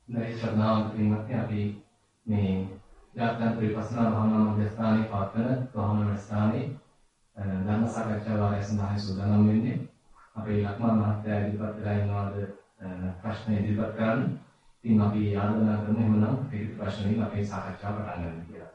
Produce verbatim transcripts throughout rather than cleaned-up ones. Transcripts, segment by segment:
දැන් ශ්‍රද්ධාවන්ත පින්වත්නි අපි මේ යාත්‍රා විපස්සනා භාවනා මධ්‍යස්ථානයේ පවත්වන භාවනා ස්ථානයේ ධර්ම සාකච්ඡා වාරය සඳහා සූදානම් වෙන්නේ. අපේ ලක්මන් මහත්තයා ඉදිරිපත් කරලා ඉන්නවාද ප්‍රශ්න ඉදිරිපත් කරන්න. ඉතින් අපි ආරාධනා කරමු එහෙමනම් මේ ප්‍රශ්න වලින් අපේ සාකච්ඡාව පටන් ගන්න කියලා.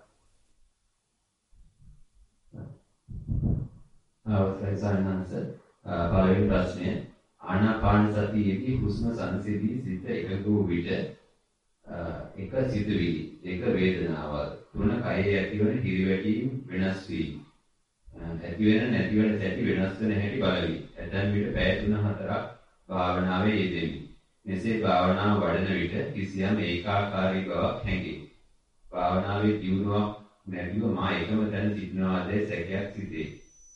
අවසරයි සාරණංශ. පළවෙනි ප්‍රශ්නය ආනාපාන සතියේදී හුස්ම සංසිඳී සිත එකඟ වූ විට එක සිතුවිලි එක වේදනාවක් තුන කයේ ඇතිවන හිරිවැටීම් වෙනස් වී ඇතිවෙන නැතිවෙන සැටි වෙනස් වෙන හැටි බලවි. ඇතැම් විට පැය තුන හතරක් භාවනාවේ යෙදෙමි. මෙසේ භාවනාව වඩන විට කිසියම් ඒකාකාරී බවක් හැඟේ. භාවනාවේ දියුණුවක් නැතිව මා එකම තැන සිටිනවාදැයි සැකයක් සිටේ.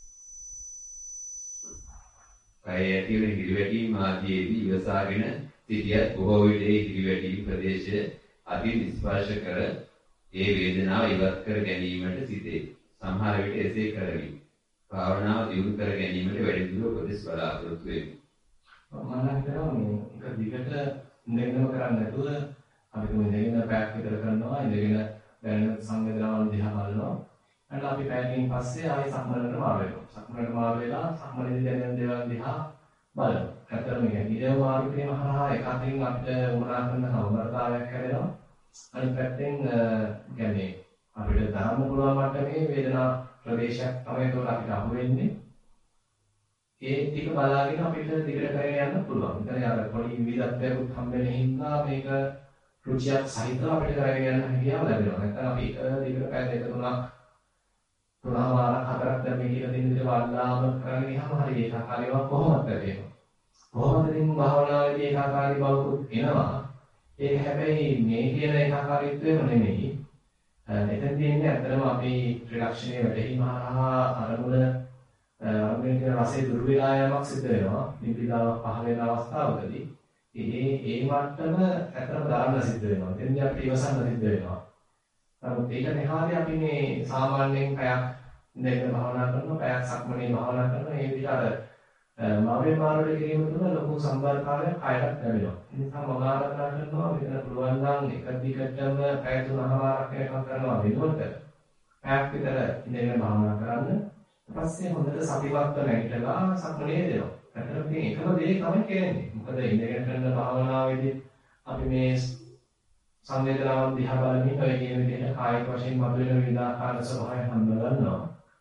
කයේ ඇතිවන හිරිවැටීම් ආදීදී ඉවසාගෙන සිටියත් බොහෝ විට ඒ හිරිවැටීම් ප්‍රදේශය අතින් ස්පර්ශ කර ඒ වේදනාව ඉවත් කර ගැනීමට සිටේ. සමහර විට එසේ කරමි. භාවනාව දියුණු කර ගැනීමට වැඩිදුර උපදෙස් බලාපොරොත්තු වෙමි. මම හිතනවා මේ එක දිගට ඉඳගෙනම කරන්නේ නැතුව අපි තුමේ ඉඳගෙන පැයක් විතර කරනවා. ඉඳගෙන දැනෙන සංවේදනාවන් දිහා බලනවා. ඊට අපි පැයකින් පස්සේ ආයෙ සම්මරණයට මාරු වෙනවා. සම්මරණයට මාරු වෙලා සම්මරණයේදී දැනෙන දේවල් දිහා බලනවා. ඇත්තටම මේ ඉරියව් මාරු කිරීම හරහා එක අතින් අපිට උනනා කරන සමබරතාවයක් හැදෙනවා. අනිත් පැත්තෙන් කියන්නේ අපිට දාන්න පුළුවන් මට්ටමේ වේදනා ප්‍රදේශයක් තමයි ඒක අපිට අහු වෙන්නේ. ඒ ටික බලාගෙන අපිට දිගට කරගෙන යන්න පුළුවන්. ඉතින් අර පොඩි විවිධත්වයක් හම්බෙන හින්දා මේක රුචියක් සහිතව අපිට කරගෙන යන්න හැකියාව ලැබෙනවා. නැත්නම් අපි එක දිගට පැය දෙක තුනක් තුනම වාර හතරක් දැන් මේ කියලා දින විතර වල්ලාම කරගෙන ගියාම හරි ඒකාකාරීව කොහොමද වෙන්නේ? කොහොමද ඉතින් භාවනාවේදී ඒකාකාරී බවකුත් එනවා. ඒක හැබැයි මේ කියන ඒකාකාරීත්වයම නෙමෙයි. එතෙන් තියෙන්නේ ඇත්තටම අපි රිඩක්ෂනේ වැටීම හරහා අරමුණ අරමුණේ තියෙන රසයේ දුර වෙලා යamak සිද්ධ වෙනවා. නිබ්බිදාවක් පහළ වෙන අවස්ථාවකදී ඒ ඒ මට්ටම ඇත්තටම දාන්න සිද්ධ වෙනවා. එතෙන්දී අපිට ඉවසන්න සිද්ධ වෙනවා. නමුත් ඒක නිහාරේ අපි මේ සාමාන්‍යයෙන් පැයක් ඉඳගෙන භාවනා කරනවා, පැයක් සක්මනේ භාවනා කරනවා. ඒ විදිහට අර මාවේ මාරුවේ කිරීම තුළ ලොකු සම්බන්ධතාවයක් කායයක් ලැබෙනවා. ඒ නිසා මම ආරාධනා කරනවා මෙතන පුළුවන් නම් එක දිගටම පැය තුනමාරක් එකක් කරනවා වෙනුවට පැයක් විතර ඉඳගෙන භාවනා කරන්න. ඊට පස්සේ හොඳට සතිපත්ත නැගිටලා සක්මනේ දෙනවා. ඇත්තටම මේ එකම දේ තමයි කරන්නේ. මොකද ඉඳගෙන කරන භාවනාවේදී අපි මේ සංවේදනාවන් දිහා බලමින් ඔය කියන විදිහට කායික වශයෙන් මතුවෙන විවිධාකාර ස්වභාවයන් හඳුනා ගන්නවා.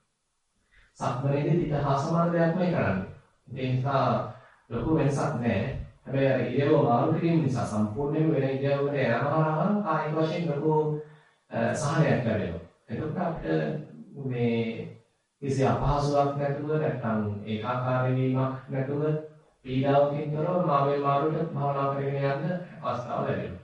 සක්මනේදී ඊට හා සමාන දෙයක්මයි කරන්නේ. ඒ නිසා ලොකු වෙනසක් නැහැ. හැබැයි අර ඉරියව්ව මාරු කිරීම නිසා සම්පූර්ණයෙන්ම වෙන ඉරියව්වකට යනවා නම් කායික වශයෙන් ලොකු සහනයක් ලැබෙනවා. එතකොට අපිට මේ කිසි අපහසුාවක් නැතුව නැත්නම් ඒකාකාරී වීමක් නැතුව පීඩාවකින් තොරව මාවේ මාරුට භාවනා කරගෙන යන්න අවස්ථාව ලැබෙනවා.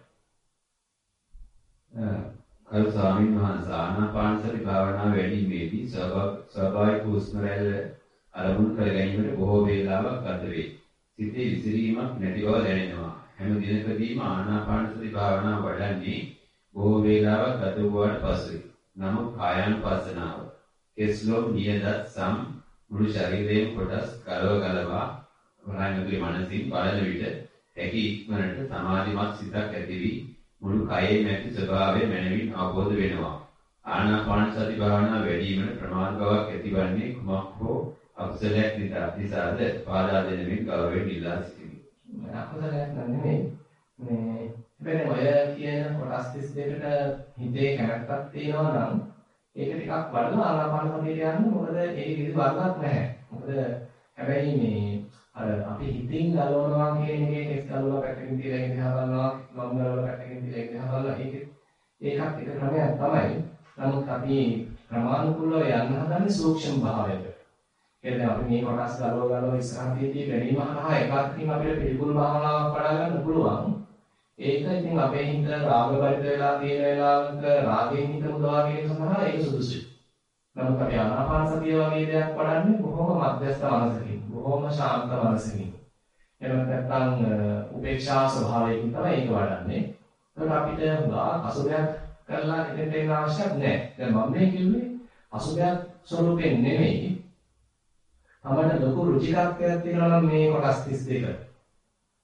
කරු ස්වාමීන් වහන්සේ ආනාපාන සති භාවනාව වැඩිීමේදී ස්වභාවික හුස්ම රැල්ල අරමුණු කර ගැනීමට බොහෝ වේලාවක් ගත වේ. සිතේ විසිරීමක් නැති බව දැනෙනවා. හැම දිනකදීම ආනාපාන සති භාවනාව වඩන්නේ බොහෝ වේලාවක් ගත වූාට පසුයි. නමුත් කායානුපස්සනාව කෙස්ලොම් නියදත් සම් මුළු ශරීරයෙන් කොටස් ගලව ගලවා වරණුගේ මනසින් බලන විට හැකි ඉක්මනට සමාධිමත් සිතක් ඇති වී මුළු කයේ නැති ස්වභාවය මනමින් අවබෝධ වෙනවා. ආනාපාන සති භාවනාව වැඩිවීමට ප්‍රමාණ බවක් ඇතිවන්නේ කුමක් හෝ අකුසලයක් නිසාද පාදා දෙනමින් ගෞරවයෙන් ඉල්ලා සිටිමි. අකුසලයක් නෙමෙයි. මේ හැබැයි ඔය කියන කොටස් තිස් දෙකට හිතේ කැමැත්තක් තියෙනවා නම් ඒක ටිකක් වඩලා ආනාපාන සතියට යන්න. මොකද ඒක කිසි වරදක් නැහැ. මොකද හැබැයි මේ අර අපි හිතින් ගලවනවා කියන එකේ ටෙස්ට් ගලවලා පැත්තකින් තියලා ඉඳ හදනවා, මම ගලවලා පැත්තකින් තියලා ඉඳ හදලා ඒක ඒකත් එක ක්‍රමයක් තමයි. නමුත් අපි ක්‍රමානුකූලව යන්න හදන්නේ සූක්ෂම භාවයට. ඒ කියන්නේ අපි මේ කොටස් ගලව ගලව ඉස්සරහටදී බැලීම හරහා එකකින් අපිට පිළිකුල් භාවනාවක් වඩා ගන්න පුළුවන්. ඒක ඉතින් අපේ හිත රාග බරිත වෙලා තියෙන වෙලාවක රාගයෙන් හිත මුදවා ගැනීම සඳහා ඒක සුදුසුයි. නමුත් අපි ආනාපාන සතිය වගේ දෙයක් වඩන්නේ බොහොම මධ්‍යස්ථ මනසකින්, බොහොම ශාන්ත මනසකින්. එහෙම නැත්නම් උපේක්ෂා ස්වභාවයකින් තමයි ඒක වඩන්නේ. ඒකට අපිට අසුබයක් කරලා ඉතින් ඒක අවශ්‍යක් නැහැ. දැන් මම මේ කිව්වේ අසුබයක් ස්වරූපයෙන් නෙමෙයි. අපිට ලොකු රුචිකත්වයක් තියෙනවා නම් මේ කොටස් තිස් දෙක.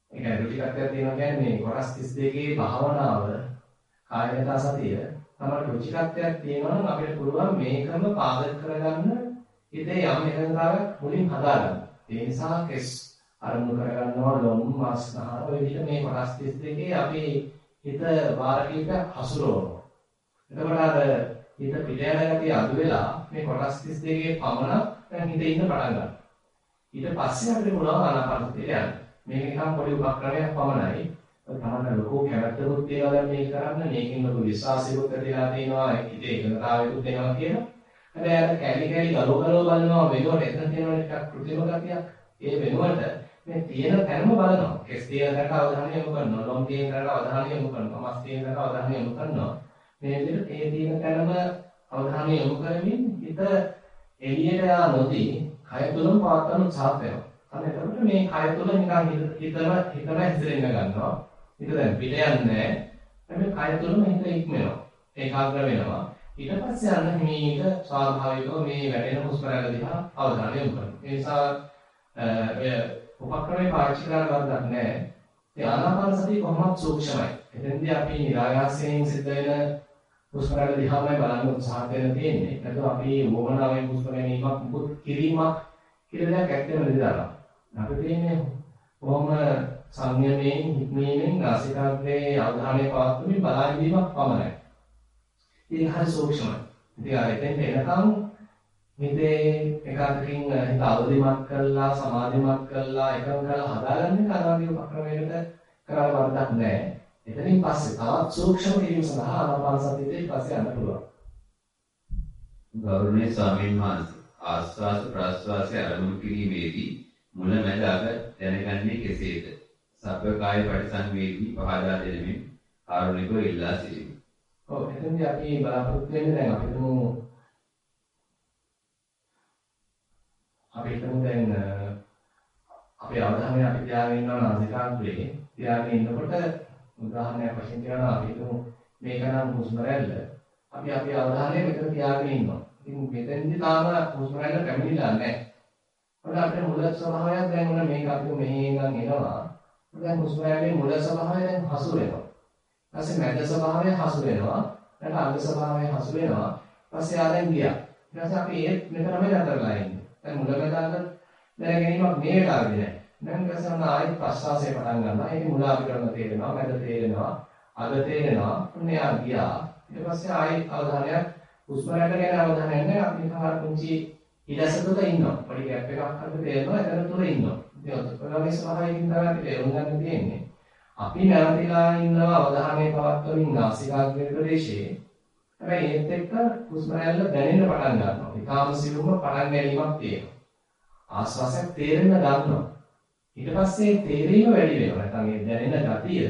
ඒ කියන්නේ රුචිකත්වයක් තියෙනවා කියන්නේ මේ කොටස් තිස් දෙකේ භාවනාව කායගත සතිය තමයි රුචිකත්වයක් තියෙනවා නම් අපිට පුළුවන් මේකම පාදක කරගන්න හිතේ යම් එකඟතාවයක් මුලින් හදාගන්න. ඒ නිසා කෙස් අරමුණු කරගන්නවා ලොම් මාස් නහර ඔය විදිහට මේ කොටස් තිස් දෙකේ අපි හිත වාර කීපයක් හසුරවනවා. එතකොට අර හිත පිට යන ගතිය අඩු වෙලා මේ කොටස් තිස් දෙකේ පමණ දැන් හිතේ ඉන්න පටන් ගන්නවා. ඊට පස්සේ අපිට පුළුවන් ආනාපානසතියට යන්න. මේක නිකන් පොඩි උපක්‍රමයක් පමණයි. තමයි ලොකු කැමැත්තකුත් තියෙනවා දැන් මේක කරන්න. මේකෙන් ලොකු විශ්වාසයකුත් ඇතිලා තියෙනවා. හිතේ එකඟතාවයකුත් එනවා කියලා. හැබැයි අර කැලි කැලි ගලෝ ගලෝ බලනවා වෙනකොට එතන තියෙන ටිකක් කෘතිම ගතියක්. ඒ වෙනුවට මේ තියෙන තැනම බලනවා. කෙස් තියෙන තැනට අවධානය යොමු කරනවා. ලොම් තියෙන තැනට අවධානය යොමු කරනවා. මස් තියෙන තැනට අවධානය යොමු කරනවා. මේ විදිහට ඒ තියෙන තැනම අවධානය යොමු කරමින් හිත එළියට යා නොදී කය තුලම පවත්වන උත්සාහ කරනවා. අන්න එතකොට මේ කය තුල නිකන් හිතම හිතම හැසිරෙන්න ගන්නවා. හිත දැන් පිට යන්නේ නැහැ. හැබැයි කය තුලම හිත ඉක්මනවා. ඒකාග්‍ර වෙනවා. ඊට පස්සේ අන්න මේක ස්වාභාවිකව මේ වැඩෙන හුස්ම රැල්ල දිහා අවධානය යොමු කරනවා. ඒ නිසා ඔය උපක්‍රමයේ පාවිච්චි කරන වරදක් නැහැ. ඒ ආනාපාන සතිය කොහොමද සූක්ෂමයි. එතෙන්දී අපි නිරායාසයෙන් සිද්ධ වෙන හුස්ම රැල්ල දිහාමයි බලන්න උත්සාහ කරලා තියෙන්නේ. නැත්නම් අපි වමනාවෙන් හුස්ම ගැනීමක් මුකුත් කිරීමක් කියලා දෙයක් ඇත්තම නෙදාලා. අපි තියෙන්නේ කොහොම සංයමයෙන් හික්මීමෙන් නාසිකාග්‍රේ අවධානය පවත්වමින් බලා ඉඳීමක් පමණයි. ඒක හරි සූක්ෂමයි. ඉතින් ආ එතෙන්ට එනකම් හිතේ එකwidehatකින් හිත අවදිමත් කරලා සමාධිමත් කරලා එකඟ කරලා හදාගන්න කාරණාවේ උපක්‍රමයකට කරලා වරදක් නැහැ. එතනින් පස්සේ තවත් සූක්ෂම කිරීම සඳහා ආනාපාන සතියේ පස්සේ යන්න පුළුවන්. ගෞරවනීය ස්වාමීන් වහන්සේ ආස්වාද ප්‍රාස්වාදයේ ආරම්භ කිරීමේදී මුල මැද අග දැනගන්නේ කෙසේද? සබ්බකාය පරිසංවේදී පහදා දෙමින් කාරුණිකව ඉල්ලා සිටිමි. ඔව් එතෙන්දී අපි බලාපොරොත්තු වෙන්නේ දැන් අපි හිතමු අපි හිතමු දැන් අපේ අවධානය අපි තියාගෙන ඉන්නවා නාසිකාග්‍රේ තියාගෙන ඉන්නකොට උදාහරණයක් වශයෙන් කියනවා අපි හිතමු මේක නම් හුස්ම රැල්ල. අපි අපේ අවධානය මෙතන තියාගෙන ඉන්නවා. ඉතින් මෙතෙන්දී තාම හුස්ම රැල්ල කැමිලා නැහැ. මොකද අපේ මුල ස්වභාවයක් දැන් උන මේක අපි මෙහි ඉඳන් එනවා. දැන් හුස්ම රැල්ලේ මුල ස්වභාවය දැන් හසු වෙනවා. ඊපස්සේ මැද ස්වභාවය හසු වෙනවා. ඊට අග ස්වභාවය හසු වෙනවා. ඊපස්සේ ආයෙත් ගියා. ඊට පස්සේ අපි ඒත් මෙතනම නතරලා ඉන්නේ. දැන් මුල මැද අග දැන ගැනීමක් මේ වෙලාවේදී නැහැ. දැන් ගසන ආයෙත් ප්‍රශ්වාසය පටන් ගන්නවා. ඒක මුල අපි කරන තේරෙනවා, මැද තේරෙනවා, අග තේරෙනවා. ඔන්න යා ගියා. ඊට පස්සේ ආයෙත් අවධානයක් හුස්ම රැල්ල ගැන අවධානයක් නැහැ. අපි තහර පුංචි ඉඩසතුල ඉන්නවා. පොඩි ගැප් එකක් අතර තේරෙනවා. එතන තුල ඉන්නවා. ඉතින් ඔතනගේ ස්වභාවයෙන් තමයි අපිට එරුම් ගන්න තියෙන්නේ. අපි නැවතිලා ඉන්නවා අවධානය පවත්වමින් නාසිකාග්‍රේ ප්‍රදේශයේ. හැබැයි ඒත් එක්ක හුස්ම රැල්ල දැනෙන්න පටන් ගන්නවා. ඊටාම සියුම්ව පටන් ගැනීමක් තියෙනවා. ආස්වාසයක් තේරෙන්න ගන්නවා. ඊට පස්සේ තේරීම වැඩි වෙනවා. නැත්නම් ඒ දැනෙන ගතිය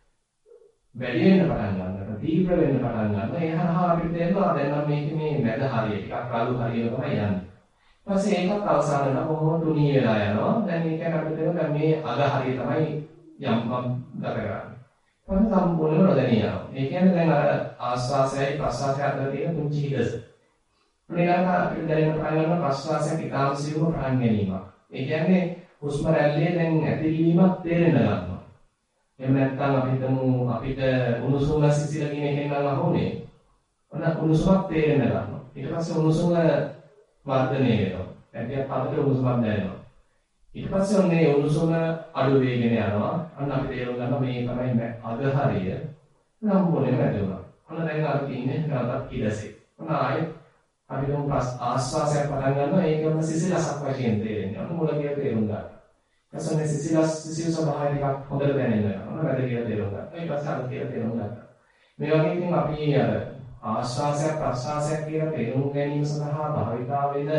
වැඩි වෙන්න පටන් ගන්නවා. තීව්‍ර වෙන්න පටන් ගන්නවා. ඒ හරහා අපිට තේරෙනවා දැන් නම් මේක මේ මැද හරිය ටිකක් රළු හරියම තමයි යන්නේ. ඊට පස්සේ ඒකත් අවසන් වෙනවා. කොහොම තුනී වෙලා යනවා. දැන් ඒක අපිට තේරෙනවා මේ අග හරිය තමයි යම් මම ගත කරන්නේ. මොකද සම්පූර්ණව නොදැනී යනවා. ඒ කියන්නේ දැන් අර ආස්වාසයයි ප්‍රස්වාසය අතර තියෙන පුංචි හිදස. මේකට අපිට දැනෙන ප්‍රාණන ප්‍රස්වාසයක් ඉතාම සියුම ප්‍රාණ ගැනීමක්. ඒ කියන්නේ හුස්ම රැල්ලේ දැන් ඇතිවීමක් තේරෙන්න ගන්නවා. එහෙම නැත්නම් අපි හිතමු අපිට උණුසුම සිසිල කියන එකෙන් නම් අහුනේ. ඔන්න උණුසුමක් තේරෙන්න ගන්නවා. ඊට පස්සේ උණුසුම වර්ධනය වෙනවා. ඇටියක් අතට උණුසුමක් දැනෙනවා. ඊට පස්සේ ඔන්නේ උණුසුම අඩු වෙගෙන යනවා. අන්න අපි තේරුම් ගන්නවා මේ තමයි අග හරිය. නම් මොලේ නැති වුණා. ඔන්න දැන් අපි ඉන්නේ නැවතත් ඊදසේ. ඔන්න ආයෙත් අපි දුම් ආස්වාසයක් පටන් ගන්නවා. ඒකම සිසිලසක් වශයෙන් තේරෙන්නේ. ඔන්න මොළ කියලා තේරුම් ගන්නවා. ඊපස්සේ සිසිලස් සිසිල් ස්වභාවය ටිකක් හොඳට දැනෙනවා. ඔන්න වැඩ කියලා තේරුම් ගන්නවා. ඊපස්සේ අර කියලා තේරුම් ගන්නවා. මේ වගේ ඉතින් අපි අර ආස්වාසයක් ප්‍රස්වාසයක් කියලා තේරුම් ගැනීම සඳහා භාවිතා වෙන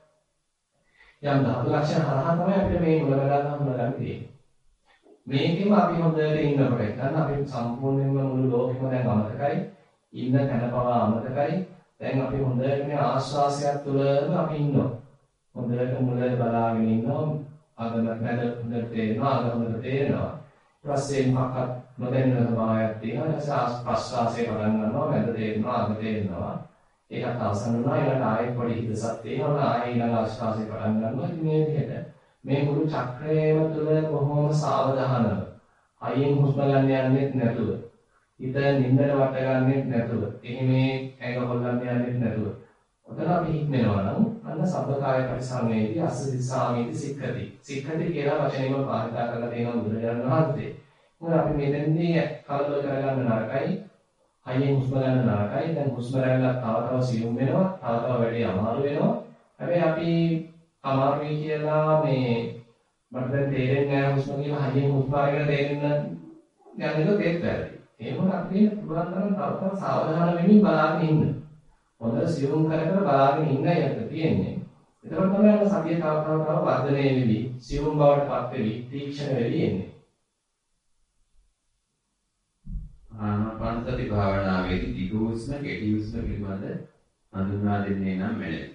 යම් ධාතු ලක්ෂණ හරහා තමයි අපිට මේ මුල ගන්න හඳුනගන්න තියෙන්නේ. මේකෙම අපි හොඳට ඉන්නකොට ගන්න අපි සම්පූර්ණයෙන්ම මුළු ලෝකෙම දැන් අමතකයි. ඉන්න තැන පවා අමතකයි. දැන් අපි හොඳට මේ ආශ්වාසයක් තුළම අපි ඉන්නවා. හොඳට මුල බලාගෙන ඉන්නවා. අගම මැද හොඳට තේරෙනවා. අග හොඳට තේරෙනවා. ඊට පස්සේ මොකක්වත් නොදැනෙන ස්වභාවයක් තියෙනවා. ඊට පස්සේ ප්‍රශ්වාසය පටන් ගන්නවා. මැද තේරෙනවා. අග තේරෙනවා. ඒකත් අවසන් වෙනවා. ඊළඟට ආයෙත් පොඩි හිතසක් තියෙනවා. ආයෙ ඊළඟ ආශ්වාසය පටන් ගන්නවා. ඉතින් මේ විදිහට මේ මුළු චක්‍රයේම තුල කොහොම සාවධානව හයියෙන් හුස්ම ගන්න යන්නේ නැතුව. හිත නින්දට වට ගන්නෙ නැතුව. එහෙම ඇඟ හොල්ලන්න යන්නේ නැතුව. ඔතන අපි හික්මනවා නම් අන්න සබ්බකාය පරිසංවේදී අස්ස දිස්සාමීති සික්ඛති. සික්ඛති කියලා වචනේම පාවිච්චි කරලා තියෙනවා බුදුරජාණන් වහන්සේ. මොකද අපි මෙතෙන්දී කලබල කරගන්න නරකයි. හයියෙන් හුස්ම ගන්න නරකයි. දැන් හුස්ම රැල්ල තව තව සියුම් වෙනවා. තව තව වැඩි අමාරු වෙනවා. හැබැයි අපි අමාරුයි කියලා මේ මට දැන් තේරෙන්නේ නැහැ හුස්ම කියලා හයියෙන් හුස්ම අරගෙන තේරෙන්න යන්නේ තේත් වැරදි. එහෙම අපි පුළුවන් තරම් තව තව සාවධාන වෙමින් බලාගෙන ඉන්න. හොඳට සියුම් කර කර බලාගෙන ඉන්නයි අපිට තියෙන්නේ. එතකොට තමයි අපි සතිය තව තව තව වර්ධනය වෙවි, සියුම් බවට පත් වෙවි, තීක්ෂණ වෙවි එන්නේ. ආනාපාන සති භාවනාවේදී දිගු හුස්ම, කෙටි හුස්ම පිළිබඳ හඳුන්වා දෙන්නේ නම් මැනවි.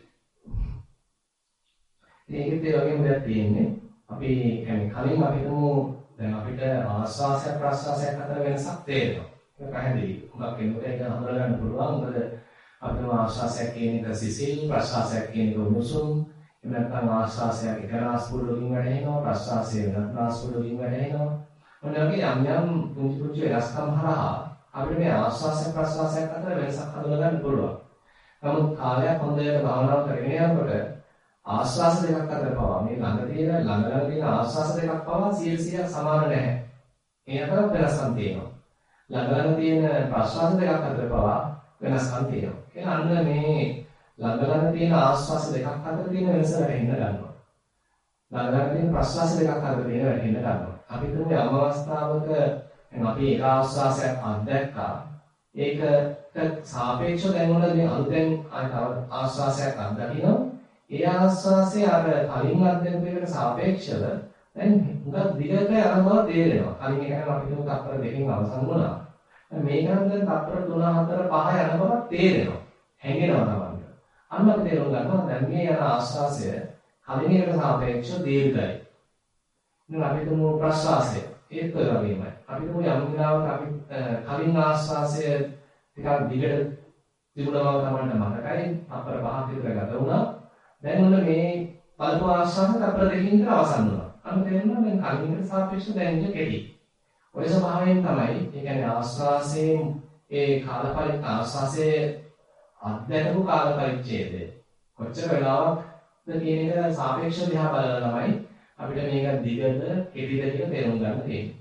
ඒකත් ඒ වගේම දෙයක් තියෙන්නේ. අපි يعني කලින් අපි හිතමු දැන් අපිට ආස්වාසය ප්‍රාස්වාසයක් අතර වෙනසක් තේරෙනවා. ඒක පැහැදිලි. මොකක් වෙනවද ඒක හඳුනා ගන්න පුළුවන්. මොකද අපිට ආස්වාසයක් කියන එක සිසිල්, ප්‍රාස්වාසයක් කියන එක උණුසුම්. එහෙම නැත්නම් ආස්වාසයක් එක නාස්පුඩුවකින් වැටෙනවා, ප්‍රාස්වාසය වෙනත් නාස්පුඩුවකින් වැටෙනවා. මොන වගේ යම් යම් පුංචි පුංචි වෙනස්කම් හරහා අපිට මේ ආස්වාසය ප්‍රාස්වාසයක් අතර වෙනසක් හඳුනා ගන්න පුළුවන්. නමුත් කාලයක් හොඳට භාවනාව කරගෙන යනකොට ආස්වාස දෙකක් අතර පවා මේ ළඟ තියෙන ළඟ ළඟ තියෙන ආස්වාස දෙකක් පවා සියයට සියයක් සමාන නැහැ. ඒ අතර වෙනස්කම් තියෙනවා. ළඟ ළඟ තියෙන ප්‍රාස්වාස දෙකක් අතර පවා වෙනස්කම් තියෙනවා. ඒ අන්න මේ ළඟ ළඟ තියෙන ආස්වාස දෙකක් අතර තියෙන වෙනස වැටහෙන්න ගන්නවා. ළඟ ළඟ තියෙන ප්‍රාස්වාස දෙකක් අතර තියෙන වැටහෙන්න ගන්නවා. අපි තුමේ යම් අවස්ථාවක අපි එක ආස්වාසයක් අත්දැක්කා. ඒකට සාපේක්ෂව දැන් වල මේ අලුතෙන් ආස්වාසයක් අත්දකිනවා. ඒ ආස්වාසේ අර කලින් අධ්‍යයනයකට සාපේක්ෂව දැන් හුඟක් දිගට යන බව තේරෙනවා. කලින් එකම අපි තුමු තත්පර දෙකකින් අවසන් වුණා. මේකෙන් දැන් තත්පර තුන හතර පහ යන බව තේරෙනවා. හැංගෙනවා තමයි. අන්න අපි තේරුම් ගන්නවා දැන් මේ යන ආස්වාසය කලින් එකට සාපේක්ෂව දීර්ඝයි. ඉතින් අපි තුමු ප්‍රශ්වාසය ඒත් ඒ වගේමයි. අපි තුමු යම් වෙලාවක අපි කලින් ආස්වාසය ටිකක් දිගට තිබුණා බව තමයි මතකයි. තත්පර පහක් විතර ගත වුණා. දැන් ඔන්න මේ පළමු ආශ්වාස තත්පර දෙකකින් විතර අවසන් වුණා. අන්න තේරෙනවා දැන් කලින්ට සාපේක්ෂව දැන් ඉන්න කෙටි. ඔය ස්වභාවයෙන් තමයි ඒ කියන්නේ ආශ්වාසයෙන් ඒ කාල පරිච්ඡේද ආශ්වාසයේ අධ්‍යයනක කාල පරිච්ඡේදය කොච්චර වෙලාවක්ද කියන එක සාපේක්ෂව දිහා බලලා තමයි අපිට මේක දිගට කෙටිද කියලා තේරුම් ගන්න තියෙන්නේ.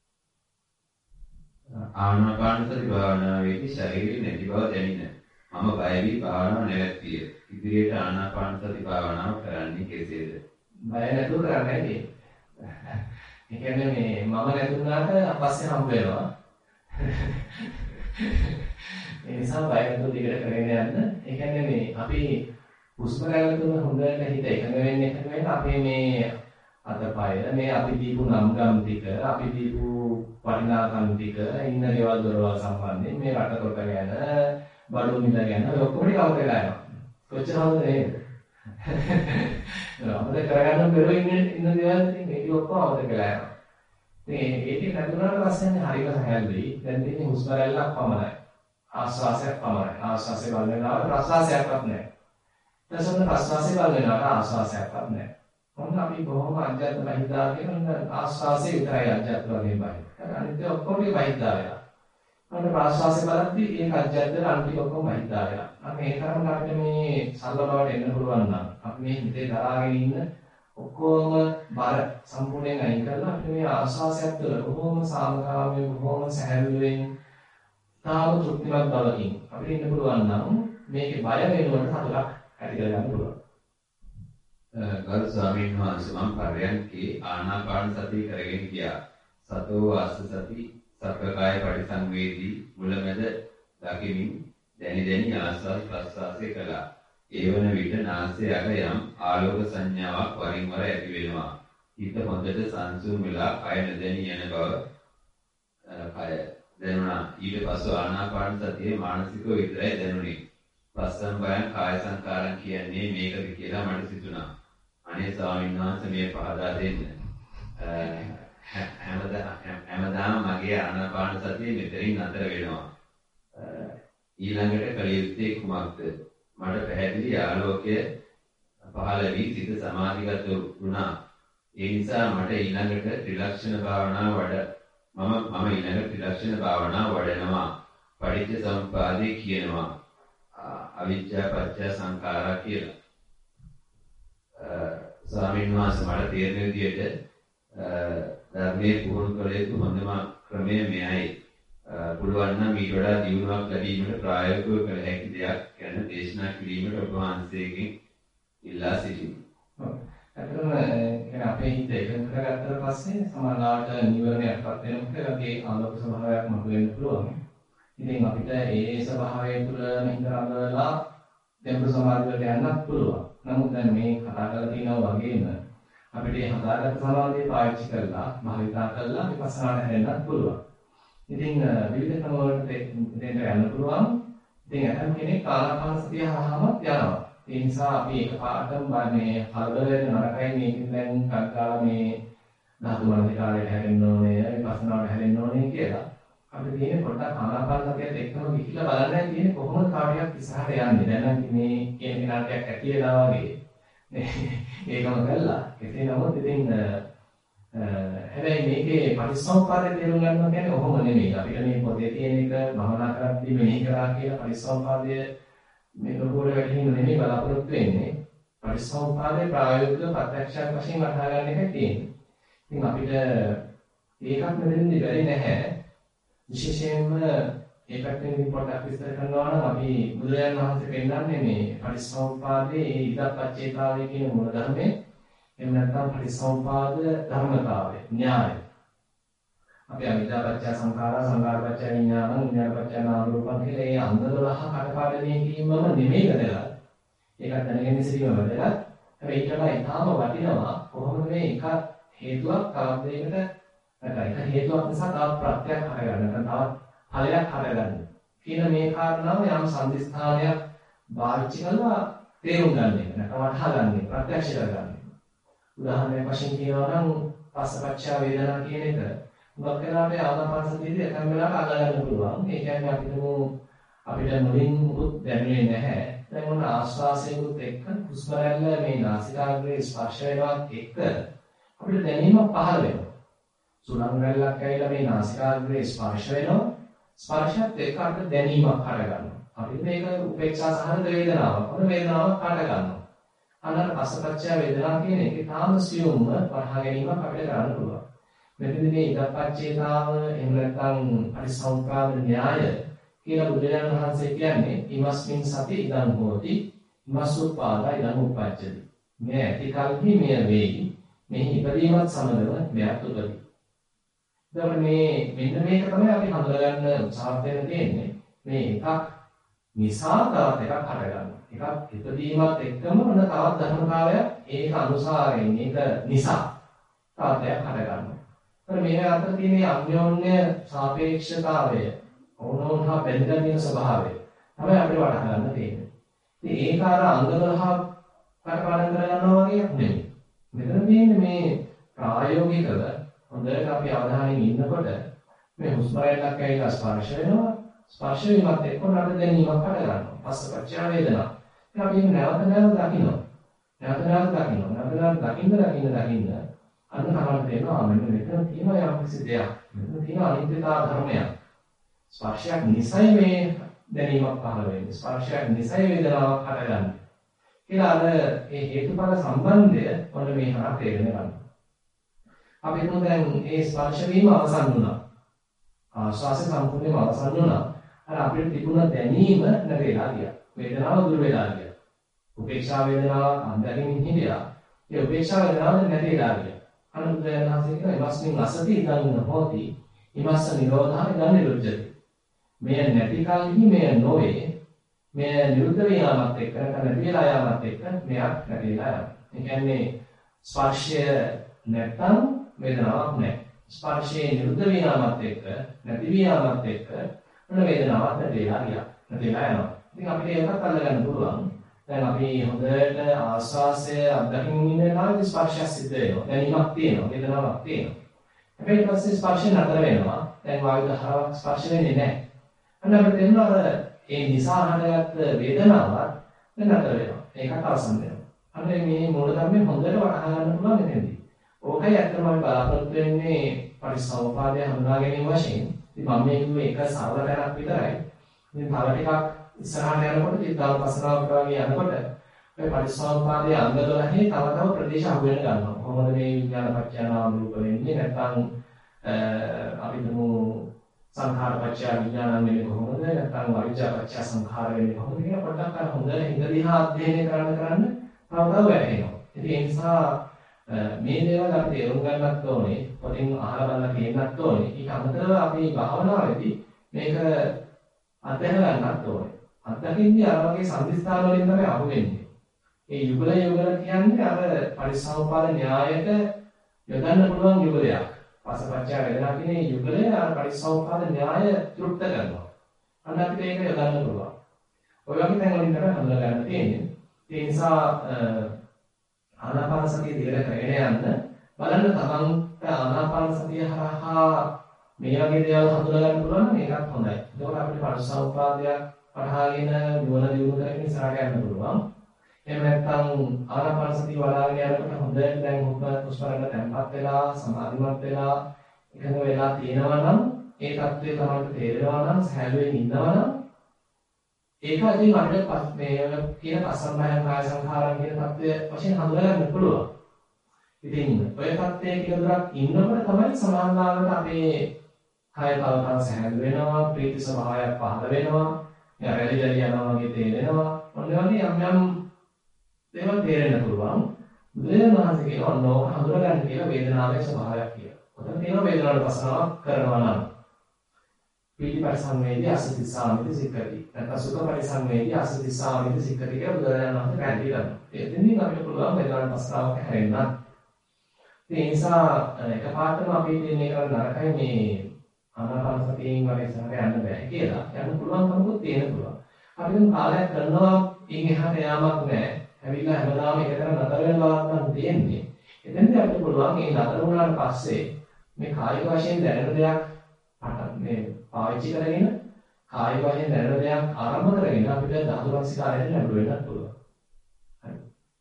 ආනාපාන සති භාවනාවේදී ශරීරයේ නැති බව දැනින මම බය වී භාවනාව නැවැත්විය. ඉදිරියට ආනාපාන සති භාවනාව කරන්නේ කෙසේද? බය නැතුව කරන්නේ නැහැ. ඒ කියන්නේ මේ මම නැතුණාට අපස්සේ හම්බ වෙනවා. ඒ නිසා බය නැතුව දිගට කරගෙන යන්න. ඒ කියන්නේ මේ අපි හුස්ම රැල්ල තුන හොඳට හිත එකඟ වෙන්නේ එකඟ වෙන්න අපේ මේ අතපය මේ අපි දීපු නම් ගම් ටික අපි දීපු වටිනාකම් ටික ඉන්න දේවල් දොරවල් සම්බන්ධයෙන් මේ රටකොට ගැන බඩු මිල ගැන ඔක්කොම ටික අවබෝධ කරගන්නවා. කොච්චර හොඳද නේද? අපිට කරගන්න බැරුව ඉන්න ඉන්න දේවල් තියෙන ඒක ඔක්කොම අවබෝධ කරලා යනවා. ඉතින් ඒක නැතුණාට පස්සේ හරියට හැල්ලුයි. දැන් තියෙන්නේ හුස්ම රැල්ලක් පමණයි. ආශ්වාසයක් පමණයි. ආශ්වාසය වල වෙනවා ප්‍රශ්වාසයක්වත් නැහැ. ඊටසන්න ප්‍රශ්වාසය වල වෙනවා ආශ්වාසයක්වත් නැහැ. මොන අපි බොහොම අජ්ජත් බහිද්දා කියන ආශ්වාසය විතරයි අජ්ජත් වගේ බයි. අනිත් ඔක්කොම බහිද්දා වෙනවා. මොන ප්‍රශ්වාසය බලද්දී ඒක අජ්ජත් අනිත් ඔක්කොම බහිද්දා වෙනවා. අන්න ඒ තරම් අපිට මේ සරල බවට එන්න පුළුවන් නම් අපි මේ හිතේ දරාගෙන ඉන්න ඔක්කොම බර සම්පූර්ණයෙන් අයින් කරලා අපිට මේ ආශ්වාසයත් තුළ බොහොම සාමකාමී බොහොම සැහැල්ලුවෙන් තාම තෘප්තිමත් බවකින් අපිට ඉන්න පුළුවන් නම් මේකේ බය වෙනවට සතුටක් ඇති කරගන්න පුළුවන්. ගරු ස්වාමීන් වහන්සේ මම පරයන්කේ ආනාපාන සතිය කරගෙන ගියා. සතෝ ආස්ස සති සබ්බකාය පරිසංවේදී මුලමෙද දකිමින් දැනි දැනි ආස්වාද ප්‍රස්වාසය කළා. ඒ වන විට නාසය අග යම් ආලෝක සංඥාවක් වරින් වර ඇති වෙනවා. හිත හොඳට සංසුන් වෙලා කය නොදැනී යන බව කය දැනුණා. ඊට පසු ආනාපාන සතියේ මානසිකව විතරයි දැනුනේ. පස්සම්බයං කාය සංකාරම් කියන්නේ මේකද කියලා මට සිතුණා. අනේ ස්වාමීන් වහන්සේ මේ පහදා දෙන්න. හැමදාම මගේ ආනාපාන සතිය මෙතනින් නතර වෙනවා. ඊළඟට කළ යුත්තේ කුමක්ද? මට පැහැදිලි ආලෝකය පහළ වී සිත සමාධිගත වුණා. ඒ නිසා මට ඊළඟට ත්‍රිලක්ෂණ භාවනාව වඩ මම මම ඊළඟ ත්‍රිලක්ෂණ භාවනාව වඩනවා. පටිච්ච සමුප්පාදේ කියනවා. අවිජ්ජා පත්‍ය සංඛාරා කියලා. ස්වාමීන් වහන්සේ මට තේරෙන විදිහට ධර්මයේ පුහුණු කළ යුතු හොඳම ක්‍රමය මෙයයි. පුළුවන් නම් ඊට වඩා දියුණුවක් ලැබීමට ප්‍රායෝගිකව කළ හැකි දෙයක් ගැන දේශනා කිරීමට ඔබ වහන්සේගෙන් ඉල්ලා සිටිමි. ඔව්. අතන يعني අපේ හිත එකඟ කරගත්තට පස්සේ සමාලාට නිවරණයක්පත් වෙනකොට අපේ ආලෝක ස්වභාවයක් මතු වෙන්න පුළුවන්. ඉතින් අපිට ඒ ස්වභාවය තුළ හිතරඳලා දෙම්බ සමාධියට යන්නත් පුළුවන්. නමුත් දැන් මේ කතා කරලා තියෙනවා වගේම අපිට හදාගත්ත සමාධිය පාවිච්චි කරලා භාවිතා කරලා විපස්සනාට හැරෙන්නත් පුළුවන්. ඉතින් විවිධ ක්‍රම වලට දෙන්න යන්න පුළුවන්. ඉතින් අතන කෙනෙක් ආනාපාන සතිය හරහාම යනවා. ඒ නිසා අපි එකපාරටම මේ හරවල වෙන නරකයි මේකෙන් දැන් කක්කාලා මේ ධාතු මනසිකාරයට හැරෙන්න ඕනේ, විපස්සනාවට හැරෙන්න ඕනේ කියලා. අපිට තියෙන්නේ පොඩ්ඩක් ආනාපාන සතියත් එක්කම ගිහිල්ලා බලන්නයි තියෙන්නේ කොහොමද කාටියක් ඉස්සරහට යන්නේ. දැන් නම් මේ කියන කෙනාටයක් ඇති වෙලා වගේ. ඒකම කළා. කෙසේ නමුත් ඉතින් හැබැයි මේකේ පරිසම්පාදයේ තේරුම් ගන්නවා කියන්නේ ඔහොම නෙමෙයි. අපිට මේ පොතේ තියෙන එක භවනා කරද්දී මෙනෙහි කරා කියලා පරිසම්පාදයේ මේ ලෝකවල වැටෙන්නේ නෙමෙයි බලාපොරොත්තු වෙන්නේ. පරිසම්පාදයේ ප්‍රායෝගික ප්‍රත්‍යක්ෂයක් වශයෙන් වටහා ගන්න එකයි තියෙන්නේ. ඉතින් අපිට ඒකක් මෙතනදී බැරි නැහැ. විශේෂයෙන්ම ඒ පැත්තෙන් පොඩ්ඩක් විස්තර කරනවා නම් අපි බුදුරජාණන් වහන්සේ පෙන්නන්නේ මේ පරිසම්පාදයේ ඒ ඉදප්පච්චේතාවය කියන මූල ධර්මයේ එහෙම නැත්නම් පරිසම්පාද ධර්මතාවය න්‍යාය. අපි අවිද්‍යාපච්චය සංඛාරා සංඛාරපච්චය විඥාන විඥානපච්චය නාම රූපං කියලා ඒ අංග දොළහ කටපාඩමේ කිරීමම නෙමෙයි වැදගත්. ඒකත් දැනගෙන ඉඳීම වැදගත්. හැබැයි ඊට වඩා ඊටාම වටිනවා කොහොමද මේ එක හේතුවක් තවත් දෙයකට නැත්නම් එක හේතුවක් නිසා තවත් ප්‍රත්‍යක් හරගන්න නැත්නම් තවත් ඵලයක් හරගන්න කියන මේ කාරණාව යම් සම්දිස්ථානයක් භාවිත කරලා තේරුම් ගන්න එක නැත්නම් වටහා ගන්න එක ප්‍රත්‍යක්ෂ කරගන්න. උදාහරණයක් වශයෙන් කියනවා නම් පස්සපච්චය වේදනා කියන එක මොකක් කරාට ආනාපාන සතියේදී එකම වෙලාවට අල්ලගන්න පුළුවන්. ඒ කියන්නේ අපිට අපිට මුලින් මුකුත් දැනෙන්නේ නැහැ. දැන් මොන ආස්වාසයෙකුත් එක්ක හුස්ම රැල්ල මේ නාසිකාග්‍රේ ස්පර්ශ වෙනවත් එක්ක අපිට දැනීමක් පහළ වෙනවා. සුළං රැල්ලක් ඇවිල්ලා මේ නාසිකාග්‍රේ ස්පර්ශ වෙනවා. ස්පර්ශයත් එක්ක අපිට දැනීමක් හටගන්නවා. අපිට මේක උපේක්ෂා සහගත වේදනාවක්. මොන වේදනාවක් හටගන්නවා. අනර පස්සපච්චය වේදනා කියන එකේ තාම සියුම්ව වටහා ගැනීමක් අපිට කරන්න පුළුවන්. මෙතනදී මේ ඉදප්පච්චේතාව එහෙම නැත්නම් පරිසම්පාද න්‍යාය කියලා බුදුරජාණන් වහන්සේ කියන්නේ ඉමස්මින් සති ඉදං හෝති ඉමස්සුපාදා ඉදං උප්පච්චති. මේ ඇති කල්හි මෙය වේයි. මෙහි ඉපදීමත් සමගම මෙයත් උපදී. එතකොට මේ මෙන්න මේක තමයි අපි හඳුනගන්න උත්සාහ දෙන්න තියෙන්නේ. මේ එකක් නිසා තවත් එකක් හටගන්නවා. එකක් ඉපදීමත් එක්කම මොන තවත් ධර්මතාවයක් ඒක අනුසාරයෙන් ඒක නිසා තවත් එකක් හටගන්නවා. ඒත් මේ අතර තියෙන අන්‍යෝන්‍ය සාපේක්ෂතාවය ඕනෝන්හා බැඳගෙන තියෙන ස්වභාවය තමයි අපිට වටහා ගන්න තියෙන්නේ. ඉතින් ඒක අර අංග දොළහ කටපාඩම් කරගන්නවා වගේ නෙමෙයි. මෙතන තියෙන්නේ මේ ප්‍රායෝගිකව හොඳට අපි අවධානයෙන් ඉන්නකොට මේ හුස්ම රැල්ලක් ඇවිල්ලා ස්පර්ශ වෙනවා. ස්පර්ශ වීමත් එක්ක නඩ දැනීමක් හටගන්නවා. පස්සපච්චය වේදනා. ඒක අපි නැවත නැවත දකිනවා. නැවත නැවත දකිනවා. නැවත නැවත දකින්න දකින්න දකින්න අන්න තමයි තේරෙනවා මෙන්න මෙතන තියෙන යම් කිසි දෙයක්. මෙතන තියෙන අනිත්‍යතා ධර්මයක්. ස්පර්ශයක් නිසයි මේ දැනීමක් පහළ වෙන්නේ. ස්පර්ශයක් නිසයි වේදනාවක් හටගන්නේ. කියලා අර මේ හේතුඵල සම්බන්ධය ඔන්න මේ හරහා තේරෙන ගන්න. අපි හිතමු දැන් මේ ස්පර්ශ වීම අවසන් වුණා. ආස්වාස සම්පූර්ණයෙන්ම අවසන් වුණා. අර අපිට තිබුණ දැනීම නැතිලා ගියා. වේදනාව දුර වෙලා ගියා. උපේක්ෂා වේදනාව අන්දරින් හිටියා. ඒ උපේක්ෂා වේදනාව නැතිලා ගියා. අනුද්‍රයන්හසේ කියන ඉමස්මින් අසති ඉදන් හෝති ඉමස්ස නිරෝධා ඉදන් නිරුද්ධති. මේ නැති කල්හි මේ නොවේ. මේ නිරුද්ධ වීමත් එක්ක නැති වෙලා යාමත් එක්ක මෙයක් නැතිලා යනවා. ඒ කියන්නේ ස්පර්ශය නැත්තම් වේදනාවක් නැහැ. ස්පර්ශයේ නිරුද්ධ වීමත් එක්ක නැති වීමත් එක්ක මොන වේදනාවක් නැතිලා ගියා. නැතිලා යනවා. ඉතින් අපිට ඒකත් අල්ලගන්න පුළුවන්. දැන් අපි හොඳට ආස්වාසය අත්දකින්න ඉන්න කාලේ ස්පර්ශය සිද්ධ වෙනවා. දැනීමක් තියෙනවා, වේදනාවක් තියෙනවා. හැබැයි ඊට පස්සේ ස්පර්ශය නතර වෙනවා. දැන් වායු දහරාවක් ස්පර්ශ වෙන්නේ නැහැ. අන්න අපිට තේරෙනවා ඒ නිසා හටගත්ත වේදනාවක් දැන් නතර වෙනවා. ඒකට අවසන් වෙනවා. අන්න මේ මූල ධර්මයෙන් හොඳට වටහා ගන්න පුළුවන් එතනදී. ඕකයි ඇත්තම අපි බලාපොරොත්තු වෙන්නේ පරිසම්පාදය හඳුනා ගැනීම වශයෙන් ඉතින් මම මේ කිව්වේ එක සරල තැනක් විතරයි. ඉතින් තව ටිකක් ඉස්සරහට යනකොට චිත්තානුපස්සනාවට වගේ යනකොට මේ පරිසම්පාදයේ අංග දොළහේ තව තව ප්‍රදේශ අහු වෙන ගන්නවා. කොහොමද මේ විඥාන පත්‍ය නාම රූප වෙන්නේ? නැත්නම් අපි තුමු සංඛාර පත්‍ය විඥාන වෙන්නේ කොහොමද? නැත්නම් අවිජ්ජා පත්‍ය සංඛාර වෙන්නේ කොහොමද කියලා පොඩ්ඩක් අර හොඳ හිත දිහා අධ්‍යයනය කරන්න කරන්න තව තව වැටෙනවා. ඉතින් ඒ නිසා මේ දේවල් අපි තේරුම් ගන්නත් ඕනේ, පොතින් අහලා බලලා කියන්නත් ඕනේ. ඊට අමතරව අපි භාවනාවේදී මේක අත්දැක ගන්නත් ඕනේ. අත්දැකීම්දී අර වගේ සම්දිස්ථාන වලින් තමයි අහු වෙන්නේ. ඒ යුගල යුගල කියන්නේ අර පරිසම්පාද න්‍යායට යොදන්න පුළුවන් යුගලයක්. පසපච්චා වේදනා කියන යුගලය අර පරිසම්පාද න්‍යාය තෘප්ත කරනවා. අන්න අපිට ඒක යොදන්න පුළුවන්. ඔය වගේ තැන් වලින් තමයි හඳුනා ගන්න තියෙන්නේ. ඒ නිසා ආනාපාන සතිය දිගට කරගෙන යන්න බලන්න තමන්ට ආනාපාන සතිය හරහා මේ වගේ දේවල් හඳුනා ගන්න පුළුවන් නම් ඒකත් හොඳයි. ඒකෝට අපිට පරිසම්පාදයක් පරහාගෙන නුවණ දියුණු කරගෙන ඉස්සරහට යන්න පුළුවන්. එහෙම නැත්නම් ආනාපාන සතිය වඩාගෙන යනකොට හොඳට දැන් හුස්ම ගන්න තැම්පත් වෙලා සමාධිමත් වෙලා එකඟ වෙලා තියෙනවා නම් ඒ தත්ත්වය තමයි තේරෙනවා නම් සහැල්ලුවෙන් ඉන්නවා නම් ඒක අදින් අපිට මේ කියන පස්සම්බයං කාය සංඛාරම් කියන தත්ත්වය වශයෙන් හඳුනා ගන්න පුළුවන්. ඉතින් ඔය தත්ත්වයේ කියලා දුරක් ඉන්නකොට තමයි සමාන්ලාවට අපේ කාය කල්පන සහැල්ලු වෙනවා, ප්‍රීති ස්වභාවයක් පහළ වෙනවා, රැලි රැලි යනවා වගේ තේරෙනවා. ඔන්න වගේ යම් යම් දේවල් තේරෙන්න පුළුවන්. බුදුරජාණන් වහන්සේ කියනවා නෝක හඳුනා ගන්න කියලා වේදනාවේ ස්වභාවයක් කියලා. ඔතන තියෙනවා වේදනාවට පස්සනාවක් කරනවා නම් පීති පරිසංවේදී අසති සාමිති සික්කති. නැත්නම් සුඛ පරිසංවේදී අසති සාමිති සික්කති කියලා බුදුරජාණන් වහන්සේ පැහැදිලි කරනවා. එතෙන්දී අපිට පුළුවන් වේදනාවට පස්සනාවක් හැරෙන්න. ඒ නිසා එකපාරටම අපි දෙන්නේ කරන නරකයි මේ ආනාපාන සතියෙන් වගේ ඉස්සරහට යන්න බෑ කියලා. යන්න පුළුවන් කමකුත් තියෙන පුළුවන්. අපි දැන් කාලයක් කරනවා ඉන් එහාට යාමක් නැහැ. ඇවිල්ලා හැමදාම එකතන නතර වෙනවා නම් තියෙන්නේ. එතෙන්දී අපිට පුළුවන් මේ නතර වුණාට පස්සේ මේ කායික වශයෙන් දැනෙන දෙයක් මේ පාවිච්චි කරගෙන කායික වශයෙන් දැනෙන දෙයක් ආරම්භ කරගෙන අපිට ධාතුරක්ෂිකාරයට ලැබුණ වෙන්නත් පුළුවන්. හරි.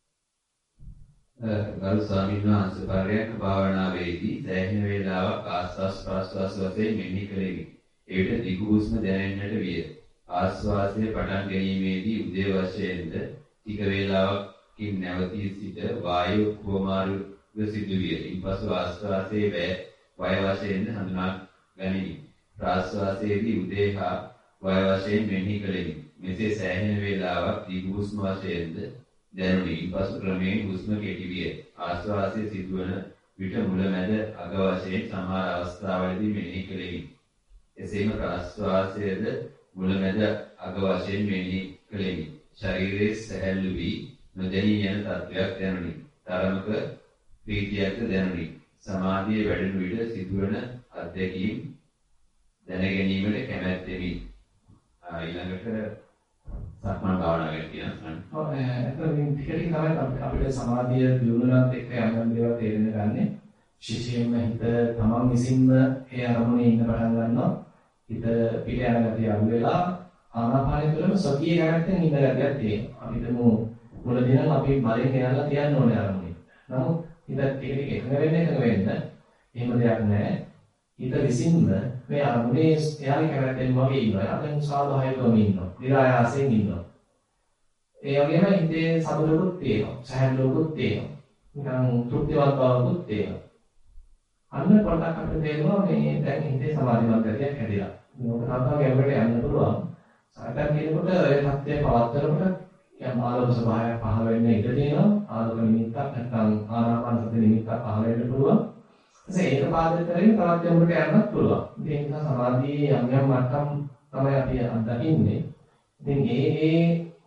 ගරු ස්වාමීන් වහන්සේ පරයන්ක භාවනාවේදී දැනෙන වේලාවක් ආස්වාස් ප්‍රාස්වාස් වශයෙන් මෙනෙහි කෙරෙමි. ඒවිට දිගු හුස්ම දැනෙන්නට විය. ආස්වාසයේ පටන් ගැනීමේදී උදේ වශයෙන්ද ටික වේලාවකින් නැවතී සිට වායු කුමාරුව සිදුවිය. ඉන්පසු ආස්වාසයේ වය වශයෙන් හඳුනා ගනිමි. ප්‍රාස්වාසයේදී උදේ හා වය වශයෙන් මෙනෙහි කෙරෙමි. මෙසේ සෑහෙන වේලාවක් දිගු හුස්ම වශයෙන්ද දැනුනි. ඉන්පසු ක්‍රමයෙන් හුස්ම කෙටි විය. ආස්වාසයේ සිදුවන විට මුලමැද අග වශයෙන් සමහර අවස්ථාවලදී මෙනෙහි කෙරෙමි. එසේම ප්‍රාස්වාසයේද මුලමැද අග වශයෙන් මෙනෙහි කෙරෙමි. ශරීරයේ සැහැල්ලු වී නොදැනී යන තත්ත්වයක් දැනුනි. තරමක ප්‍රීතියක්ද දැනුනි. සමාධියේ වැඩෙන විට සිදුවන අත්දැකීම් දැන ගැනීමට කැමැත්තෙමි. ඊළඟට සක්මන් භාවනාව ගැන කියනවා. ඔව් එතනින් ටික ටික තමයි අපිට සමාධිය දියුණුවත් එක්ක යම් දේවල් තේරෙන්න ගන්න. විශේෂයෙන්ම හිත තමන් විසින්ම ඒ අරමුණේ ඉන්න පටන් ගන්නවා. හිත පිට යන ගතිය අඩු වෙලා ආනාපානය තුළම සතිය ගැනත් ඉන්න ගතියක් තියෙනවා. අපි හිතමු මුලදී නම් අපි බලයෙන් ගෙනල්ලා තියන්න ඕනේ අරමුණේ. නමුත් හිත ටික ටික එකඟ වෙන්න එකඟ වෙන්න එහෙම දෙයක් නැහැ. හිත විසින්ම මේ අරමුණේ එයාගේ කැමැත්තෙන් වගේ ඉන්නවා. අපෙන් සාධායකවම ඉන්නවා. නිරායාසයෙන් ඉන්නවා. ඒ වගේම හිතේ සතුටකුත් තියෙනවා. සැහැල්ලුවකුත් තියෙනවා. නිකන් තෘප්තිවත් බවකුත් තියෙනවා. අන්න පොඩ්ඩක් අපිට තේරෙනවා මේ දැන් හිතේ සමාධිමත් ගතියක් හැදිලා. මේක තමයි ගැඹුරට යන්න පුළුවන්. සාකච්ඡා කියනකොට ඒ தත්ත්වය පවත්තරකොට යම් ආලෝක ස්වභාවයක් පහළ වෙන්න ඉඩ තියෙනවා. ආලෝක නිමිත්තක් නැත්නම් ආනාපාන සති නිමිත්තක් පහළ වෙන්න පුළුවන්. එතකොට ඒක පාදක කරගෙන තවත් ගැඹුරට යන්නත් පුළුවන්. ඒ නිසා සමාධියේ යම් යම් මට්ටම් තමයි අපි අත්දකින්නේ. ඉතින් ඒ ඒ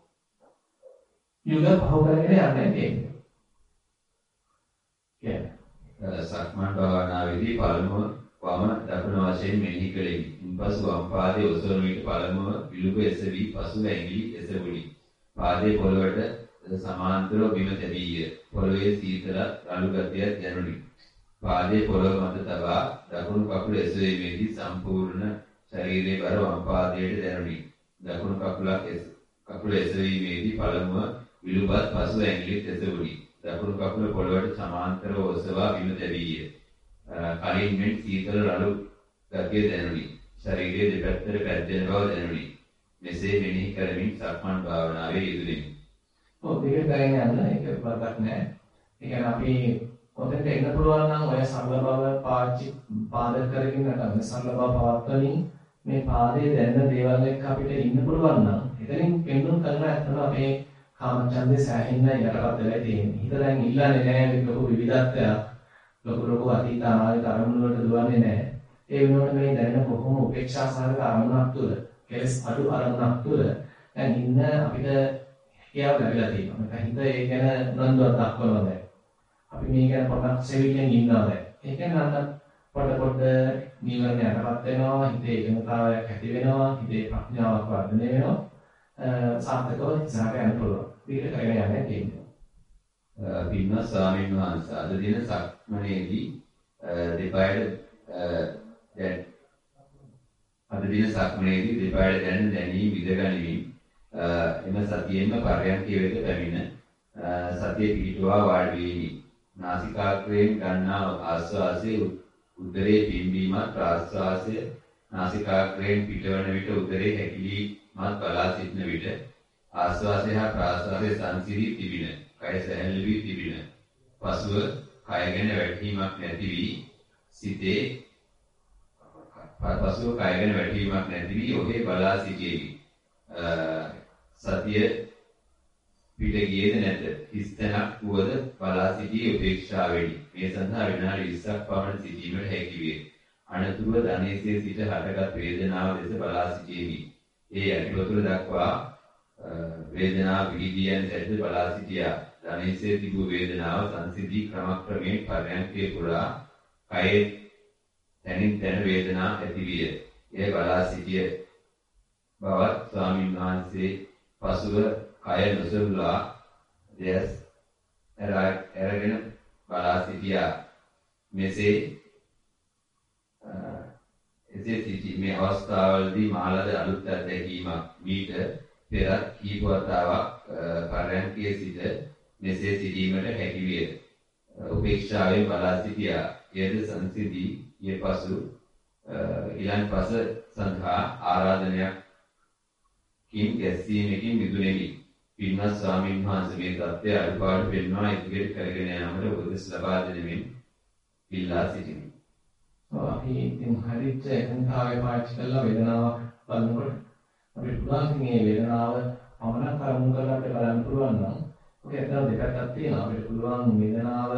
යුග පහ කරගෙන යන්නේ තියෙන්නේ. කියන්නේ සක්මන් භාවනාවේදී පළමුව වම දකුණ වශයෙන් මෙනෙහි කෙරෙමි. ඉන්පසු වම් පාදයේ ඔසවන විට පළමුව විලුඹ එසවි, පසු ඇඟිලි එසවුනි. පාදයේ පොළවට සමාන්තරව බිම තැබීය. පොළවේ සීතල රළු ගතියක් දැනුනි. පාදයේ පොළව මත තබා දකුණු කකුල එසවීමේදී සම්පූර්ණ ශරීරයේ බර වම් පාදයට දැනුනි. දකුණු කකුලක් කකුල එසවීමේදී පළමුව විලුඹත් පසු ඇඟිලිත් එසවුනි. දකුණු කකුල පොළවට සමාන්තරව ඔසවා බිම තැබීය. කලින් මෙන් සීතල රළු ගතිය දැනුනි. ශරීරයේ දෙපැත්තට පැද්දෙන බව දැනුනි. මෙසේ මෙනෙහි කරමින් සක්මන් භාවනාවේ යෙදුණෙමි. ඔව් දෙක ගාගෙන යන්න ඒක වරදක් නෑ. ඒ කියන්නේ අපි ඔතෙන්ට එන්න පුළුවන් නම් ඔය සරල බව පාවිච්චි පාදක කරගෙන නැත්නම් සරල බව පවත්වමින් මේ පාදයේ දැනෙන දේවල් එක්ක අපිට ඉන්න පුළුවන් නම් එතනින් පෙන්නුම් කරන ඇත්තම අපේ කාමචන්දේ සෑහෙන්න යටපත් වෙලා තියෙන්නේ. හිත දැන් ඉල්ලන්නේ නෑ ලොකු විවිධත්වයක්. ලොකු ලොකු අතීත අනාගත අරමුණු වලට දුවන්නේ නෑ. ඒ වෙනුවට මේ දැනෙන කොහොම උපේක්ෂා සහගත අරමුණක් තුළ කෙලස් අඩු අරමුණක් තුළ දැන් ඉන්න අපිට හැකියාව ලැබිලා තියෙනවා. නැත්නම් හිත ඒ ගැන උනන්දුවක් දක්වනවා දැන්. අපි මේ ගැන පොඩ්ඩක් සෙවිලෙන් ඉන්නවා දැන්. ඒ කියන්නේ අන්න පොඩ පොඩ නිවර්ණ යටපත් වෙනවා, හිතේ එකඟතාවයක් ඇති වෙනවා, හිතේ ප්‍රඥාවක් වර්ධනය වෙනවා. සාර්ථකව ඉස්සරහට යන්න පුළුවන්. මේක කරගෙන යන්නේ තියෙනවා. පින්වත් ස්වාමීන් වහන්සේ අද දින සක්මනේදී දෙපායට දැන් අද දින සක්මනේදී දෙපායට දැනෙන දැනීම් විදගනිමින් එම සතියෙන්ම පරයන්කේ වෙත පැමිණ සතිය පිහිටුවා වාඩි වෙමි. නාසිකාග්‍රයෙන් ගන්නා ආශ්වාසයේ උදරයේ පිම්බීමත් ප්‍රාශ්වාසය නාසිකාග්‍රයෙන් පිටවන විට උදරයේ හැකිලීමත් බලා සිටින විට ආශ්වාසය හා ප්‍රාශ්වාසයේ සංසිඳී තිබින කය සැහැල්ලු වී තිබින පසුව කය ගැන වැටහීමක් නැති වී සිතේ පසුව කය ගැන වැටහීමක් නැති වී ඔහේ බලා සිටියෙමි. සතිය පිට ගියේද නැත. හිස්තැනක් වුවද බලා සිටී උපේක්ෂාවෙනි. මේ සඳහා විනාඩි විස්සක් පමණ සිටීමට හැකි වේ. අනතුරුව ධනේශයේ සිට හටගත් වේදනාව දෙස බලා සිටියෙමි. ඒ අනිවතුර දක්වා වේදනාව විහිදියන් සැද බලා සිටියා. ධනේශයේ තිබූ වේදනාව සංසිද්ධි ක්‍රමක්‍රමයෙන් පරයන්කේ පුරා කයේ තනින් තන වේදනා ඇති විය. එය බලා සිටිය බවත් ස්වාමීන් වහන්සේ පසුව කය නොසුල්ලා දෙස් එරගෙන බලා සිටියා. මෙසේ එසේ සිටි මේ අවස්ථාවවලදී මාළද අලුත් අත්දැකීමක් මීට පෙර කීප වතාවක් පරයන්කේ සිට මෙසේ සිටීමට හැකි විය. උපේක්ෂාවෙන් බලා සිටියා. එයද සංසිද්ධි ඊය පසු ඊළඟ පස සඳහා ආරාධනයක් කින් ගැස්සීමකින් මිදුණෙමි. පින්වත් ස්වාමීන් වහන්සේ මේ தත්ත්වය අනුපාඩු පෙන්වා ඉදිරියට කරගෙන යාමට උපදෙස් ලබා දෙනෙමින් ඉල්ලා සිටිමි. අපි ඉතින් හරියට එකඟතාවය පාවිච්චි කරලා වේදනාවක් බලනකොට අපිට පුළුවන් මේ වේදනාව පමණක් අරමුණු කරලා අපිට බලන්න පුළුවන් නම් ඔක ඇත්තටම දෙකක් තියෙනවා. අපිට පුළුවන් වේදනාව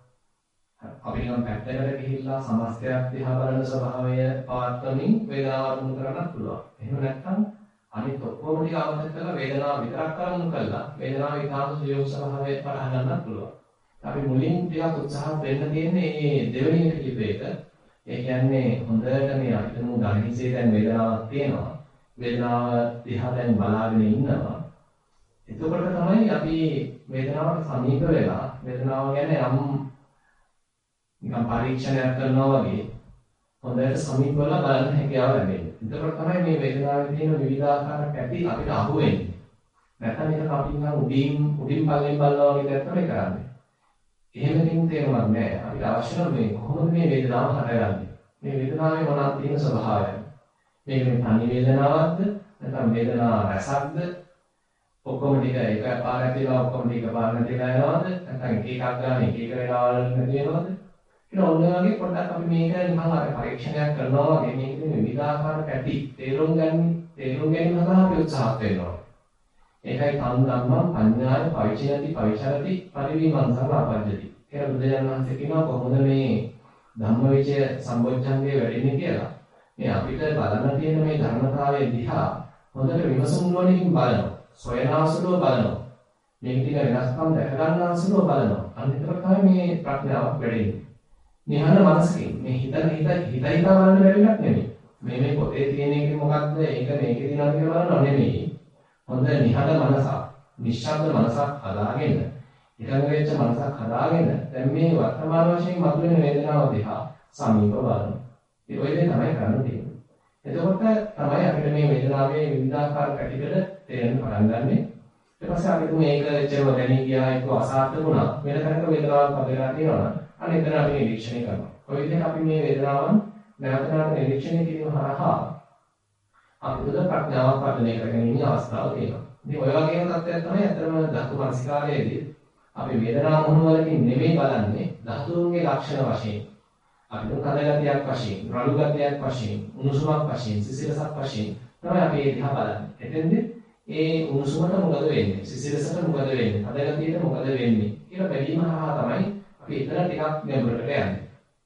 අපි නිකන් පැත්තකට ගිහිල්ලා සමස්තයක් දිහා බලන ස්වභාවය පවත්වමින් වේදනාව අරමුණු කරන්නත් පුළුවන්. එහෙම නැත්නම් අනිත් ඔක්කොම ටික අමතක කරලා වේදනාව විතරක් අරමුණු කරලා වේදනාව ඊටාම සුයෝග ස්වභාවයට පරහ ගන්නත් පුළුවන්. අපි මුලින් ටිකක් උත්සාහ දෙන්න තියෙන්නේ මේ දෙවෙනි එක කිව්ව එක. ඒ කියන්නේ හොඳට මේ අපිට මු ධනහිසේ දැන් වේදනාවක් තියෙනවා. වේදනාව දිහා දැන් බලාගෙන ඉන්නවා. එතකොට තමයි අපි වේදනාවට සමීප වෙලා වේදනාව ගැන යම් නිකන් පරීක්ෂණයක් කරනවා වගේ හොඳට සමීප වෙලා බලන්න හැකියාව ලැබෙන්නේ. එතකොට තමයි මේ වේදනාවේ තියෙන විවිධාකාර පැති අපිට අහු වෙන්නේ. නැත්නම් ඒක අපි නිකන් උඩින් උඩින් පල්ලෙන් බලනවා වගේ තමයි කරන්නේ. එහෙම දෙන්න තේරුමක් නැහැ. අපිට අවශ්‍ය මේ කොහොමද මේ වේදනාව හටගන්නේ? මේ වේදනාවේ මොනවාද තියෙන ස්වභාවයන්? මේක මේ තනි වේදනාවක්ද? නැත්නම් වේදනාව රසක්ද? ඔක්කොම ටික එකපාරට තියලා ඔක්කොම ටික පාර නැතිලා යනවද? නැත්නම් එක එකක් ගන්න එක එක වෙලාවල් නැති වෙනවද? ඒක ඔන්න වගේ පොඩ්ඩක් අපි මේක නිකන් අර පරීක්ෂණයක් කරනවා වගේ මේකේ විවිධාකාර පැති තේරුම් ගන්න තේරුම් ගැනීම සඳහා අපි උත්සාහ කරනවා. ඒකයි තන් ධම්මං පඤ්ඤාය පවිචයති පවිචරති පරිවිමං සමාපජ්ජති. කියලා බුදුරජාණන් වහන්සේ කියනවා කොහොමද මේ ධම්මවිචය සම්බොච්චංගේ වැඩින්නේ කියලා. මේ අපිට බලන්න තියෙන මේ ධර්මතාවයේ දිහා හොඳට විමසුම් නොවනින් බලනවා. සොයනාසුලව බලනවා. මේක ටික වෙනස්කම් දැක ගන්නාසුලව බලනවා. අන්න ඒක තමයි මේ ප්‍රඥාවක් වැඩෙන්නේ. නිහන මනසකින් මේ හිතන හිත හිත හිතා බලන්න බැරිලක් නෙමෙයි. මේ මේ පොතේ තියෙන එක මොකක්ද ඒක මේකේ දිනන කියලා බලනවා නෙමෙයි. හොඳ නිහන මනසක්, නිශ්ශබ්ද මනසක් හදාගෙන, එකඟ වෙච්ච මනසක් හදාගෙන දැන් මේ වර්තමාන වශයෙන් මතුවෙන වේදනාව දිහා සමීප බලනවා. ඒ ඔය දේ තමයි කරන්න තියෙන්නේ. එතකොට තමයි අපිට මේ වේදනාවේ විවිධාකාර පැතිකඩ තේරෙන්න පටන් ගන්නෙ. ඊට පස්සේ අපි මේක එච්චරම දැනී ගියා ඒක අසාර්ථක වුණා. වෙන තැනක වේදනාවක් පදලා තියෙනවා. අන්න එතන අපි නිරීක්ෂණය කරනවා. කොයි විදිහට අපි මේ වේදනාවන් නැවත නැවත නිරීක්ෂණය කිරීම හරහා අපි තුළ ප්‍රඥාව වර්ධනය කරගෙන ඉන්න අවස්ථාවක් තියෙනවා. ඉතින් ඔය වගේම තත්ත්වයක් තමයි අතරම ධාතු මනසිකාරයේදී අපි වේදනා මොහොන වලකින් නෙමෙයි බලන්නේ ධාතුන්ගේ ලක්ෂණ වශයෙන්. අපි දුකදගතියක් වශයෙන්, රළු ගතියක් වශයෙන්, උණුසුමක් වශයෙන්, සිසිලසක් වශයෙන් තමයි අපි ඒ දිහා බලන්නේ. එතෙන්දී ඒ උණුසුමට මොකද වෙන්නේ? සිසිලසට මොකද වෙන්නේ? හදගතියට මොකද වෙන්නේ? කියලා බැලීම හරහා තමයි අපි එතන ටිකක් ගැඹුරට යන්නේ.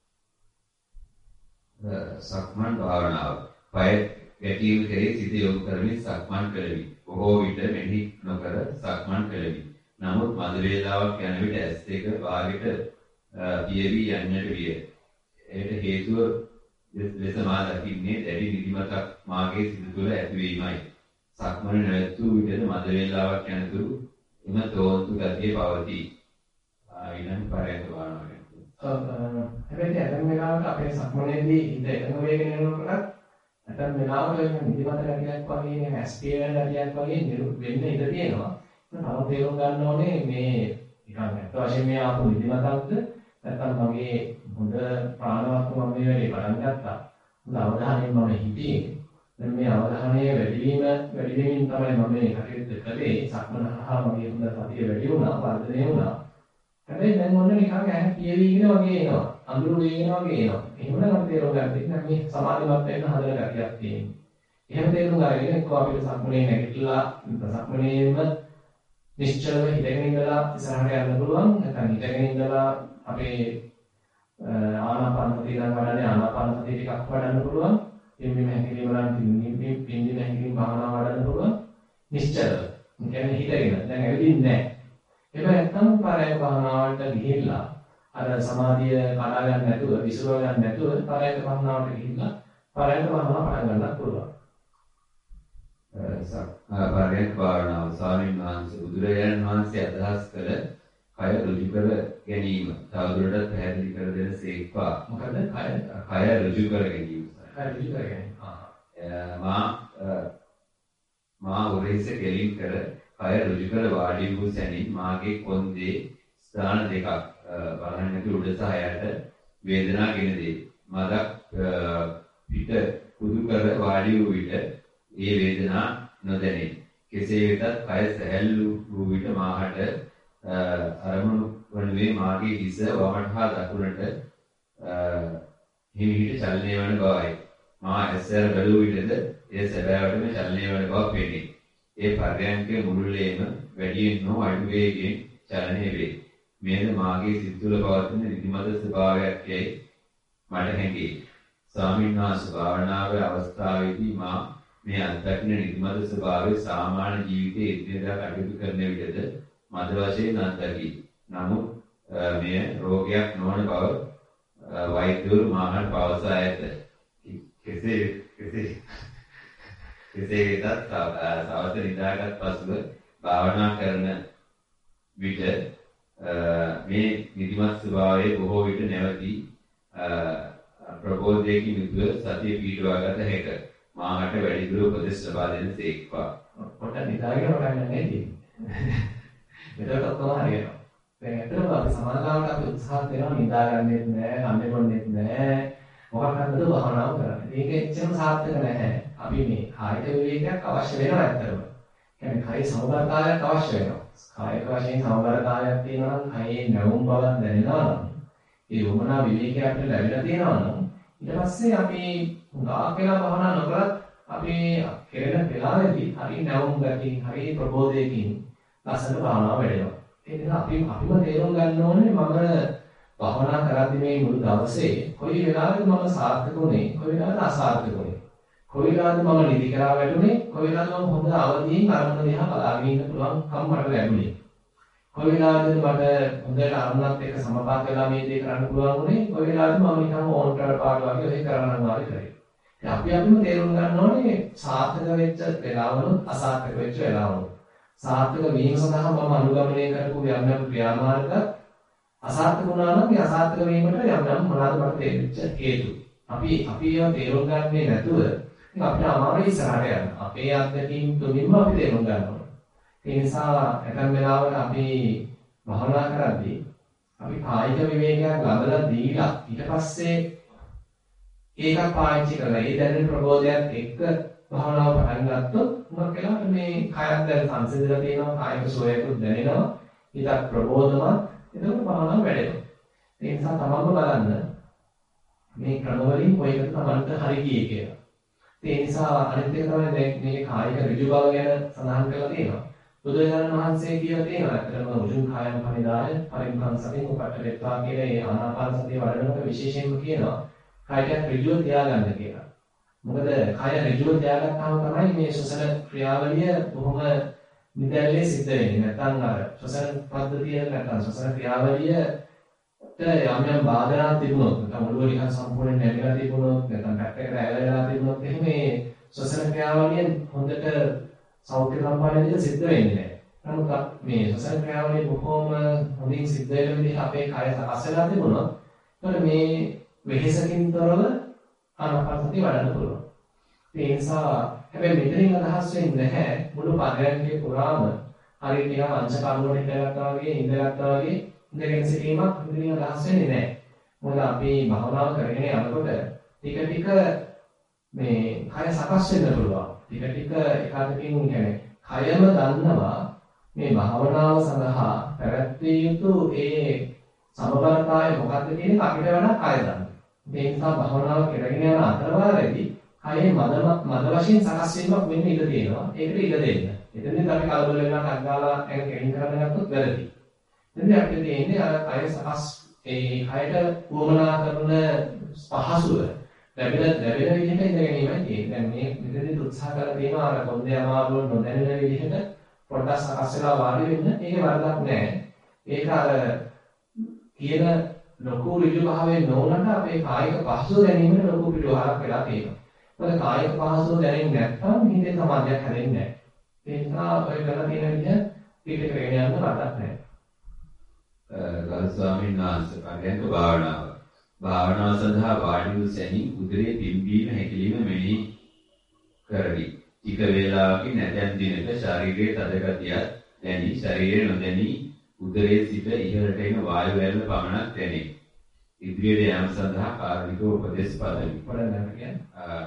සක්මන් භාවනාව. පය ගැටීම කෙරෙහි සිත යොමු කරමින් සක්මන් කෙරෙවි. බොහෝ විට මෙහි නොකර සක්මන් කෙරෙවි. නමුත් මද වේලාවක් යන විට ඇස් දෙක වාගෙට පියවි යන්නට විය. එයට හේතුව ලෙස මා දකින්නේ දැඩි නිදිමතක් මාගේ සිත තුළ ඇතිවීමයි. සක්මන නැවැත්වූ විටද මද වේලාවක් යනතුරු එම තෝන්තු ගතිය පවතී. ඊළඟ පරයන්ක වානවා කියන්නේ. හැබැයි ඇතැම් වෙලාවට අපේ සක්මනේදී හිත එකඟ වෙගෙන යනකොට ඇතැම් වෙලාවට නිදිමත ගතියක් වගේ නේ ඇස්පියර් ගතියක් වගේ වෙන්න ඉඩ තියෙනවා. තව තේරුම් ගන්න ඕනේ මේ නිකන් ඇත්ත වශයෙන්ම මේ ආපු නිදිමතක්ද නැත්නම් මගේ හොඳ ප්‍රාණවත් මම මේ වැඩේ පටන් ගත්තා. හොඳ අවධානයෙන් මම හිටියේ. දැන් මේ අවධානය වැඩි වීම වැඩි වෙමින් තමයි මම මේ කටයුත්ත කළේ. සක්මන හරහා මගේ හොඳ සතිය වැඩි වුණා, වර්ධනය වුණා. හැබැයි දැන් මොන නිකන් ඇහ පියවිගෙන වගේ එනවා. අඳුරු වේගෙන වගේ එනවා. එහෙමනම් අපි තේරුම් ගන්න තියෙනවා මේ සමාධිමත් වෙන්න හදන ගතියක් තියෙනවා. එහෙම තේරුම් අරගෙන එක්ක අපිට සක්මනේ නැගිටලා සක්මනේම නිශ්චලව හිතගෙන ඉඳලා ඉස්සරහට යන්න පුළුවන්. නැත්නම් හිතගෙන ඉඳලා අපේ ආනාපාන සතිය නම් වඩන්නේ ආනාපාන සතිය ටිකක් වඩන්න පුළුවන්. පිම්බි මහැකිලිම නම් පිම්බි පිම්බි මහැකිලිම භාවනාව වඩන්න පුළුවන්. නිශ්චලව. කියන්නේ හිතගෙන. දැන් ඇවිදින්නේ නැහැ. ඒක නැත්තම් පාරයක භාවනාවට ගිහිල්ලා අර සමාධිය කඩා ගන්න නැතුව විසිරව ගන්න නැතුව පාරයක භාවනාවට ගිහිල්ලා පාරයක භාවනාව පටන් ගන්නත් පුළුවන්. පාරයක භාවනාව ස්වාමීන් වහන්සේ බුදුරජාණන් වහන්සේ අදහස් කළ කය ඍජු කර ගැනීම තවදුරටත් පැහැදිලි කර දෙන සේක්වා. මොකද කය කය ඍජු කර ගැනීම. කය ඍජු කර ගැනීම. මා මා උරහිස කෙලින් කර කය ඍජු කර වාඩි වූ සැනින් මාගේ කොන්දේ ස්ථාන දෙකක් බලන්න නැති උඩ සහ යට වේදනා ගෙන දේ. මදක් පිට කුදු කර වාඩි වූ විට ඒ වේදනා නොදැනේ. කෙසේ වෙතත් කය සැහැල්ලු වූ විට මාහට අරමුණු වනුවේ මාගේ හිස වමට හා දකුණට හිමිහිට චලනය වන බවයි. මා ඇස්සර බැලූ විටද එය සැබෑවටම චලනය වන බව පෙනේ. ඒ පර්යංකයේ මුළුල්ලේම වැඩියෙන් නො අඩු වේගෙන් චලනය වේ. මේද මාගේ සිත තුළ පවතින නිදිමත ස්වභාවයක් යයි මට හැඟේ. ස්වාමීන් වහන්සේ භාවනාවේ අවස්ථාවේදී මා මේ අත්දකින නිදිමත ස්වභාවය සාමාන්‍ය ජීවිතයේ ඉදිරියට කටයුතු කරන විටද මද වශයෙන් අත්දකි. නමුත් මෙය රෝගයක් නොවන බව වෛද්‍යවරු මාහට පවසා ඇත. කෙසේ කෙසේ කෙසේ වෙතත් සවස නිදාගත් පසුව භාවනා කරන විට මේ නිදිමත් ස්වභාවය බොහෝ විට නැවතී ප්‍රබෝධයකින් යුතුව සතිය පිටවා ගත හැකිය. මාහට වැඩිදුර උපදෙස් ලබා දෙන සේක්වා. පොඩ්ඩක් නිදාගෙන බලන්න නේද? මෙතනට තමයි හරියනවා. දැන් ඇත්තටම අපි සමානතාවට අපි උත්සාහ කරනවා නිදාගන්නෙත් නෑ, කන්නේ බොන්නෙත් නෑ. මොකක් හරිද භාවනාව කරන්නේ. මේක එච්චරම සාර්ථක නැහැ. අපි මේ කායික විවේකයක් අවශ්‍ය වෙනවා ඇත්තටම. කියන්නේ කාය සමබරතාවයක් අවශ්‍ය වෙනවා. කායික වශයෙන් සමබරතාවයක් තියෙනවා නම් කයේ නැවුම් බවක් දැනෙනවා නම් ඒ වමනා විවේකයක් අපිට ලැබිලා තියෙනවා නම් ඊට පස්සේ අපි ගා කියලා භාවනා නොකරත් අපි කෙරෙන වෙලාවෙදී හරි නැවුම් ගතියින් හරි ප්‍රබෝධයකින් ලස්සන භාවනාව වැඩෙනවා. ඒ නිසා අපි අපිම තේරුම් ගන්න ඕනේ මම භාවනා කරද්දී මේ මුළු දවසේ කොයි වෙලාවෙද මම සාර්ථක වුනේ, කොයි වෙලාවද අසාර්ථක වුනේ. කොයි වෙලාවද මම නිදි කරා වැටුනේ, කොයි වෙලාවද මම හොඳ අවදීන් අරමුණ දිහා බලාගෙන ඉන්න පුළුවන්කම් මට ලැබුණේ. කොයි වෙලාවද මට හොඳට අරමුණත් එක්ක සමපාත වෙලා මේ දේ කරන්න පුළුවන් වුනේ, කොයි වෙලාවද මම නිකන් ඕන් කරලා පාඩු වගේ ඔය කරන්න වාගේ කරේ. ඉතින් අපි අපිම තේරුම් ගන්න ඕනේ සාර්ථක වෙච්ච වෙලාවලුත් අසාර්ථක වෙච්ච වෙලාවලුත්. සාර්ථක වීම සඳහා මම අනුගමනය කරපු යම් යම් ක්‍රියාමාර්ග අසාර්ථක වුණා නම් ඒ අසාර්ථක වීමට යම් යම් මොනවාද මට තේරිච්ච හේතු. අපි අපි ඒවා තේරුම් ගන්නේ නැතුව ඉතින් අපිට අමාරුයි ඉස්සරහට යන්න. අපේ අත්දැකීම් තුලින්ම අපි තේරුම් ගන්න ඕනේ. ඒ නිසා ඇතැම් වෙලාවට අපි භාවනා කරද්දී අපි කායික විවේකයක් ලබලා දීලා ඊට පස්සේ ඒකත් පාවිච්චි කරලා ඒ දැනෙන ප්‍රබෝධයත් එක්ක භාවනාව පටන් ගත්තොත් මොකක් වෙලාවට මේ කායත් දැන් සංසිඳලා තියෙනවා කායික සෝයකුත් දැනෙනවා ඊට ප්‍රබෝධමත් එතකොට භාවනාව වැඩෙනවා. ඒ නිසා තමන්ම බලන්න මේ ක්‍රමවලින් කොයිකද තමන්ට හරි ගියේ කියලා. ඒ නිසා අනිත් එක තමයි දැන් මේ කායික ඍජු බව ගැන සඳහන් කරලා තියෙනවා. බුදුරජාණන් වහන්සේ කියලා තියෙනවා අතරම උජුං කායම් පරිදාය පරිංඛං සතින් උපට්ඨලෙත්වා කියලා ඒ ආනාපාන සතිය වඩනකොට විශේෂයෙන්ම කියනවා කායයට ඍජුව තියාගන්න කියලා. මොකද කාය ඍජුව තියාගත්තාම තමයි මේ ශ්වසන ක්‍රියාවලිය බොහොම නිදැල්ලේ සිද්ධ වෙන්නේ. නැත්නම් අර ශ්වසන පද්ධතිය නැත්නම් ශ්වසන ක්‍රියාවලියට යම් යම් බාධා තිබුණොත් නැත්නම් ඔළුව නිකන් සම්පූර්ණයෙන් නැගලා තිබුණොත් නැත්නම් පැත්තකට ඇලලා තිබුණොත් එහෙම මේ ශ්වසන ක්‍රියාවලිය හොඳට සෞඛ්‍ය සම්පන්නව සිද්ධ වෙන්නේ නැහැ. නමුත් මේ ශ්වසන ක්‍රියාවලිය බොහොම හොඳින් සිද්ධ වෙන විදිහට අපේ කය සකස් වෙලා තිබුණොත් එතකොට මේ වෙහෙසකින් තොරව ආනාපාන සතිය වඩන්න පුළුවන්. ඒ නිසා හැබැයි මෙතනින් අදහස් වෙන්නේ නැහැ මුළු පරයන්කේ පුරාම හරියට නිකන් අංශ කරුණට හිටගත්තා වගේ ඉඳගත්තා වගේ ඉඳගෙන සිටීමක් මෙතනින් අදහස් වෙන්නේ නැහැ. මොකද අපි භාවනාව කරගෙන යනකොට ටික ටික මේ කය සකස් වෙන්න පුළුවන්. ටික ටික එකwidehatකින් කියන්නේ කයම දන්නවා මේ භාවනාව සඳහා පැවැත්විය යුතු ඒ සමබරතාවය මොකක්ද කියන එක අපිට වඩා කය දන්නවා. ඒ නිසා භාවනාව කරගෙන යන අතරවාරදී කයේ මද මද වශයෙන් සකස් වීමක් වෙන්න ඉඩ තියෙනවා. ඒකට ඉඩ දෙන්න. එතනදී අපි කලබල වෙනවා කද්දාලා ඒක කෙලින් කරන්න ගත්තොත් වැරදි. එතනදී අපිට තියෙන්නේ අර කය සකස් ඒ කයට වමනා කරන පහසුව ලැබෙන ලැබෙන විදිහට ඉඳ ගැනීමයි තියෙන්නේ. දැන් මේ මෙතනදී උත්සාහ කරලා තියෙනවා අර කොන්දේ අමාරුව නොදැනෙන විදිහට පොඩ්ඩක් සකස් වෙලා වාඩි වෙන්න. ඒක වරදක් නෑ. ඒක අර කියන ලොකු ඍජු භාවයේ නොවනට අපේ කායික පහසුව දැනීමට ලොකු පිටුවහලක් වෙලා තියෙනවා. මොකද කායික පහසුව දැනෙන්නේ නැත්නම් හිතේ සමාධියක් හැදෙන්නේ නැහැ. ඒ නිසා ඔය කරලා තියෙන විදිහ පිට කරගෙන යන්න වරදක් නැහැ. ගරු ස්වාමීන් වහන්සේ පරයන්ක භාවනාව. භාවනාව සඳහා වාඩි වූ සැනින් උදරයේ පිම්බීම හැකිලිම මෙහි කරවි. ටික වේලාවකින් නැතැම් දිනක ශරීරයේ තද ගතියක් දැනි ශරීරයේ නොදැනි උදරයේ සිට ඉහළට එන වායු වැල්ල පමණක් දැනේ. ඉදිරියට යාම සඳහා කාරුණික උපදෙස් පදවි. පොඩ්ඩක් කියන්නේ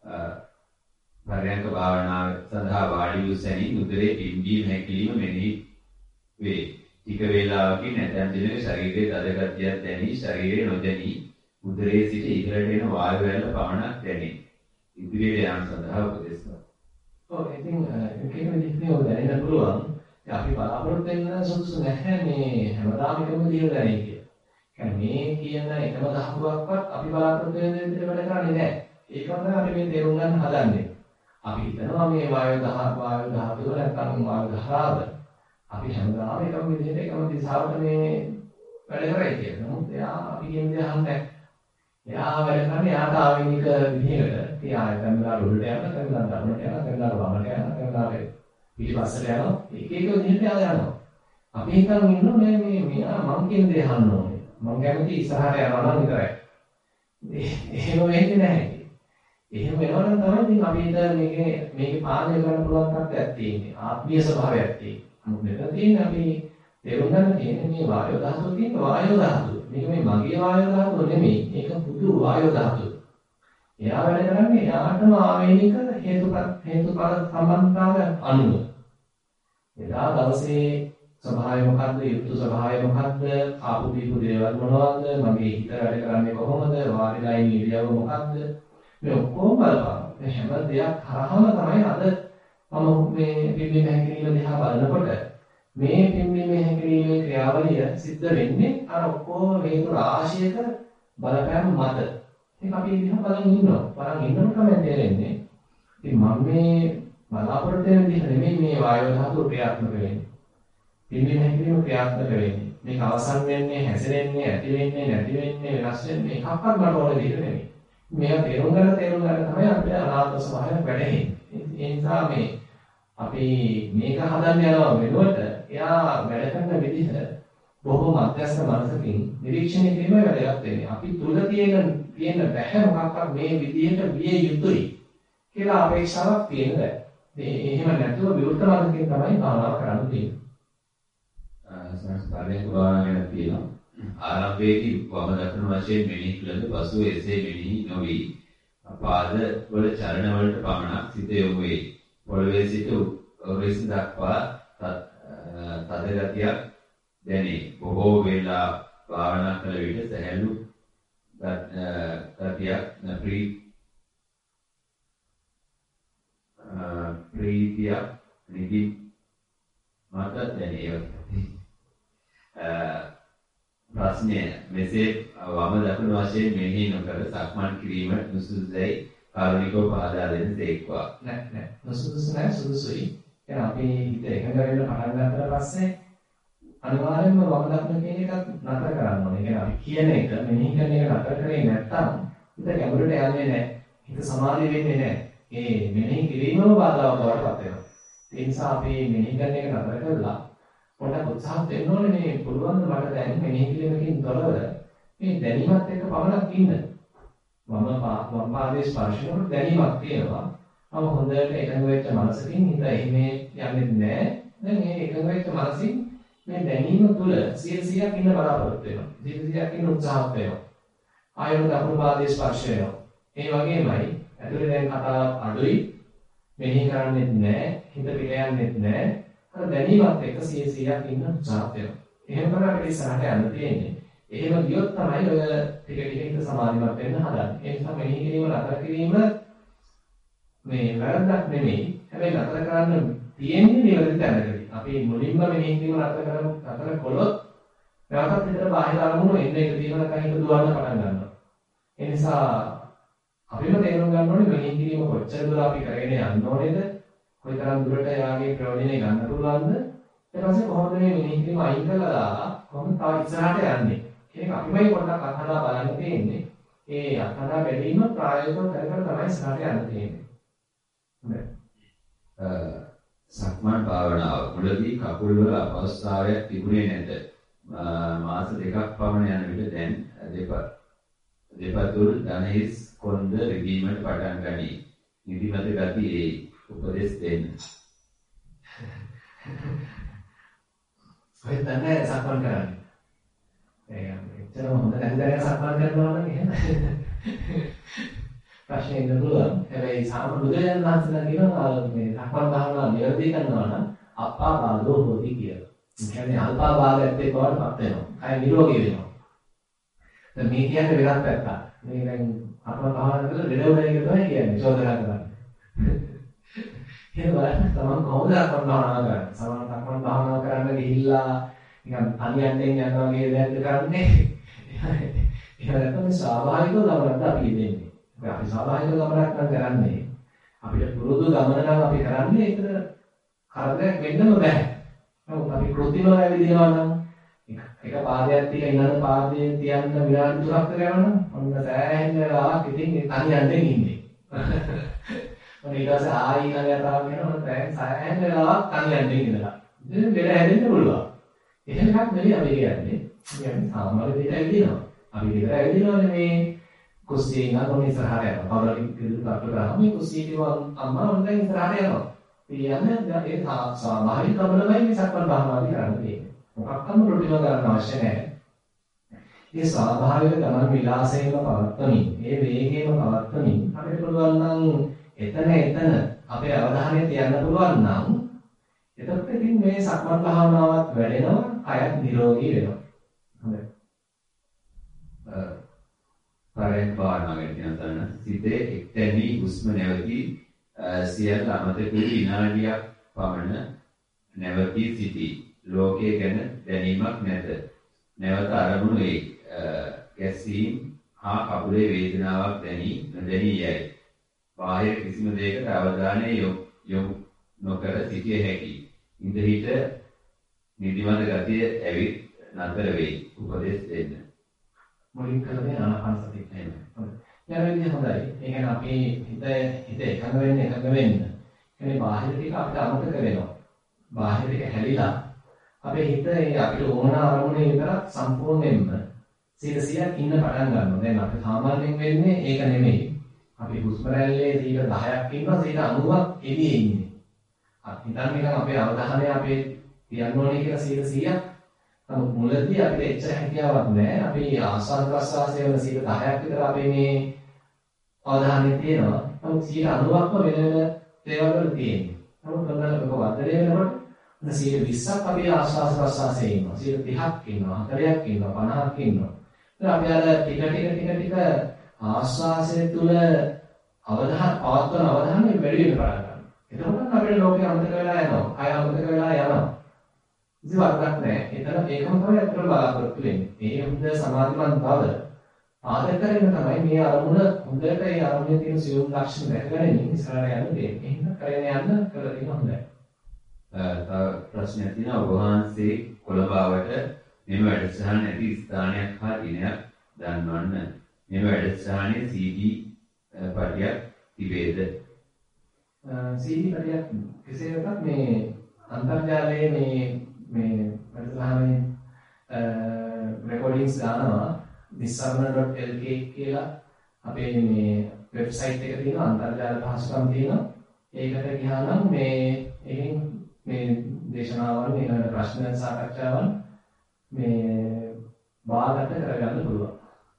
පරයන්ක භාවනාව සඳහා වාඩි වූ සැනින් උදරයේ පිම්බීම හැකිලිම මෙහි වේ. ටික වේලාවකින් නැතැම් දිනක ශරීරයේ තද ගතියක් දැනි ශරීරයේ නොදැනි උදරයේ සිට ඉහළට එන වායු වැල්ල පමණක් දැනේ. ඉදිරියට යාම සඳහා උපදෙස් පදවි. ඔව් ඉතින් ඒක විදිහට ඔය දැනෙන්න පුළුවන්. අපි බලාපොරොත්තු වෙන සුදුසු නැහැ මේ හැමදාම එකම දේ දැනෙන්නේ කියලා. කියන්නේ මේ කියන එකම ධාතුවක්වත් අපි බලාපොරොත්තු වෙන විදිහට වැඩ කරන්නේ නැහැ. ඒකම තමයි අපි මේ තේරුම් ගන්න හදන්නේ. අපි හිතනවා මේ වායු දහ වායු ධාතුව නැත්නම් වායු ධාරාව අපි හැමදාම එකම විදිහට එකම දිශාවට මේ වැඩ කරයි කියලා. නමුත් එයා අපි කියන දේ අහන්නේ නැහැ. එයා වැඩ කරන්නේ යාට ආවෙනික විදිහකට. ඉතින් ආයෙත් දැන්ලා උඩට යනවා, දැන්ලා ධර්මයට යනවා, දැන්ලා වමට යනවා, දැන්ලා පිටිපස්සට යනවා. එක එක විදිහට යනවා. අපි හිතන් ඉන්නවා මේ මේ මෙයා මං කියන දේ අහන්න ඕනේ. මං කැමති ඉස්සරහට යනවා නම් විතරයි. එහෙම වෙන්නේ නැහැ. එහෙම වෙනවනම් තමයි ඉතින් අපිට මේකේ මේකේ පාලනය කරන්න පුළුවන් තත්ත්වයක් තියෙන්නේ. ආත්මීය ස්වභාවයක් තියෙන්නේ. මොකද මෙතන තියෙන්නේ අපි තේරුම් ගන්න තියෙන්නේ මේ වායු ධාතුව තියෙන වායු ධාතුව. මේක මේ මගේ වායු ධාතුව නෙමෙයි. මේක පුදු වායු ධාතුව. එයා වැඩ කරන්නේ එයාටම ආවේනික හේතුඵල හේතුඵල සම්බන්ධතාව අනුව. එදා දවසේ ස්වභාවය මොකද්ද? යුතු ස්වභාවය මොකද්ද? ආපු දීපු දේවල් මොනවද? මගේ හිත වැඩ කරන්නේ කොහොමද? වාරිලා ඉන්න ඉරියව්ව මොකද්ද? මේ ඔක්කොම බලපන්. මේ හැම දෙයක් කරාම තමයි අද මම මේ පිම්බීම හැකිරීම දිහා බලනකොට මේ පිම්බීම හැකිරීමේ ක්‍රියාවලිය සිද්ධ වෙන්නේ අර ඔක්කොම හේතු රාශියක බලපෑම මත. ඒක අපි දිහා බලන් ඉන්නවා. බලන් ඉන්නකොට තමයි තේරෙන්නේ. ඉතින් මම මේ බලාපොරොත්තු වෙන විදිහ නෙමෙයි මේ වායු ධාතුව ක්‍රියාත්මක වෙන්නේ. පිම්බීම හැකිරීම ක්‍රියාත්මක වෙන්නේ. මේක අවසන් වෙන්නේ, හැසිරෙන්නේ, ඇති වෙන්නේ, නැති වෙන්නේ, වෙනස් වෙන්නේ එකක්වත් මට ඕන දෙයක් නෙමෙයි. මේවා තේරුම් ගන්න තේරුම් ගන්න තමයි අපේ අනාත්ම ස්වභාවය වැඩෙන්නේ. ඒ නිසා මේ අපි මේක හදන්න යනවා වෙනුවට එයා වැඩ කරන විදිහ බොහොම අධ්‍යස්ත මනසකින් නිරීක්ෂණය කිරීම වැදගත් වෙන්නේ. අපි තුල තියෙන තියෙන බැහැ මොකක්වත් මේ විදිහට විය යුතුයි කියලා අපේක්ෂාවක් තියෙන බෑ. ඒ එහෙම නැතුව විවෘත මනසකින් තමයි භාවනාව කරන්න තියෙන්නේ. සංස්කාරයෙන් භාවනාව ගැන තියෙනවා. ආරම්භයේදී වම දකුණු වශයෙන් මෙනෙහි කළද පසුව එසේ මෙනෙහි නොවි පාද වල චලන වලට පමණක් සිත යොමු වේ. පොළවේ සිට උරහිස දක්වා තද ගතියක් දැනේ. බොහෝ වේලා භාවනා කළ විට සැහැල්ලු ගතියක් ප්‍රී ප්‍රීතියක් නිදි මත දැනේ. ප්‍රශ්නය මෙසේ වම දකුණු වශයෙන් මෙහි නොකර සක්මන් කිරීම නුසුදුසුයි කාරුණිකව පහදා දෙන්න තේක්වා. නෑ නෑ නුසුදුසු නෑ සුදුසුයි. එහෙනම් අපි හිත එකඟ වෙන්න පටන් ගන්නට පස්සේ අනිවාර්යෙන්ම වම දකුණ කියන එකත් නතර කරන්න ඕනේ. ඒ කියන්නේ අපි කියන එක මෙනෙහි කරන එක නතර කරේ නැත්නම් හිත ගැඹුරට යන්නේ නැහැ. හිත සමාධිය වෙන්නේ නැහැ. ඒ මෙනෙහි කිරීමම බාධාවක් බවට පත් වෙනවා. ඒ නිසා අපි මෙනෙහි කරන එක නතර කරලා පොඩ්ඩක් උත්සාහ දෙන්න ඕනේ මේ පුළුවන් ද මට දැන් මෙනෙහි කිරීමකින් තොරව මේ දැනීමත් එක්ක පමණක් ඉන්න. මම වම් පාදයේ ස්පර්ශනවල දැනීමක් තියෙනවා. මම හොඳට එකඟ වෙච්ච මනසකින් හිත එහිමේ යන්නේ නැහැ. දැන් මේ එකඟ වෙච්ච මනසින් මේ දැනීම තුළ සිය සියක් ඉන්න බලාපොරොත්තු වෙනවා. සිය සියක් ඉන්න උත්සාහ වෙනවා. ආයතන දකුණු පාදයේ ස්පර්ශ වෙනවා. ඒ වගේමයි ඇතුලේ දැන් කතා අඩුයි. මෙනෙහි කරන්නේත් නැහැ. හිත පිට යන්නේත් නැහැ. අර දැනීමත් එක්ක සිය සියක් ඉන්න උත්සාහ වෙනවා. එහෙම කරලා අපිට ඉස්සරහට යන්න තියෙන්නේ. එහෙම ගියොත් තමයි ඔය ටික ටික හිත සමාධිමත් වෙන්න හදන්නේ. ඒ නිසා මෙනෙහි කිරීම නතර කිරීම මේ වැරද්දක් නෙමෙයි. හැබැයි නතර කරන්න තියෙන්නේ නිවැරදි තැනකදී. අපි මුලින්ම මෙනෙහි කිරීම නතර කරමු. නතර කළොත් නැවතත් හිතට බාහිර අරමුණු එන්න එක තියෙන කයින් දුවන්න පටන් ගන්නවා. ඒ නිසා අපිම තේරුම් ගන්න ඕනේ මෙනෙහි කිරීම කොච්චර දුර අපි කරගෙන යන්න ඕනේද? කොයිතරම් දුරට යාගේ ප්‍රයෝජනෙ ගන්න පුළුවන්ද? ඊට පස්සේ කොහොමද මේ මෙනෙහි කිරීම අයින් කරලා දාලා කොහොමද තව ඉස්සරහට යන්නේ? ඒක අපිමයි පොඩ්ඩක් අත්හදා බලන්න තියෙන්නේ. ඒ අත්හදා බැලීම ප්‍රායෝගිකව කර කර තමයි ඉස්සරහට යන්න තියෙන්නේ. හොඳයි. සක්මන් භාවනාව මුලදී කකුල් වල අපහසුතාවයක් තිබුණේ නැත. මාස දෙකක් පමණ යන විට දැන් දෙපා දෙපතුල් දණහිස් කොන්ද රිදීමට පටන් ගනී. නිදිමත ගති ඒ උපදෙස් දෙන්න. ඔය තමයි සක්මන් කරන්නේ. එච්චරම හොඳ නැති දැනගෙන සක්මන් කරනවා නම් එහෙම ප්‍රශ්නේ ඉන්න පුළුවන්. හැබැයි සාම බුදුරජාණන් වහන්සේලා කියනවා මේ සක්මන් භාවනාව නිරදී කරනවා නම් අප්පා බාධෝ හොති කියලා. ඒ කියන්නේ අල්පා බාධයත් එක්ක වඩපත් වෙනවා. කය නිරෝගී වෙනවා. දැන් මේ කියන්නේ වෙනත් පැත්තක්. මේ දැන් සක්මන් භාවනාව කරලා ලෙඩ වෙන එක තමයි කියන්නේ චෝදනා කරන්නේ. ඒක බලන්න තමන් කොහොමද සක්මන් භාවනාව කරන්නේ? සමහර සක්මන් භාවනාව කරන්න ගිහිල්ලා නිකන් තනියෙන් යනවා වගේ දෙයක් කරන්නේ. ඒක නැත්නම් ස්වාභාවිකව ගමනක් අපි ඉන්නේ. අපි ස්වාභාවික ගමනක් නම් කරන්නේ. අපිට පුරුදු ගමන නම් අපි කරන්නේ ඒකට කරදරයක් වෙන්නම බෑ. නමුත් අපි කෘත්‍රිමව ඇවිදිනවා නම් එක පාදයක් තියලා ඊළඟ පාදයේ තියන්න විනාඩි තුනක් කරනවා නම් ඔන්න සෑහෙන වෙලාවක් ඉතින් තනියෙන් ඉන්නේ. මම ඊට පස්සේ ආයි ඊළඟට ආව වෙනකොට දැන් සෑහෙන වෙලාවක් තනියෙන් ඉඳලා. ඉතින් දෙල හැදෙන්න පුළුවන්. එහෙම එකක් නෙවෙයි අපි කියන්නේ. කියන්නේ සාමාන්‍ය දෙයක් ඇවිදිනවා. අපි විතර ඇවිදිනවනේ මේ කුස්සියේ ඉන්න කොහොම ඉස්සරහට යනවා. පවරලින් කිව්වට අපිට ගහම මේ කුස්සියේ තියව අම්මා උන් දැන් ඉස්සරහට යනවා. පිළියන්නේ ඒ සාමාන්‍ය කමලමයි මේ සක්මන් භාවනාව කරන්නේ. මොකක්කම රුටින ගන්න අවශ්‍ය නැහැ. මේ ස්වාභාවික ගමන විලාසයෙන්ම පවත්වමින්, ඒ වේගයෙන්ම පවත්වමින් අපිට පුළුවන් නම් එතන එතන අපේ අවධානය තියන්න පුළුවන් නම් එතකොට ඉතින් මේ සක්මන් භාවනාවත් වැඩෙනවා, කයත් නිරෝගී වෙනවා. හොඳයි. පරෙන් භාවනාව ගැන කියනතන සිතේ එක්තැනි හුස්ම නැවතී සියල්ල අමතක වී විනාඩියක් පමණ නැවතී සිටී. ලෝකයේ ගැන දැනීමක් නැත. නැවත අරමුණු වේ. ගැසීම් හා කකුලේ වේදනාවක් දැනී නොදැනී යයි. බාහිර කිසිම දෙයකට අවධානය යොමු නොකර සිටිය හැකියි. ඉඳ හිට නිදිමත ගතිය ඇවිත් නතර වෙයි. උපදෙස් දෙන්න. මුලින් කළේ ආනාපාන සතිය එහෙම. හොඳයි. යාළුවනි හොඳයි. ඒ කියන්නේ අපි හිත හිත එකඟ වෙන්න එකඟ වෙන්න. කියන්නේ බාහිර ටික අපිට අමතක වෙනවා. බාහිර ටික හැලිලා අපේ හිත ඒ අපිට ඕන අරමුණේ විතරක් සම්පූර්ණයෙන්ම සිරසියක් ඉන්න පටන් ගන්නවා. දැන් අපි සාමාන්‍යයෙන් වෙන්නේ ඒක නෙමෙයි. අපි හුස්ම රැල්ලේ සියයට දහයක් ඉන්නවා සියයට අනූවක් එළියේ ඉන්නේ. අපි හිතන්නේ නිකන් අපේ අවධානය අපේ තියන්න ඕනේ කියලා සියයට සීයක් නමුත් මුලදී අපිට එච්චර හැකියාවක් නැහැ. අපි ආස්වාද ප්‍රසආසය වෙන සීල දහයක් විතර අපේ මේ අවධානය තියෙනවා. නමුත් සීල අනුවක්ම වෙන වෙන දේවල් වල තියෙන්නේ. නමුත් ඔන්නක වර්ධනය වෙනකොට ඔන්න සීල විස්සක් අපි ආස්වාද ප්‍රසආසයේ ඉන්නවා. සීල තිහක් ඉන්නවා, හතරක් ඉන්නවා, පනහක් ඉන්නවා. ඉතින් අපි අර ටික ටික ටික ටික ආස්වාසය තුළ අවධානය පවත්වන අවධානය වැඩි වෙන පටන් ගන්නවා. එතකොට අපේ ලෝකේ අමතක වෙලා යනවා. ආය අමතක වෙලා යනවා. ඉතින් වරදක් නැහැ. එතන ඒකම තමයි අතට බලාපොරොත්තු වෙන්නේ. මේ හොඳ සමාධිමත් බව ආදර කරගෙන තමයි මේ අරමුණ හොඳට ඒ අරමුණේ තියෙන සියුම් ලක්ෂණ දැකගෙන ඉස්සරහට යන්න දෙන්නේ. එහෙනම් කරගෙන යන්න කරලා තියෙන හොඳයි. තව ප්‍රශ්නයක් තියෙනවා. ඔබ වහන්සේ කොළඹාවට මෙම වැඩසටහන නැති ස්ථානයක් හා දිනයක් දන්වන්න. මෙම වැඩසටහනේ සී ඩී පටියක් තිබේද? සී ඩී පටියක් කෙසේ වෙතත් මේ අන්තර්ජාලයේ මේ මේ වැඩසටහනේ රෙකෝඩින්ග්ස් දානවා nisarna dot l k කියලා අපේ මේ වෙබ්සයිට් එක තියෙනවා. අන්තර්ජාල පහසුකම් තියෙනවා. ඒකට ගියානම් මේ එකෙන් මේ දේශනාවල් ඊළඟ ප්‍රශ්න සාකච්ඡාවන් මේ බාගත කරගන්න පුළුවන්.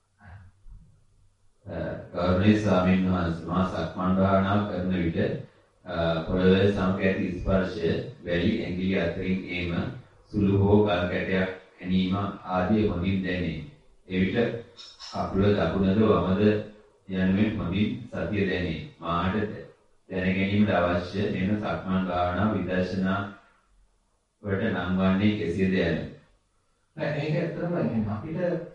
ගෞරවනීය ස්වාමීන් වහන්සේ මා සක්මන් භාවනා කරන විට පොළවේ සංකේත ස්පර්ශය වැලි ඇඟිලි අතරින් ඒම සුළු හෝ ගල් කැටයක් හැනීම ආදී හොඳින් දැනේ. එවිට අපුල දකුණද වමද යනුවෙන් හොඳින් සතිය දැනේ. මාට දැන ගැනීමට අවශ්‍ය මෙම සක්මන් භාවනා විදර්ශනා වලට නම් වන්නේ කෙසේද යන්න. ඒක ඇත්තටම අපිට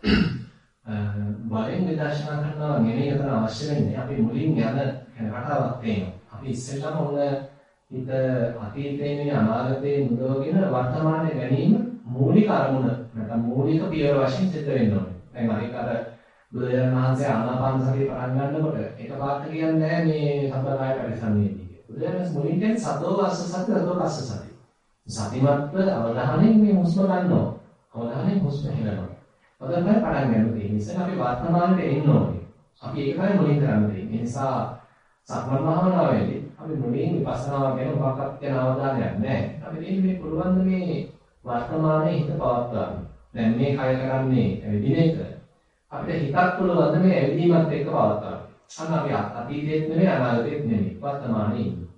බලෙන් විදර්ශනා කරනවා නෙමෙයි අතන අවශ්‍ය වෙන්නේ. අපි මුලින් යන යන රටාවක් තියෙනවා. අපි ඉස්සෙල්ලාම උන හිත අතීතයේ අනාගතයේ මුදවගෙන වර්තමානයේ ගැනීම මූලික අරමුණ නැත්නම් මූලික පියවර වශයෙන් සිද්ධ වෙන්න ඕනේ. දැන් අනික අර බුදුරජාණන් වහන්සේ ආනාපාන සතිය පටන් ගන්නකොට ඒක පාට කියන්නේ නැහැ මේ සම්ප්‍රදාය පරිසම්යේදී. බුදුරජාණන් මුලින් කියන්නේ සතෝ අස්ස සති සතෝ අස්ස සති. සතිමත්ව අවධානයෙන් මේ හුස්ම ගන්නවා. අවධානයෙන් හුස්ම හෙලනවා. ඔතනයි පටන් ගන්න තියෙන්නේ. ඉතින් අපි වර්තමානයේ එන්න ඕනේ. අපි ඒකයි මුලින් කරන්න තියෙන්නේ. ඒ නිසා සක්මන් භාවනාවේදී අපි මුලින් විපස්සනාව ගැන මොකක්වත් යන අවධානයක් නැහැ. අපි මේ පුළුවන් මේ වර්තමානයේ හිත පවත්වා ගන්න. දැන් මේ කය කරන්නේ ඇවිදින එක. අපිට හිතක් පුළුවන් මේ ඇවිදීමත් එක්ක පවත්වා ගන්න. අන්න අපි අතීතයේත් නෙමෙයි අනාගතයේත් නෙමෙයි වර්තමානයේ ඉන්නේ.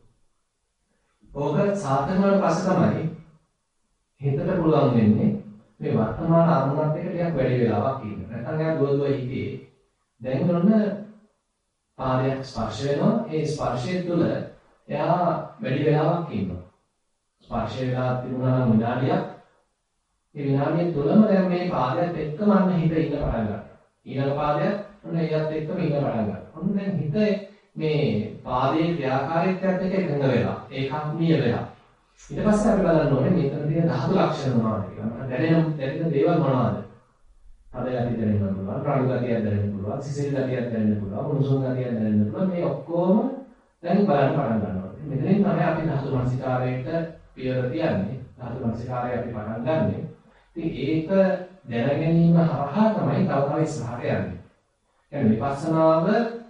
ඕක සාර්ථක වුණාට පස්සේ තමයි හිතට පුළුවන් වෙන්නේ මේ වර්තමාන අරමුණත් එක්ක ටිකක් වැඩි වෙලාවක් ඉන්න. නැත්නම් එයා දුව දුව හිතේ දැන් ඔන්න පාදයක් ස්පර්ශ වෙනවා. ඒ ස්පර්ශය තුළ එයා වැඩි වෙලාවක් ඉන්නවා. ස්පර්ශය වෙලා තිබුණා නම් විනාඩියක්. ඒ විනාඩිය තුළම දැන් මේ පාදයට එක්කම අන්න හිත ඉන්න පටන් ගන්නවා. ඊළඟ පාදයක් ඔන්න එයත් එක්කම ඉන්න පටන් ගන්නවා. ඔන්න දැන් හිත මේ පාදයේ ක්‍රියාකාරීත්වයත් එක්ක එකඟ වෙලා ඒකාත්මීය වෙලා. ඊට පස්සේ අපි බලන්න ඕනේ මේතන තියෙන ධාතු ලක්ෂණ මොනවද කියලා. දැනෙන දැනෙන දේවල් මොනවද? අද අපි දැනෙන්න පුළුවන්, ප්‍රාණ ගතියක් දැනෙන්න පුළුවන්, සිසිල් ගතියක් දැනෙන්න පුළුවන්, උණුසුම් ගතියක් දැනෙන්න පුළුවන්. මේ ඔක්කොම දැන් බලන්න පටන් ගන්නවා. මෙතනින් තමයි අපි ධාතු මනසිකාරයට පියවර තියන්නේ. ධාතු මනසිකාරය අපි පටන් ගන්නෙ. ඉතින් ඒක දැන ගැනීම හරහා තමයි තව තව ඉස්සරහට යන්නේ. يعني විපස්සනාව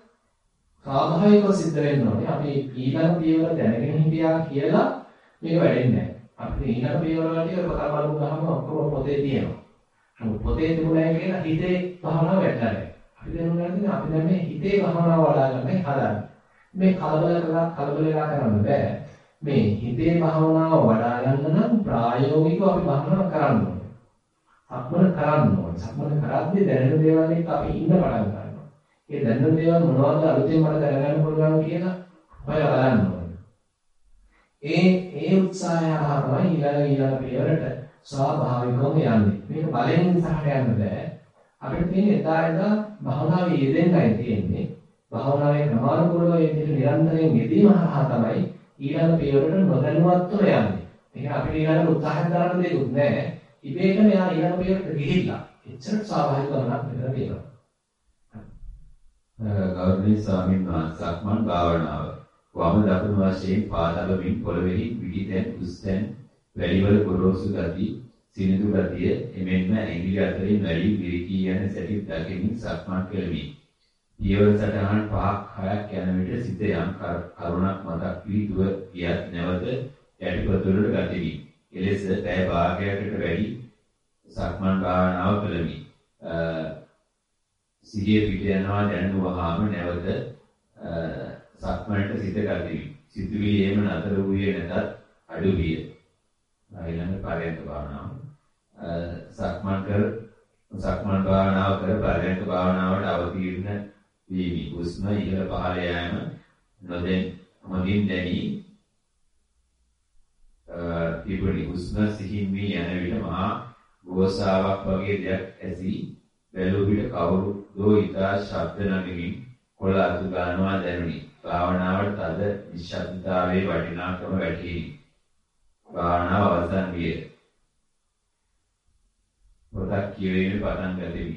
සාධාරණව සිද්ධ වෙන්න ඕනේ. අපි ඊළඟ පියවර දැනගෙන හිටියා කියලා මේක වැඩෙන්නේ නැහැ. අපි ඊළඟ පියවර වලදී කතා බලමු ගහම ඔක්කොම පොතේ තියෙනවා. නමුත් පොතේ තිබුණා කියලා හිතේ භාවනාව වැඩලා නැහැ. අපි දැනුණාද අපි දැන් මේ හිතේ භාවනාව වඩා ගන්න හදන්නේ. මේ කලබල කරලා කලබල වෙලා කරන්න බෑ. මේ හිතේ භාවනාව වඩා ගන්න නම් ප්‍රායෝගිකව අපි භාවනාව කරන්න ඕනේ. සක්මන කරන්න ඕනේ. සක්මන කරද්දී දැනෙන දේවල් එක්ක අපි ඉන්න පටන් ගන්නවා. ඒ දැනෙන දේවල් මොනවද අලුතෙන් මට දැනගන්න පුළුවන් කියලා හොයලා බලන්න ඕනේ. ඒ ඒ උත්සාහය හරහා තමයි ඊළඟ ඊළඟ පියවරට ස්වාභාවිකවම යන්නේ. මේක බලෙන් ඉස්සරහට යන්න බෑ. අපිට තියෙන එදා එදා භාවනාවේ යෙදෙන්නයි තියෙන්නේ. භාවනාවේ ක්‍රමානුකූලව යෙදෙන්න නිරන්තරයෙන් යෙදීම හරහා තමයි ඊළඟ පියවරට නොදැනුවත්වම යන්නේ. ඒක අපිට ඊළඟ උත්සාහයක් දරන්න දෙයක් නෑ. ඉබේටම යා ඊළඟ පියවරට ගිහිල්ලා එච්චර ස්වාභාවිකවම මෙතන තියෙනවා. ගෞරවනීය ස්වාමීන් වහන්සේ සක්මන් භාවනාව වම දකුණු වශයෙන් පාදවලින් පොළවෙහි පිටිතෙන් උස්තෙන් වැලිවල ගොරෝසු ගති සිනිඳු ගතිය එමෙන්ම ඇඟිලි අතරින් වැලි විරිකී යන සැටි දකිමින් සක්මන් කෙළෙමි. පියවර සටහන් පහක් හයක් යන විට සිත යම් කරුණක් මතක් වී දුව ගියත් නැවත යටිපතුලට ගතිමි. එලෙස පැය භාගයකට වැඩි සක්මන් භාවනාව කළමි. සිහිය පිට යනවා දැනුවාම නැවත සක්මනට සිත ගතිමි. සිතුවිලි එහෙම නතර වූයේ නැතත් අඩු විය. ඊළඟ පරයන්ක භාවනාව. සක්මන් කර සක්මන් භාවනාව කර පරයන්ක භාවනාවට අවතීර්ණ වීමි. හුස්ම ඉහළ පහළ යෑම නොදැන් මගින් දැනී තිබුණි. හුස්ම සිහින් වී යන විට මහා ගෝසාවක් වගේ දෙයක් ඇසී බැලූ විට කවුරුදෝ ඉතා ශබ්ද නගමින් කොළ අතු ගන්නවා දැනුනි. භාවනාවට තද නිශ්ශබ්දතාවයේ වටිනාකම වැටහිනි. භාවනාව අවසන් විය. පොතක් කියවීමේ පටන් ගතිමි.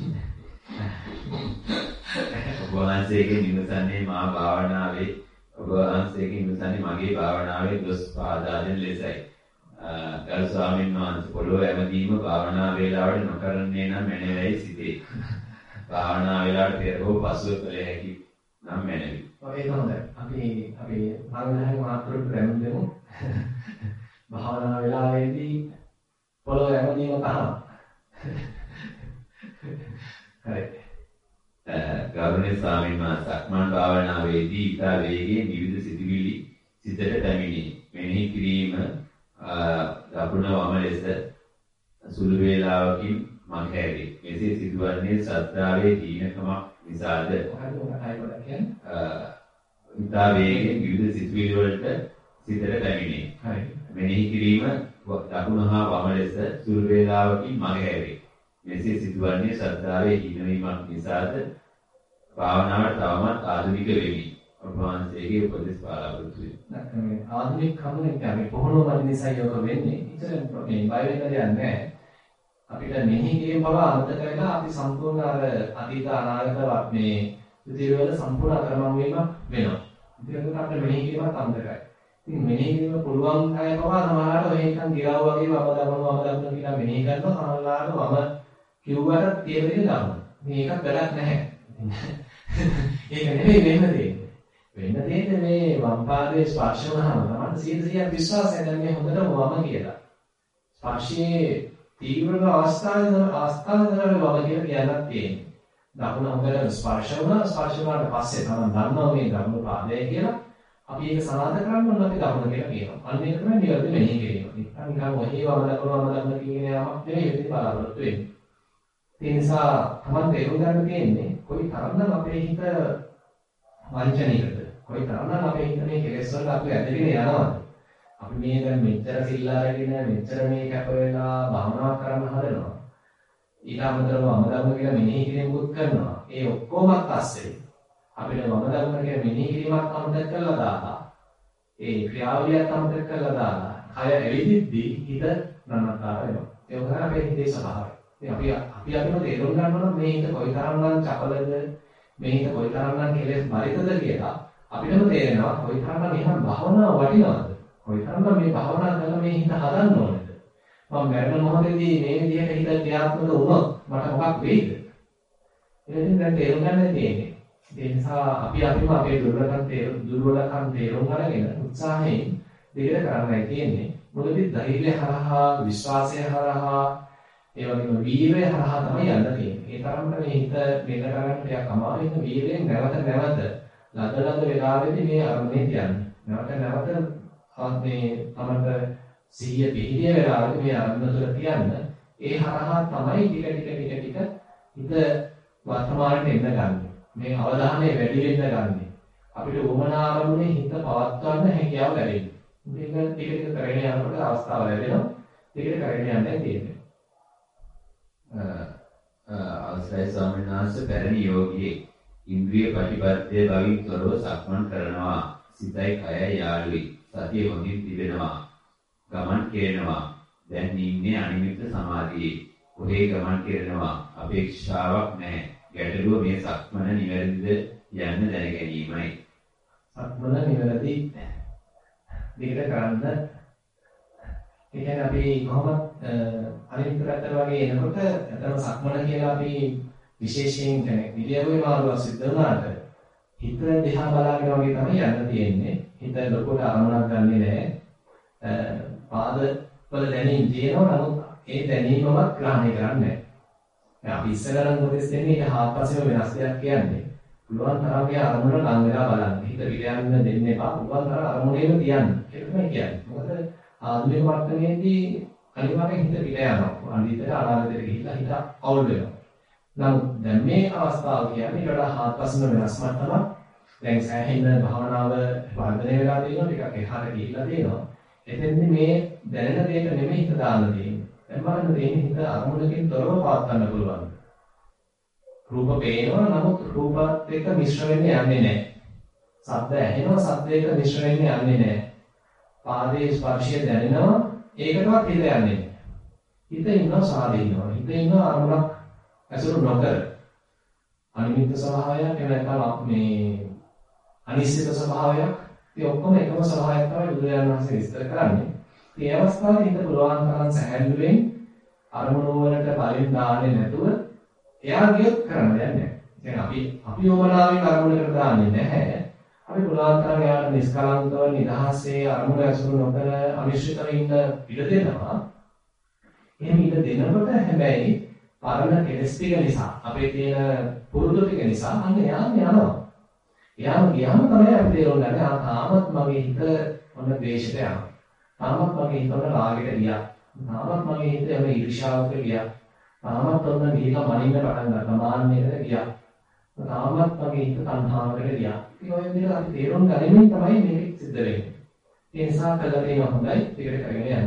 ඔබ වහන්සේගෙන් විමසන්නේ මා භාවනාවේ ඔබ වහන්සේගෙන් විමසන්නේ මගේ භාවනාවේ දොස් පාදා දෙන ලෙසයි. ගරු ස්වාමීන් වහන්සේ පොළොව ඇමදීම භාවනා වේලාවට නොකරන්නේ නම් මැනවයි සිටේ. භාවනා වේලාවට පෙර හෝ පසුව කළ හැකි නම් මැනවි. ඔය හොඳයි. අපි අපි භාවනාවේ මාතෘක දැනුම් භාවනා වේලාවේදී පොළොව ඇමදීම තමයි. හරි. ගෞරවනීය ස්වාමීන් වහන්සේ සක්මන් භාවනාවේදී ඉතා වේගයෙන් විවිධ සිතුවිලි සිතට පැමිණි. මෙනෙහි කිරීම දකුණ වම ලෙස සුළු වේලාවකින් මගහැරේ. මෙසේ සිදුවන්නේ ශ්‍රද්ධාවේ දීනකමක් නිසාද? ඉතා වේගයෙන් විවිධ සිතුවිලි වලට සිතට පැමිණේ. හරි. මෙනෙහි කිරීම දකුණ හා වම ලෙස සුළු වේලාවකින් මගහැරේ. මෙසේ සිදුවන්නේ ශ්‍රද්ධාවේ හීනවීමක් නිසාද? භාවනාවට තවමත් ආධුනික වෙමි. ඔබ වහන්සේගේ උපදෙස් බලාපොරොත්තු වෙමි. ආධුනික කමුනේ අපි කොහොමද නිසා යොක වෙන්නේ? ඉතින් මේ බය වෙන්න දෙයක් නැහැ. අපිට මෙහි කිරීම බව අමතක වෙලා අපි සම්පූර්ණ අර අතීත අනාගත මේ ඉතිරි වල සම්පූර්ණ අතරමං වීමක් වෙනවා. ඉතින් අපිට මෙහි කිරීමත් අමතකයි. ඉතින් මෙහි කිරීම පුළුවන් අය පවා සමහරවිට ඔය එකන් ගිරාව වගේ වම දමන වම දමන කියලා මෙහි කරනවා. සමහරවිට වම කිව්වට තේරෙන්නේ නැහැ. මේකක් වැඩක් නැහැ. ඒක නෙවෙයි වෙන්න දෙන්නේ. වෙන්න දෙන්නේ මේ වම් පාදයේ ස්පර්ශ වුණාම තමයි සියයට සියයක් විශ්වාසය දැන් මේ හොඳටම වම කියලා. ස්පර්ශයේ තීව්‍රම අවස්ථාවේ අවස්ථාවේ වම කියලා කියන්නත් තියෙන්නේ. දකුණ හොඳට ස්පර්ශ වුණා ස්පර්ශ වුණාට පස්සේ තමයි දන්නවා මේ දකුණු පාදය කියලා. අපි ඒක සනාථ කරන්න ඕන අපි දකුණ කියලා කියනවා. අන්න ඒක තමයි නිවැරදි මෙහෙය කිරීම. නිකන් ඔහේ වම දකුණ වම දකුණ කියන යාමක් නෙවෙයි ඉතින් බලාපොරොත්තු වෙන්නේ. ඒ නිසා තමයි තේරුම් ගන්න තියෙන්නේ කොයි තරම්නම් අපේ හිත වංචනිකද කොයි තරම්නම් අපේ හිත මේ කෙලෙස් වලට අපි ඇදගෙන යනවද අපි මේ දැන් මෙච්චර සිල් අරගෙන මෙච්චර මේ කැප වෙලා භාවනා කරන්න හදනවා ඊට අමතරව වම දකුණ කියලා මෙනෙහි කිරීමකුත් කරනවා ඒ ඔක්කොමත් අස්සේ අපිට වම දකුණ කියලා මෙනෙහි කිරීමක් අමතක කරලා දාලා ඒ ක්‍රියාවලියත් අමතක කරලා දාලා කය ඇවිදිද්දී හිත නන්නතර වෙනවා ඒ වගේම අපේ හිතේ ස්වභාවය අපි අපි අපිම තේරුම් ගන්නවා නම් මේ හිත කොයිතරම්නම් චපලද මේ හිත කොයිතරම්නම් කෙලෙස් බරිතද කියලා අපිටම තේරෙනවා කොයිතරම්නම් එහෙනම් භාවනාව වටිනවද කොයිතරම්නම් මේ භාවනා කරලා මේ හිත හදන්න ඕනද මම මරණ මොහොතේදී මේ විදිහට හිත ක්‍රියාත්මක වුණොත් මට මොකක් වෙයිද එහෙනම් දැන් තේරුම් ගන්න තියෙන්නේ ඒ නිසා අපි අපිම අපේ දුර්වලකම් තේරුම් දුර්වලකම් තේරුම් අරගෙන උත්සාහයෙන් දෙයට කරන්නයි තියෙන්නේ මුලදී ධෛර්යය හරහා විශ්වාසය හරහා ඒ වගේම වීරය හරහා තමයි යන්න තියෙන්නේ. ඒ තරම්ම මේ හිත මෙන්න කරගන්න ටිකක් අමාරුයි. ඒක වීරයෙන් නැවත නැවත ලද ලද වෙලාවෙදී මේ අරමුණේ තියන්නේ. නැවත නැවත මේ තමන්ට සිහිය පිහිටිය වෙලාවෙදී මේ අරමුණ තුළ තියන්න. ඒ හරහා තමයි ටික ටික ටික ටික හිත වර්තමානට එන්න ගන්න. මේ අවධානය වැඩි වෙන්න ගන්න. අපිට වමනා අරමුණේ හිත පවත්වන්න හැකියාව ලැබෙන්නේ. මේක ටික ටික කරගෙන යනකොට අවස්ථාව ලැබෙනවා. ටික ටික කරගෙන යන්නයි තියෙන්නේ. අවසරයි ස්වාමීන් වහන්සේ පැරණි යෝගී ඉන්ද්‍රිය ප්‍රතිපත්තිය බවින් තොරව සක්මන් කරනවා සිතයි කයයි යාළුයි සතිය හොඳින් තිබෙනවා ගමන් කරනවා දැන් ඉන්නේ අනිමිත්ත සමාධියේ කොහේ ගමන් කරනවා අපේක්ෂාවක් නැහැ ගැටලුව මේ සක්මන නිවැරදිද යන්න දැන ගැනීමයි සක්මන නිවැරදි දෙකට කරන්න ඒ කියන්නේ අපි කොහොමද අනිත් පැත්තට වගේ එනකොට අතන සක්මන කියලා අපි විශේෂයෙන් කියන්නේ විද්‍යාවේ මාරුවක් සිද්ධ වුණාට හිත දිහා බලාගෙන වගේ තමයි යන්න තියෙන්නේ. හිත ලොකුට අරමුණක් ගන්නෙ නැහැ. පාද වල දැනීම් තියෙනවා නමුත් ඒ දැනීමවත් ග්‍රහණය කරන්නේ නැහැ. දැන් අපි ඉස්සෙල්ලා නම් මොකද දෙන්නේ ඒක හාත්පසෙම වෙනස් දෙයක් කියන්නේ. පුළුවන් තරම් මේ අරමුණ ලං වෙලා බලන්න. හිත පිට යන්න දෙන්න එපා. පුළුවන් තරම් අරමුණේම තියන්න. ඒක තමයි කියන්නේ. මොකද ආධුනික මට්ටමේදී අනිවාර්යෙන් හිත පිට යනවා. අනිතට අනාගතයට ගිහිල්ලා හිත අවුල් වෙනවා. නමුත් දැන් මේ අවස්ථාව කියන්නේ ඊට වඩා හාත්පසෙම වෙනස් මට්ටමක්. දැන් සෑහෙන භාවනාව වර්ධනය වෙලා තියෙනවා. ටිකක් එහාට ගිහිල්ලා තියෙනවා. එතෙන්දී මේ දැනෙන දෙයට නෙමෙයි හිත දාන්න තියෙන්නේ. දැන් බලන්න තියෙන්නේ හිත අරමුණකින් තොරව පවත්වන්න පුළුවන්. රූප පේනවා නමුත් රූපات එක්ක මිශ්‍ර වෙන්නේ යන්නේ නැහැ. ශබ්ද ඇහෙනවා ශබ්දයක මිශ්‍ර වෙන්නේ යන්නේ නැහැ. පාදයේ ස්පර්ශය දැනෙනවා ඒකටවත් හිත යන්නේ නැහැ. හිත ඉන්නවා සාදීනවා. හිත ඉන්නවා අරමුණක් ඇසුරු නොකර. අනිමිත්ත ස්වභාවයක් එහෙම මේ අනිශ්චිත ස්වභාවයක් ඒ ඔක්කොම එකම ස්වභාවයක් තමයි බුදුරජාණන් වහන්සේ විස්තර කරන්නේ. මේ අවස්ථාවේ හිත පුළුවන් තරම් සැහැල්ලුවෙන් අරමුණු වලට බලින් දාන්නේ නැතුව එයා ගියොත් කරන්න දෙයක් නැහැ. දැන් අපි අපි යොමනාවෙන් අරමුණකට දාන්නේ නැහැ. අපි පුළුවන් තරම් එයාට නිස්කලංකව නිදහසේ අරමුණ ඇසුරු නොකර අනිශ්චිතව ඉන්න ඉඩ දෙනවා. එහෙම ඉඩ දෙනකොට හැබැයි පරණ කෙලස් ටික නිසා අපේ තියෙන පුරුදු ටික නිසා අන්න යාම යනවා. යාම ගියාම තමයි අපි තේරුම් ගන්න ආ තාමත් මගේ හිත මොන ද්වේෂයට යනවා. තාමත් මගේ හිත මොන රාගයට ගියා. තාමත් මගේ හිත යම ඊර්ෂ්‍යාවට ගියා. තාමත් ඔන්න ගිහිලා මනින්න පටන් ගත්තා. මාන්නයට ගියා. තාමත් මගේ හිත තණ්හාවකට ගියා. ඉතින් ඔය විදිහට අපි තේරුම් ගනිමින් තමයි මේක සිද්ධ වෙන්නේ. ඒ නිසා කළා තියෙන හොඳයි ටිකට කරගෙන යන්න.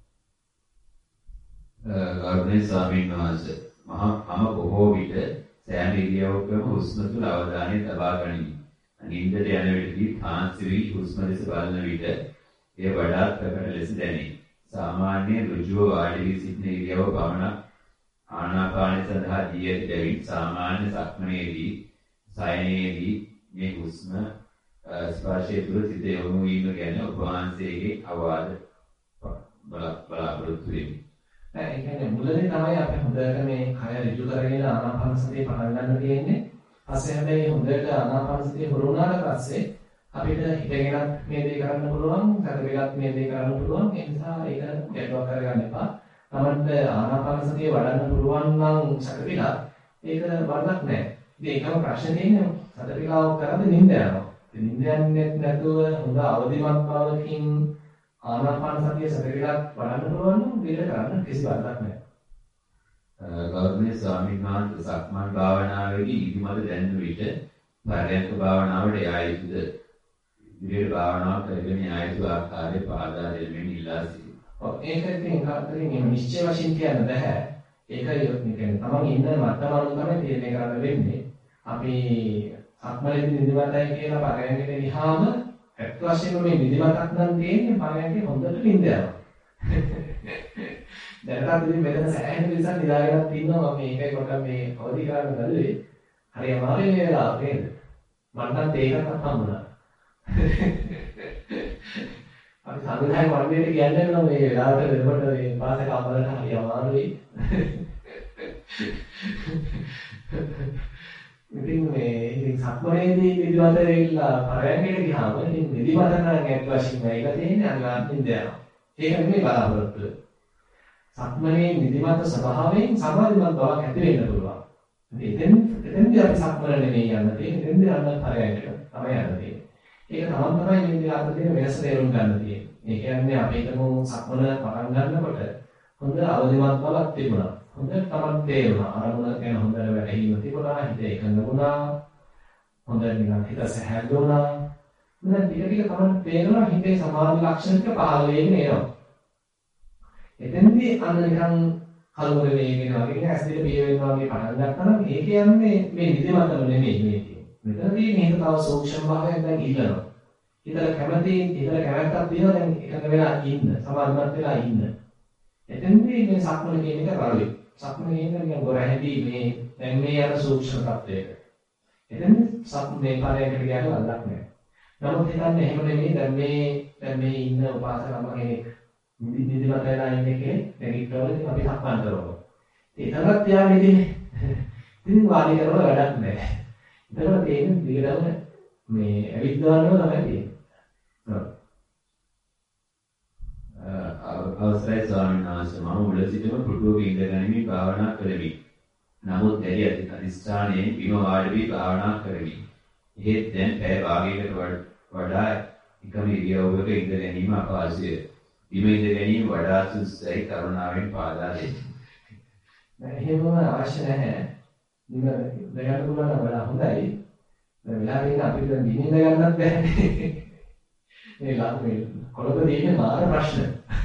ගෞරවනීය ස්වාමීන් වහන්සේ මහා මම බොහෝ විට සෑම ඉරියව්වකම හුස්ම තුල අවධානය තබා ගනිමි. නිින්දට යන විටදී කාන්සි වී හුස්ම දෙස බලන විට එය වඩාත් ප්‍රකට ලෙස දැනේ. සාමාන්‍ය ඍජුව වාඩි වී සිටින ඉරියව්ව පමණක් ආනාපානය සඳහා දී ඇති බැවින් සාමාන්‍ය සක්මනේදී සයනයේදී මේ හුස්ම ස්පර්ශය තුළ සිත යොමු වීම ගැන ඔබ වහන්සේගේ අවවාද බලාපොරොත්තු වෙමි. ඒ කියන්නේ මුලදී තමයි අපි හොඳට මේ කය ඍජු කරගෙන ආනාපාන සතිය පටන් ගන්න තියෙන්නේ. පස්සේ හැබැයි හොඳට ආනාපාන සතිය හුරු වුණාට පස්සේ අපිට හිතගෙනත් මේ දේ කරන්න පුළුවන්, සැතපෙලත් මේ දේ කරන්න පුළුවන්. ඒ නිසා ඒක ගැටලුවක් කරගන්න එපා. තමන්ට ආනාපාන සතිය වඩන්න පුළුවන් නම් සැතපෙලත් ඒක වරදක් නැහැ. ඉතින් ඒකම ප්‍රශ්නේ තියෙන්නේ සැතපෙලාව කරද්දී නිින්ද යනවා. ඉතින් නිින්ද යන්නේ නැතුව හොඳ අවදිමත් බවකින් ආනාපාන සතිය සැතපෙලත් වඩන්න පුළුවන් නම් ඒක කරන්න කිසි වරදක් නැහැ. ගෞරවනීය ස්වාමීන් වහන්සේ සක්මන් භාවනාවේදී ඉදිමත දැනෙන විට පරයන්ක භාවනාවට යා යුතුද? ඉදිරියට භාවනාව කරගෙන යා යුතු ආකාරය පාදා දෙමින් ඉල්ලා සිටිනවා. ඔව් ඒක ඉතින් කාටරින් නිශ්චය වශයෙන් කියන්න බෑ. ඒක කියන්නේ තමන් ඉන්න මට්ටම අනුව තමයි තීරණය කරන්න වෙන්නේ. අපි සක්මනේදී නිදිමතයි කියලා පරයන්කට ගියාම ඇත්ත වශයෙන්ම මේ නිදිමතක් නම් තියෙන්නේ පරයන්කේ හොඳට නිින්ද යනවා. දැනට ඉතින් මෙතන සෑහෙන විදිහට නිදාගෙනත් ඉන්නවා මම මේකයි කොට මේ අවදි කරන්න බැලුවේ. හරි අමාරුයි මේ වෙලාව නේද? මට නම් ඒකක් හම්බුණා. අපි සංවිධායක වර්ගයට කියන්නේ නම් මේ වෙලාවට වෙනකොට මේ පාසක අමරට හරි අමාරුයි. ඉතින් මේ ඉතින් සක්මනේදී නිදිමත වෙලා පරයන්කට ගියාම ඉතින් නිදිමත නම් ඇත්ත වශයෙන්ම ඒක තියෙන්නේ අනිවාර්යෙන් දෙනවා. ඒක නෙමෙයි බලාපොරොත්තු. සක්මනේ නිදිමත ස්වභාවයෙන් සමාධිමත් බවක් ඇති වෙන්න පුළුවන්. ඉතින් එතෙන්දී අපි සක්මන නෙමෙයි යන්න තියෙන්නේ. එතෙන්දී යන්න පරයන්කට තමයි යන්න තියෙන්නේ. ඒක තමයි තමයි මේ විදිහට තියෙන වෙනස තේරුම් ගන්න තියෙන්නේ. ඒ කියන්නේ අපි හිතමු සක්මන පටන් ගන්නකොට හොඳ අවදිමත් බවක් තිබුණා. හොඳට තමයි තේරුණා. අරමුණ ගැන හොඳට වැටහීම තිබුණා. හිත එකඟ වුණා. හොඳට නිකන් හිත සැහැල්ලු වුණා. දැන් ටික ටික තමයි තේරෙනවා හිතේ සමාධි ලක්ෂණ ටික පහළ වෙගෙන එනවා. එතෙන්දී අන්න නිකන් කලබල වෙගෙන වගේ ඇස් දෙක පිය වෙනවා වගේ පටන් ගත්තා නම් ඒ කියන්නේ මේ නිදිමතම නෙමෙයි මේ තියෙන්නේ. මෙතනදී මේක තව සූක්ෂම භාවයෙන් දැන් ඉල්ලනවා. හිතට කැමති හිතට කැමැත්තක් තියෙනවා දැන් එකඟ වෙලා ඉන්න, සමාධිමත් වෙලා ඉන්න. එතෙන්දී මේ සක්මන කියන එක රළුයි. සක්මන කියන්නේ නිකන් ගොර හැදී මේ දැන් මේ යන සූක්ෂම තත්වයක. එතෙන්දී සක්මනේ පාරයකට ගියාට වරදක් නැහැ. නමුත් හිතන්නේ එහෙම නෙමෙයි දැන් මේ දැන් මේ ඉන්න උපාසකම කෙනෙක් නිදිමත වෙලා ඉන්නේ කෙනෙක් නැගිටවල ඉතින් අපි සක්මන් කරනවා. ඒතරත් යාම ඉතින් ඉතින් වාඩි කරලා වැඩක් නැහැ. ඒතර තියෙන දිගටම මේ ඇවිත් ගන්නව තමයි තියෙන්නේ. අවසරයි ස්වාමීන් වහන්සේ මම මුල සිටම පුටුවක ඉඳගනිමින් භාවනා කළෙමි. නමුත් දැඩි අධිෂ්ඨානයෙන් බිම වාඩි වී භාවනා කරමි. එහෙත් දැන් පැය භාගයකට වඩා එකම ඉරියව්වක ඉඳ ගැනීම අපහසුය. බිම ඉඳ ගැනීම වඩා සුදුසුයි කරුණාවෙන් පාදා දෙන්න. එහෙම අවශ්‍ය නැහැ. බිම දැනගන්න පුළුවන් නම් වඩා හොඳයි. දැන් වෙලාවෙ ඉන්න අපිට බිම ඉඳ ගන්නත් බැහැ. මේ ළඟ කොළඹ තියෙන මාර ප්‍රශ්න.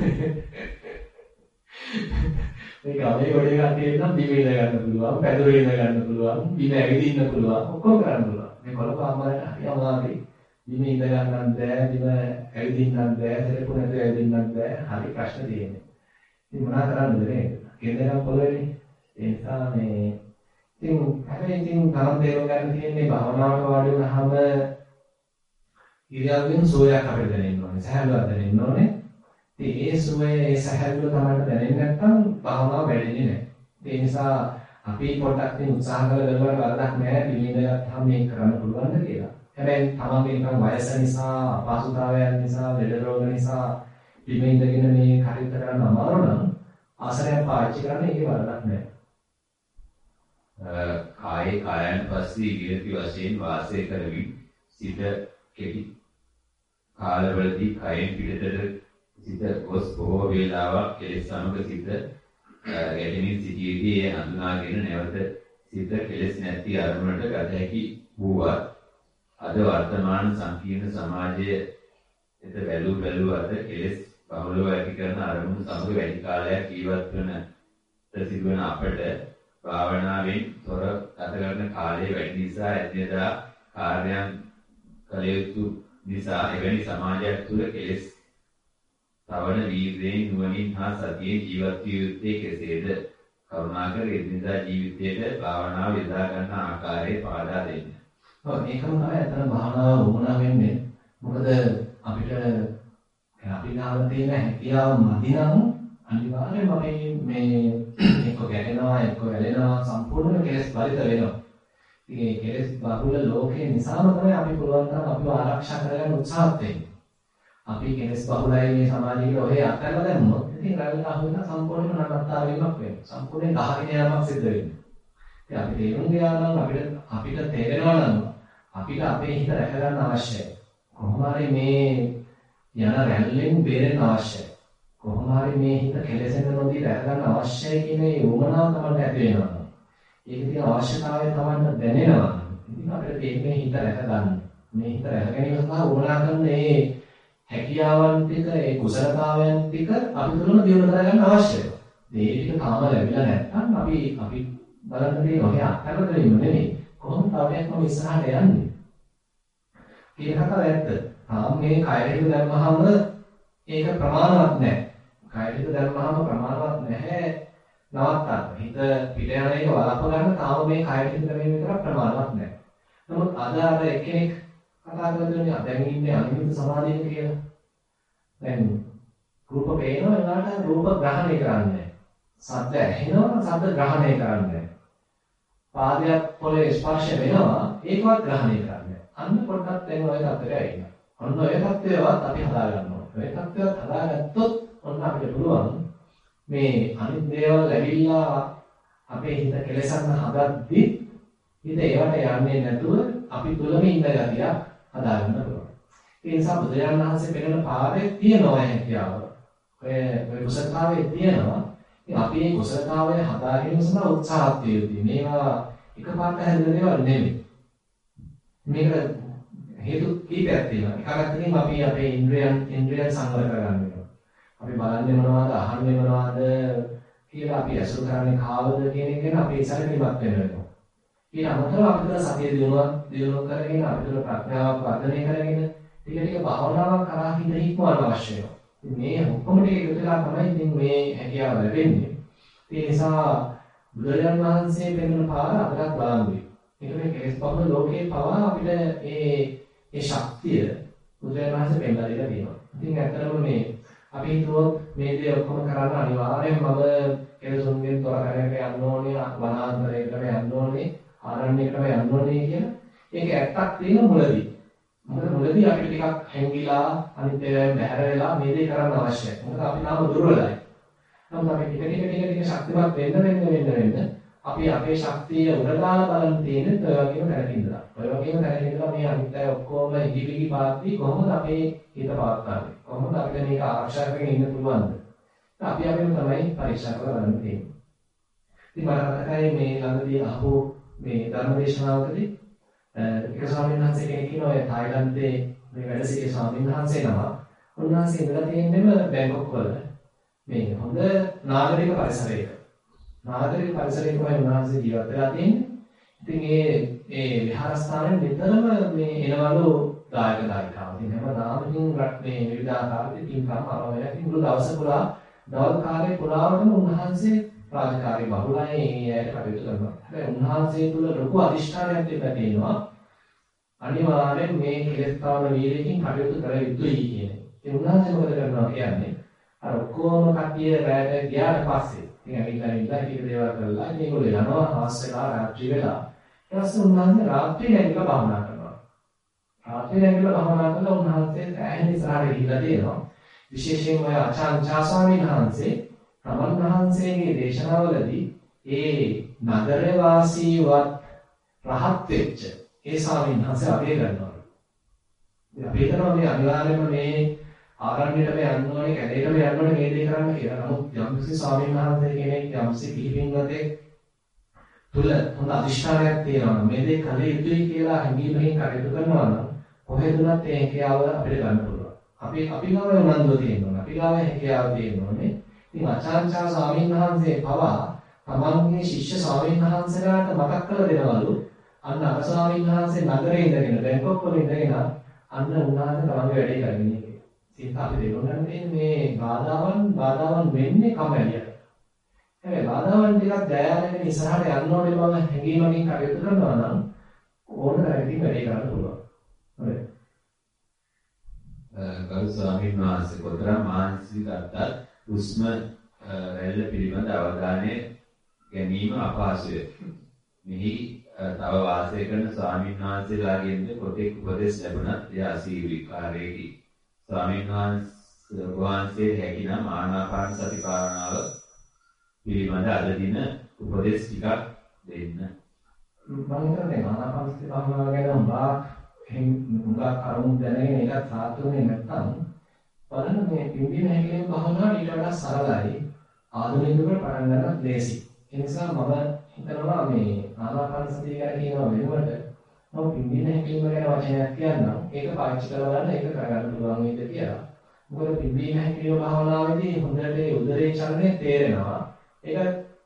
මේ ගමේ ගොඩේ කට්ටිය නම් බිම ඉඳ ගන්න පුළුවන්, පැදුරේ ඉඳ ගන්න පුළුවන්, බිම ඇවිදින්න පුළුවන්, ඔක්කොම කරන්න පුළුවන්. මේ කොළඹ අම්මලාට හරි අමාරුයි. බිම ඉඳ ගන්නත් බෑ, බිම ඇවිදින්නත් බෑ, සෙරපු නැතුව ඇවිදින්නත් බෑ. හරි ප්‍රශ්න තියෙන්නේ. ඉතින් මොනා කරන්නද නේද? ගෙදරම පොළවේ. ඒ නිසා මේ ඉතින් හැබැයි ඉතින් තරම් තේරුම් ගන්න තියෙන්නේ භාවනාවට වාඩි වුණාම ඉරියව්වෙන් සෝයක් අපිට දැනෙන්න ඕනේ. සහැල්ලුවක් දැනෙන්න ඕනේ. ඉතින් ඒ සෝයේ ඒ සහැල්ලුව තමයි දැනෙන්නේ නැත්නම් භාවනාව වැඩෙන්නේ නැහැ. ඒ නිසා අපි පොඩ්ඩක් ඉතින් උත්සාහ කරලා බලන්න වරදක් නැහැ. පිළිඳගත්තාම මේක කරන්න පුළුවන්ද කියලා. හැබැයි තමන්ගේ නිකන් වයස නිසා, අපහසුතාවයන් නිසා, ලෙඩ රෝග නිසා බිම ඉඳගෙන මේ කටයුතු කරන්න අමාරු නම් ආසනයක් පාවිච්චි කරන්න ඒකේ වරදක් නැහැ. කායේ කායයන් පස්සේ විරති වශයෙන් වාසය කරමින් සිත කෙටි කාලවලදී කයෙන් පිටතට සිත ගොස් බොහෝ වේලාවක් කෙලෙස් සමග සිත ගැටෙමින් සිටියේදී ඒ හඳුනාගෙන නැවත සිත කෙලෙස් නැති අරමුණට ගත හැකි වූවත් අද වර්තමාන සංකීර්ණ සමාජයේ එත වැළු බැලූ අත කෙලෙස් බහුලව ඇති කරන අරමුණු සමග වැඩි කාලයක් ජීවත් වන සිදුවන අපට භාවනාවෙන් තොර ගත කරන කාලය වැඩි නිසා එදිනදා කාර්යයන් කළ යුතු නිසා එවැනි සමාජයක් තුළ කෙලෙස් තවන වීර්යයෙන් නුවණින් හා සතියෙන් ජීවත් විය යුත්තේ කෙසේද? කරුණාකර එදිනදා ජීවිතයේ භාවනාව යොදා ගන්න ආකාරය පාදා දෙන්න. ඔව් ඒකම තමයි අතන භාවනාව වුණා වෙන්නේ. මොකද අපිට අපි ගාව තියෙන හැකියාව මදි නම් අනිවාර්යයෙන්ම අපි මේ එක්ක ගැටෙනවා එක්ක වැළෙනවා සම්පූර්ණ කෙලෙස් බරිත වෙනවා. ඉතින් කෙලෙස් බහුල ලෝකේ නිසාම තමයි අපි පුළුවන් තරම් අපිව ආරක්ෂා කරගන්න උත්සාහත් වෙන්නේ. අපි කෙලෙස් බහුලයි මේ සමාජයේ ඔහේ අත්හැරලා දැම්මොත් ඉතින් රැල්ල අහුවෙන සම්පූර්ණයෙන්ම නන්නත්තර වීමක් වෙනවා. සම්පූර්ණයෙන් ගහගෙන යාමක් සිද්ධ වෙනවා. ඉතින් අපි තේරුම් ගියා නම් අපිට අපිට තේරෙනවා නම් අපිට අපේ හිත රැක ගන්න අවශ්‍යයි. කොහොම හරි මේ යන රැල්ලෙන් බේරෙන්න අවශ්‍යයි. කොහොම හරි මේ හිත කෙලෙසෙන්න නොදී රැක ගන්න අවශ්‍යයි කියන ඒ උමනාව තමයි ඇති වෙනවා. ඒක තියෙන අවශ්‍යතාවය තමයි දැනෙනවා. ඉතින් අපිට මේ හිත රැක ගන්න. මේ හිත රැක ගැනීම සඳහා උමනා කරන මේ හැකියාවන් ටික, ඒ කුසලතාවයන් ටික අපි තුළම දියුණු කරගන්න අවශ්‍යයි. මේ ටික තාම ලැබිලා නැත්නම් අපි අපි බලන්න තියෙන ඔය අත්හැරලා දෙන්න නෙමෙයි. කොහොමද තවයක්ම ඉස්සරහට යන්නේ? කියන කතාව ඇත්ත. තාම මේ කයෙහිද දැම්මහම ඒක ප්‍රමාණවත් නැහැ. කයෙහිද දැම්මහම ප්‍රමාණවත් නැහැ නවත්තන්න. හිත පිට යන එක වළක්ව ගන්න තාම මේ කයෙහිද දැමීම විතර ප්‍රමාණවත් නැහැ. නමුත් අද අර එක්කෙනෙක් කතා කරද්දී දැන් ඉන්නේ අනිමිත් සමාධියක කියලා. දැන් රූප පේනවා එනවාට රූප ග්‍රහණය කරන්නේ. ශබ්ද ඇහෙනවා ශබ්ද ග්‍රහණය කරන්නේ. පාදයක් පොළේ ස්පර්ශ වෙනවා ඒකවත් ග්‍රහණය කරන්නේ. අන්න පොඩ්ඩක් දැන් ඔය තත්ත්වයට ඇවිල්ලා. ඔන්න ඔය තත්ත්වයවත් අපි හදා ගන්න ඕනේ. ඔය තත්ත්වයක් හදාගත්තොත් ඔන්න අපිට පුළුවන් මේ අනිත් දේවල් ලැබිලා අපේ හිත කෙලසන්න හදද්දි හිත ඒවට යන්නේ නැතුව අපි තුළම ඉන්න ගතිය හදාගන්න පුළුවන්. ඒ නිසා බුදුරජාණන් වහන්සේ පෙන්නන පාරේ තියෙනවා හැකියාව. ඔය ඔය කුසලතාවයේ තියෙනවා. ඉතින් අපි මේ කුසලතාවය හදා ගැනීම සඳහා උත්සාහත් යොදවි. මේවා එකපාරට හැදෙන දේවල් නෙමෙයි. මේක හේතු කීපයක් තියෙනවා. එකක් තියෙන අපි අපේ ඉන්ද්‍රියන් ඉන්ද්‍රියන් සංවර කරගන්න වෙනවා. අපි බලන්නේ මොනවද, අහන්නේ මොනවද කියලා අපි අසුර කරන්නේ කාවද කියන එක ගැන අපි ඉස්සරහට ඉවත් වෙනවා. ඊට අමතරව අපිට සතිය දිනුවක් දිනුවක් කරගෙන අපිට ප්‍රඥාවක් වර්ධනය කරගෙන ටික ටික භාවනාවක් කරා හිත හික්මවන්න අවශ්‍යයි. මේ ඔක්කොම ටික එකතු වෙලා තමයි ඉතින් මේ හැකියාව ලැබෙන්නේ. ඒ නිසා බුදුරජාණන් වහන්සේ පෙන්වන පාර අපට බලන්නේ. ඒක මේ කෙලෙස් බහුල ලෝකේ පවා අපිට ඒ ඒ ශක්තිය බුදුරජාණන් වහන්සේ පෙන්වලා දීලා තියෙනවා. ඉතින් ඇත්තටම මේ අපි හිතුවොත් මේ දේ ඔක්කොම කරන්න අනිවාර්යෙන්ම මම කෙලෙසුන්ගෙන් තොර කරගෙන යන්න ඕනේ, වනාන්තරයකට යන්න ඕනේ, ආරණ්‍යයකට යන්න ඕනේ කියන ඒක ඇත්තක් තියෙන මුලදී. මොකද මුලදී අපිට ටිකක් හැංගිලා අනිත් ඒවායින් බැහැර වෙලා මේ දේ කරන්න අවශ්‍යයි. මොකද අපි තාම දුර්වලයි. නමුත් අපි ටික ටික ටික ටික ශක්තිමත් වෙන්න වෙන්න වෙන්න වෙන්න අපි අපේ ශක්තිය උඩදාලා බලන් තියෙන ඔය වගේම තැනක ඉඳලා. ඔය වගේම තැනක ඉඳලා මේ අනිත් අය ඔක්කොම ඉදිරිගි පාත්වි කොහොමද අපේ හිත පවත්වාන්නේ? කොහොමද අපිට මේක ආරක්ෂා කරගෙන ඉන්න පුළුවන්ද? අපි අපිම තමයි පරීක්ෂා කරලා බලන්න තියෙන්නේ. ඉතින් මම මේ ළඟදී අහපු මේ ධර්මදේශනාවකදී එක ස්වාමීන් වහන්සේ කෙනෙක් ඉන්නවා ඒ තායිලන්තයේ මේ වැඩ සිටි ස්වාමීන් වහන්සේ නම. උන්වහන්සේ ඉඳලා තියෙන්නේම බැංකොක් වල මේ හොඳ නාගරික පරිසරයක. නාගරික පරිසරයක තමයි උන්වහන්සේ ජීවත් වෙලා තියෙන්නේ. ඉතින් ඒ ඒ විහාරස්ථානයේ නිතරම මේ එනවලු දායක දායකාව. ඉතින් හැමදාම ඉතින් මේ විවිධාකාර පින්කම් ආරම්භය. ඉතින් මුළු දවස පුරා දවල් කාලේ පුරාවටම උන්වහන්සේ රාජකාරී බහුලයි ඒයට කටයුතු කරනවා. හැබැයි උන්වහන්සේ තුල ලොකු අධිෂ්ඨානයක් තිබ්බා තියෙනවා. අනිවාර්යෙන් මේ කෙලස්තාවන වීර්යයෙන් කටයුතු කර යුතුයි කියන්නේ. ඉතින් උන්වහන්සේ මොකද කරනවා කියන්නේ අර ඔක්කොම කට්ටිය රැයට ගියාට පස්සේ ඉතින් ඇවිල්ලා ඉඳලා ටික දේවල් කරලා මේගොල්ලෝ යනවා හවස් වෙලා රාත්‍රී වෙලා ඊට පස්සේ උන්වහන්සේ රාත්‍රී නැගිටලා භාවනා කරනවා. රාත්‍රී නැගිටලා භාවනා කරලා උන්වහන්සේ ඇහෙන ඉස්සරහට ගිහිල්ලා තියෙනවා. විශේෂයෙන්ම ඔය ආචාර්ය ස්වාමීන් වහන්සේ තමන් වහන්සේගේ දේශනාවලදී ඒ නගර වාසීවත් රහත් වෙච්ච ඒ ස්වාමීන් වහන්සේ අපේ කරනවා. ඉතින් අපි හිතනවා මේ අනිවාර්යයෙන්ම මේ ආරණ්‍යයට මේ යන්න ඕනේ කැලේට මේ යන්න ඕනේ මේ දේ කරන්න කියලා. නමුත් යම්කිසි ස්වාමීන් වහන්සේ කෙනෙක් යම්කිසි පිළිපින්වතෙක් තුල හොඳ අධිෂ්ඨානයක් තියෙනවා. මේ දේ කළ යුතුයි කියලා හැඟීමකින් කටයුතු කරනවා නම් කොහෙදුනත් ඒ හැකියාව අපිට ගන්න පුළුවන්. අපි අපි ගාව උනන්දුව තියෙනවා. අපි ගාව හැකියාව තියෙනවා නේ. ඉතින් ආචාර්ය ස්වාමීන් වහන්සේ පවා තමන්ගේ ශිෂ්‍ය ස්වාමීන් වහන්සේලාට මතක් කරලා දෙනවලු අන්න අර ස්වාමීන් වහන්සේ නගරේ ඉඳගෙන බැංකොක් වල ඉඳගෙන අන්න උන්වහන්සේ තමන්ගේ වැඩේ කරගෙන ඉන්නේ. ඉතින් අපි දෙගොල්ලන් මේ බාධාවන් බාධාවන් වෙන්නේ කමැලියට. හැබැයි බාධාවන් ටිකක් ජයගෙන ඉස්සරහට යන්න ඕනේ බව හැඟීමකින් කටයුතු කරනවා නම් ඕන තරමකින් වැඩේ කරන්න පුළුවන්. හරි. ගරු ස්වාමීන් වහන්සේ කොතරම් මානසික අත්දැක හුස්ම රැල්ල පිළිබඳ අවධානය ගැනීම අපහසුය. මෙහි තව වාසය කරන ස්වාමීන් වහන්සේලාගෙන් කොටෙක් උපදෙස් ලැබුණත් එය අසීරුයි කාර්යයකි. ස්වාමීන් වහන්සේ හැකිනම් ආනාපාන සති භාවනාව පිළිබඳ අද දින උපදෙස් ටිකක් දෙන්න. මම හිතන්නේ ආනාපාන සති භාවනාව ගැන බා හුඟක් කරුණු දැනගෙන ඒකත් සාතුනේ නැත්නම් බලන්න මේ පිම්බීම හැකිලිම භාවනාව ඊට වඩා සරලයි ආධුනිකව පටන් ගන්නත් ලේසි. ඒ නිසා මම හිතනවා මේ ආනාපාන සතිය ගැන කියනවා වෙනුවට මම පිම්බීම හැකිලිම ගැන වචනයක් කියන්නම්. ඒක පාවිච්චි කරලා බලන්න ඒක කරගන්න පුළුවන් වේද කියලා. මොකද පිම්බීම හැකිලිම භාවනාවේදී හොඳට ඒ උදරේ චලනය තේරෙනවා. ඒක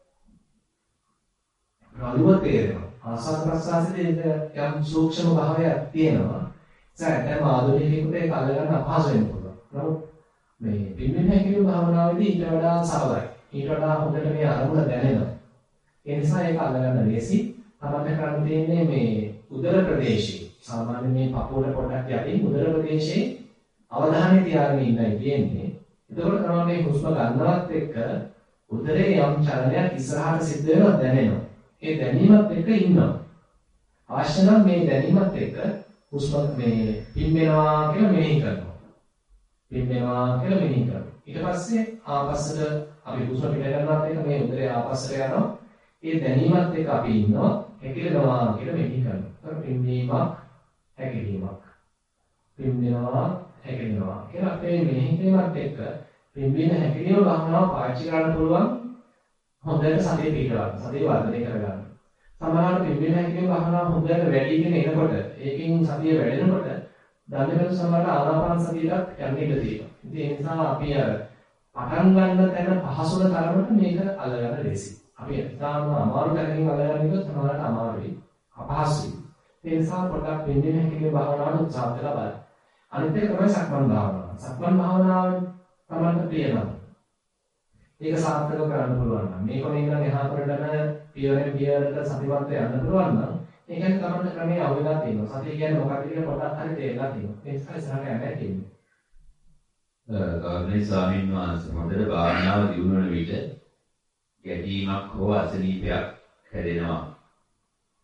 රළුව තේරෙනවා. ආස්වාද ප්‍රසආසයේ යම් සූක්ෂම භාවයක් තියෙනවා. ඒසැතම ආධුනිකයෙකුට ඒක අල්ලගන්න අපහසු වෙනවා. නමුත් මේ පිම්බීම හැකිලිම භාවනාවේදී ඊට වඩා සරලයි. ඊට වඩා හොඳට මේ අරමුණ දැනෙනවා. ඒ නිසා ඒක අල්ලගන්න ලේසි. තමයි කරන්න තියෙන්නේ මේ උදර ප්‍රදේශයේ සාමාන්‍ය මේ පපුවට පොඩ්ඩක් යටින් උදර ප්‍රදේශයේ අවධානය තියාගෙන ඉන්නයි තියෙන්නේ. එතකොට තමයි මේ හුස්ම ගන්නවත් එක්ක උදරේ යම් චලනයක් ඉස්සරහට සිද්ධ වෙනවා දැනෙනවා. ඒ දැනීමත් එක්ක ඉන්නවා. අවශ්‍ය නම් මේ දැනීමත් එක්ක හුස්ම මේ පිම්බෙනවා කියලා මෙනෙහි කරනවා. පිම්බෙනවා කියලා මෙනෙහි කරනවා. ඊට පස්සේ ආපස්සට අපි හුස්ම පිට ගන්නවත් එක්ක මේ උදරේ ආපස්සට යනවා. ඒ දැනීමත් එක්ක අපි ඉන්නවා. හැකිලනවා කියලා මෙනෙහි කරනවා. පිම්බීමක් හැකිලීමක්. පිම්බෙනවා හැකිලනවා කියලා අපේ මෙනෙහි කිරීමත් එක්ක පිම්බීම හැකිලීම භාවනාව පාවිච්චි කරන්න පුළුවන්. හොඳට සතිය පිටවන්න. සතිය වර්ධනය කරගන්න. සමහරවිට පිම්බීම හැකිලීම භාවනාව හොඳට වැඩිගෙන එනකොට ඒකෙන් සතිය වැඩෙනකොට ධම්මපද සමහරවිට ආනාපාන සතියට යන්න ඉඩ තියෙනවා. ඉතින් ඒ නිසා අපි අර පටන් ගන්න තැන පහසුන තරමට මේක අල්ලගන්න ලේසි. අපි ඉතාලම අමාරු තැනකින් අල්ලගන්න එක සමහරවිට අමාරුයි. අපහසුයි. ඒ නිසා පොඩ්ඩක් පිම්බීම හැකිලීම භාවනාවට උත්සාහ කරලා බලන්න. අනිත් එක තමයි සක්මන් භාවනාව. සක්මන් භාවනාව තමයි ප්‍රියනම්. ඒක සාර්ථකව කරන්න පුළුවන් නම් මේක මේකෙන් එහා කරගෙන පියවරෙන් පියවරට සතිපත්ත යන්න පුළුවන් නම් ඒකෙන් තමයි ක්‍රමයේ අවුලක් තියෙනවා. සතිය කියන්නේ මොකක්ද කියලා පොඩ්ඩක් හරි තේරෙලා තියෙනවා. ඒ නිසා ඉස්සරහට යන්න තියෙන්නේ. ගෞරවනීය ස්වාමීන් වහන්සේ හොඳට භාවනාව දියුණු වන විට ගැටීමක් හෝ අසනීපයක් හැදෙනවා.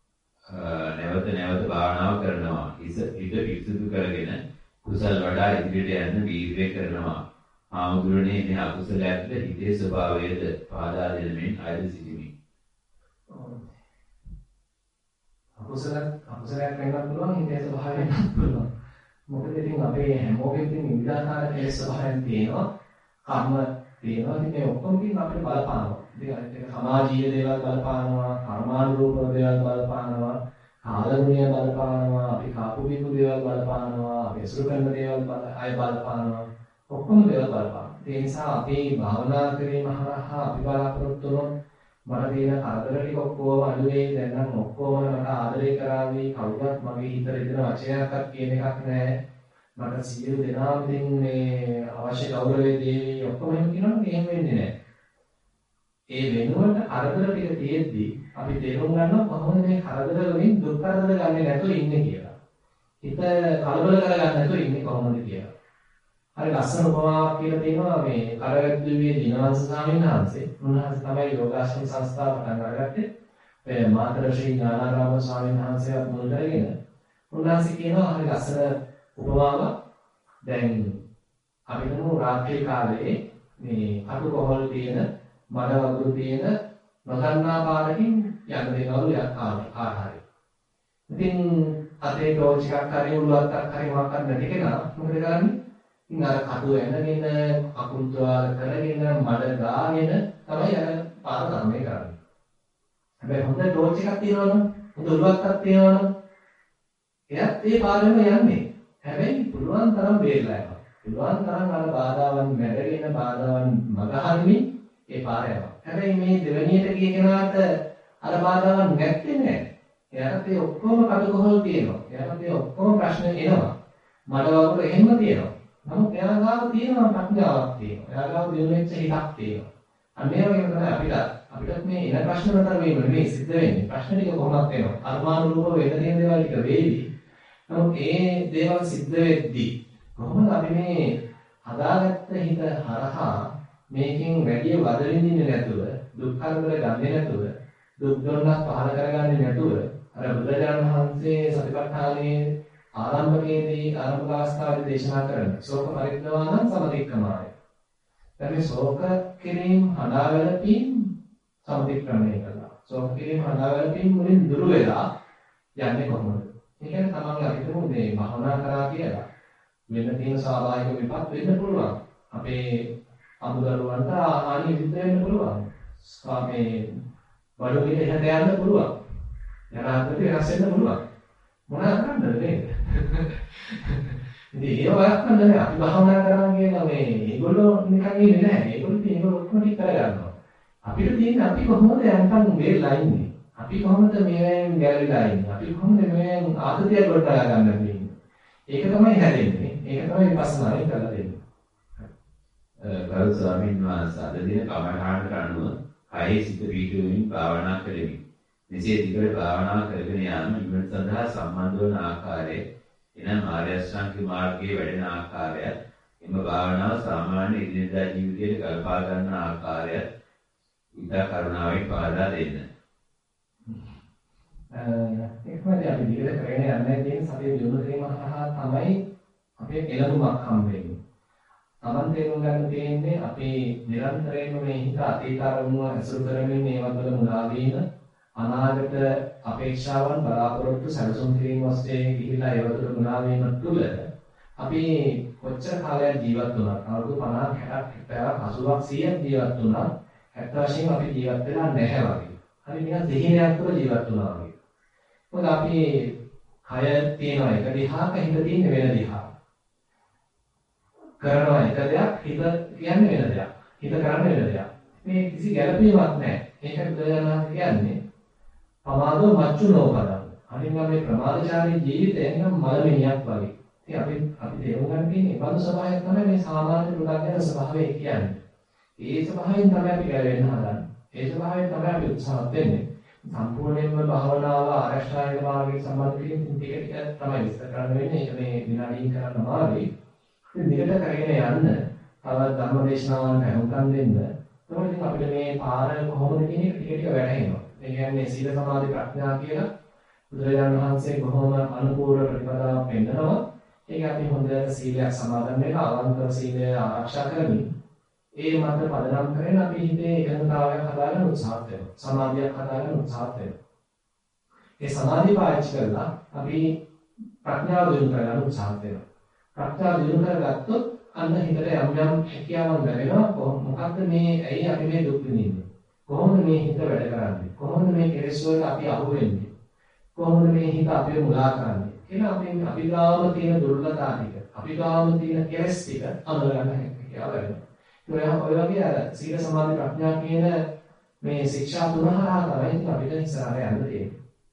නැවත නැවත භාවනාව කරනවා. හිත හිත පිරිසුදු කරගෙන කුසල් වඩා ඉදිරියට යන්න වීර්යය කරනවා. ආමුදුරනේ මේ අකුසලයක්ද හිතේ ස්වභාවයද පාදා දෙමින් අයද සිටිමි. අකුසල අකුසලයක් වෙන්නත් පුළුවන් හිතේ ස්වභාවයක් වෙන්නත් පුළුවන්. මොකද ඉතින් අපේ හැමෝගෙම තියෙන විවිධාකාර කෙලෙස් ස්වභාවයන් තියෙනවා. කර්ම තියෙනවා. ඉතින් මේ ඔක්කොම තියෙන අපිට බලපානවා. ඉතින් අනිත් එක සමාජීය දේවල් බලපානවා, කර්මානුරූප දේවල් බලපානවා, කාලගුණය බලපානවා, අපි කාපු බිකු දේවල් බලපානවා, අපි අසුර කරන දේවල් බල අය බලපානවා. ඔක්කොම දේවල් බලපානවා. ඒ නිසා අපි භාවනා කිරීම හරහා අපි බලාපොරොත්තු වුණොත් මට තියෙන කරදර ටික ඔක්කොම අඩු වෙයි. දැන් නම් ඔක්කොම මට ආදරය කරાવી. කවුරුත් මගේ හිතට දෙන වචනයක්වත් කියන එකක් නැහැ. මට සියලු දෙනාම දෙන්නේ අවශ්‍ය ගෞරවය දෙවි. ඔක්කොම එහෙම කියනොත් එහෙම වෙන්නේ නැහැ. ඒ වෙනුවට කරදර ටික තියෙද්දි අපි තේරුම් ගන්නවා කොහොමද මේ කරදර වලින් දුක් කරදර ගන්නේ නැතුව ඉන්නේ කියලා. හිත කලබල කරගන්න නැතුව ඉන්නේ කොහොමද කියලා. හරි ලස්සන උපමාවක් කියලා තියෙනවා මේ කරවැද්දුවේ දිනවංශ ස්වාමීන් වහන්සේ. උන්වහන්සේ තමයි යෝගාශ්‍රම සංස්ථාව පටන් අරගත්තේ. ඒ මාතර ශ්‍රී ඥානාරාම ස්වාමීන් වහන්සේවත් මුල් කරගෙන උන්වහන්සේ කියනවා හරි ලස්සන උපමාවක්. දැන් අපි හිතමු රාත්‍රී කාලේ මේ කටු කොහොල් තියෙන මඩ වගුරු තියෙන නොදන්නා පාරකින් යන්න දෙනවලු යක් කාර හරි. ඉතින් අතේ ටෝච් එකක් හරි උළුවක්ක් හරි මොකක් හරි නැති කෙනා මොකද කරන්නේ? ඉතින් අර කටුව එනගෙන අකුල් තුවාල කරගෙන මඩ ගාගෙන තමයි අර පාර ගමනේ කරන්නේ. හැබැයි හොඳ ටෝච් එකක් තියෙනවනම් හොඳ උළුවක්ක් තියෙනවනම් එයත් ඒ පාරෙම යන්නේ. හැබැයි පුළුවන් තරම් බේරලා යනවා. පුළුවන් තරම් අර බාධාවන් මැඩගෙන බාධාවන් මගහරින්න ඒ පාර යනවා. හැබැයි මේ දෙවැනියට ගිය කෙනාට අර බාධාවන් නැත්තේ නෑ. එයාට ඒ ඔක්කොම කඩකොහල් තියෙනවා. එයාට ඒ ඔක්කොම ප්‍රශ්න එනවා. මඩ වගුරු එහෙම තියෙනවා. නමුත් එයා ගාව තියෙනවා ප්‍රඥාවක් තියෙනවා. එයා ගාව දිනු වෙච්ච හිතක් තියෙනවා. අන්න ඒ වගේම තමයි අපිට අපිට මේ එන ප්‍රශ්න නතර වීම නෙමෙයි සිද්ධ වෙන්නේ. ප්‍රශ්න ටික කොහොමද එනවා? කර්මානුරූපව වෙන තියෙන දේවල් ටික වෙයිවි. නමුත් ඒ දේවල් සිද්ධ වෙද්දී කොහොමද අපි මේ හදාගත්ත හිත හරහා මේකෙන් වැඩි වද විඳින්නේ නැතුව දුක් කරදර ගන්නේ නැතුව දුක් දුන්නක් පහල කරගන්නේ නැතුව අර බුදුරජාණන් වහන්සේ සතිපට්ඨානයේ ආරම්භයේදී ආරම්භ අවස්ථාවේ දේශනා කරන ශෝක පරිද්දවාන සමතික්‍රමය. දැන් මේ ශෝක කිරීම හදාවැළපීම් සමතික්‍රමණය කළා. ශෝක කිරීම හදාවැළපීම් මුලින් දුර වෙලා යන්නේ කොහොමද? ඒ කියන්නේ තමන්ගේ අපිටම මේ භවනා කරා කියලා වෙන තියෙන ස්වාභාවික විපත් වෙන්න පුළුවන්. අපේ අමුදරුවන්ට හානි සිද්ධ වෙන්න පුළුවන්. ස්වාමී බඩුවිට එහාට යන්න පුළුවන්. යනාකට වෙනස් වෙන්න පුළුවන්. මොනවා කරන්නද නේද? ඉතින් ඒව වළක්වන්න බෑ. අපි භවනා කරනවා කියලා මේ ඒගොල්ලෝ නිකන් ඉන්නේ නැහැ. ඒගොල්ලෝ තියෙන ඔක්කොම ටික කරගන්නවා. අපිට තියෙන්නේ අපි කොහොමද යන්තම් වෙලා ඉන්නේ? අපි කොහොමද මේවෙන් ගැලවිලා ඉන්නේ? අපි කොහොමද මේවෙන් ආතතිය ගොඩ ගන්න ඉන්නේ? ඒක තමයි හැදෙන්නේ. ඒක තමයි විපස්සනායි කරලා දෙන්නේ. ගරු ස්වාමීන් වහන්සේ අද දින කමඨානට අනුව කයෙහි සිත පිහිටුවමින් භාවනා කෙරෙමි. මෙසේ දිගට භාවනා කරගෙන යාම නිවන සඳහා සම්බන්ධ වන ආකාරය එනම් ආර්ය අෂ්ටාංගික මාර්ගයේ වැඩෙන ආකාරය එම භාවනාව සාමාන්‍ය ඉදිරියදා ජීවිතයට ගලපා ගන්න ආකාරය ඉදා කරුණාවෙන් පාදා දෙන්න. ඒකමද අපි දිගට කරගෙන යන්නේ තියෙන සතිය දිනු කිරීම හරහා තමයි අපේ එළඹුමක් හම්බ වෙන්නේ. තමන් තේරුම් ගන්න තියෙන්නේ අපි නිරන්තරයෙන්ම මේ හිත අතීත අරමුණු ඇසුරු කරමින් ඒවත් වල මුලා වීම අනාගත අපේක්ෂාවන් බලාපොරොත්තු සැලසුම් කිරීම ඔස්සේ ගිහිලා ඒවට මුලා වීම තුළ අපි කොච්චර කාලයක් ජීවත් වුණත් අවුරුදු පනහක් හැටක් අසූවක් සීයක් ජීවත් වුණත් ඇත්ත වශයෙන්ම අපි ජීවත් වෙලා නැහැ වගේ. හරි නිකන් දෙහිණයක් තුළ ජීවත් වුණා වගේ. මොකද අපි කය තියෙන එක දිහාක හිත තියෙන වෙන දිහාක. කරනවා එක දෙයක් හිත කියන්නේ වෙන දෙයක්. හිත කරන්නේ වෙන දෙයක්. මේ කිසි ගැළපීමක් නැහැ. ඒකට බුදුරජාණන් කියන්නේ පමාදෝ මච්චුනෝපදං. අනිත් මේ ප්‍රමාදචාරී ජීවිතය නිකන් මලමිණියක් වගේ. ඉතින් අපි අපි තේරුම් ගන්න තියෙන්නේ බඳු ස්වභාවයක් තමයි මේ සාමාන්‍ය පුරුද්දගෙන ස්වභාවය කියන්නේ. ඒ ස්වභාවයෙන් තමයි අපි ගැලවෙන්න හදන්නේ. ඒ ස්වභාවයෙන් තමයි අපි උත්සාහත් වෙන්නේ. සම්පූර්ණයෙන්ම භාවනාව ආරක්ෂායක මාර්ගයේ සම්බන්ධ කිරීම ටික ටික තමයි විස්තර කරන්න වෙන්නේ. ඒක මේ විනාඩියකින් කරන්න අමාරුයි. ඉතින් දිගට කරගෙන යන්න තවත් ධර්ම දේශනාවන් හඳුන්වන්න දෙන්න. එතකොට ඉතින් අපිට මේ පාර කොහොමද කියන එක ටික ටික වැටහෙනවා. ඒ කියන්නේ සීල සමාධි ප්‍රඥා කියලා බුදුරජාණන් වහන්සේ බොහොම අනුපූර්ව ප්‍රතිපදාවක් පෙන්නනවා. ඒක අපි හොඳ සීලයක් සමාදන් වෙලා අවංකව සීලය ආරක්ෂා කරමින් ඒ මත පදනම් කරගෙන අපි හිතේ එකඟතාවයක් හදාගන්න උත්සාහ කරනවා. සමාධියක් හදාගන්න උත්සාහ කරනවා. ඒ සමාධිය පාවිච්චි කරලා අපි ප්‍රඥාව දියුණු කරගන්න උත්සාහ කරනවා. ප්‍රඥාව දියුණු කරගත්තොත් අන්න හිතට යම් යම් හැකියාවන් ලැබෙනවා. මොකක්ද මේ ඇයි අපි මේ දුක් විඳින්නේ? කොහොමද මේ හිත වැඩ කරන්නේ? කොහොමද මේ කෙලෙස් වලට අපි අහු වෙන්නේ? කොහොමද මේ හිත අපිව මුලා කරන්නේ? කියලා අපි අපි ගාම තියෙන දුර්ලභතා ටික, අපි ගාම තියෙන කෙලෙස් ටික අඳුරගන්න හැකියාව ලැබෙනවා. ඒ ඔය වගේ අර සීල සමාධි ප්‍රඥා කියන මේ ශික්ෂා තුන හරහා තමයි අපිට ඉස්සරහට යන්න තියෙන්නේ.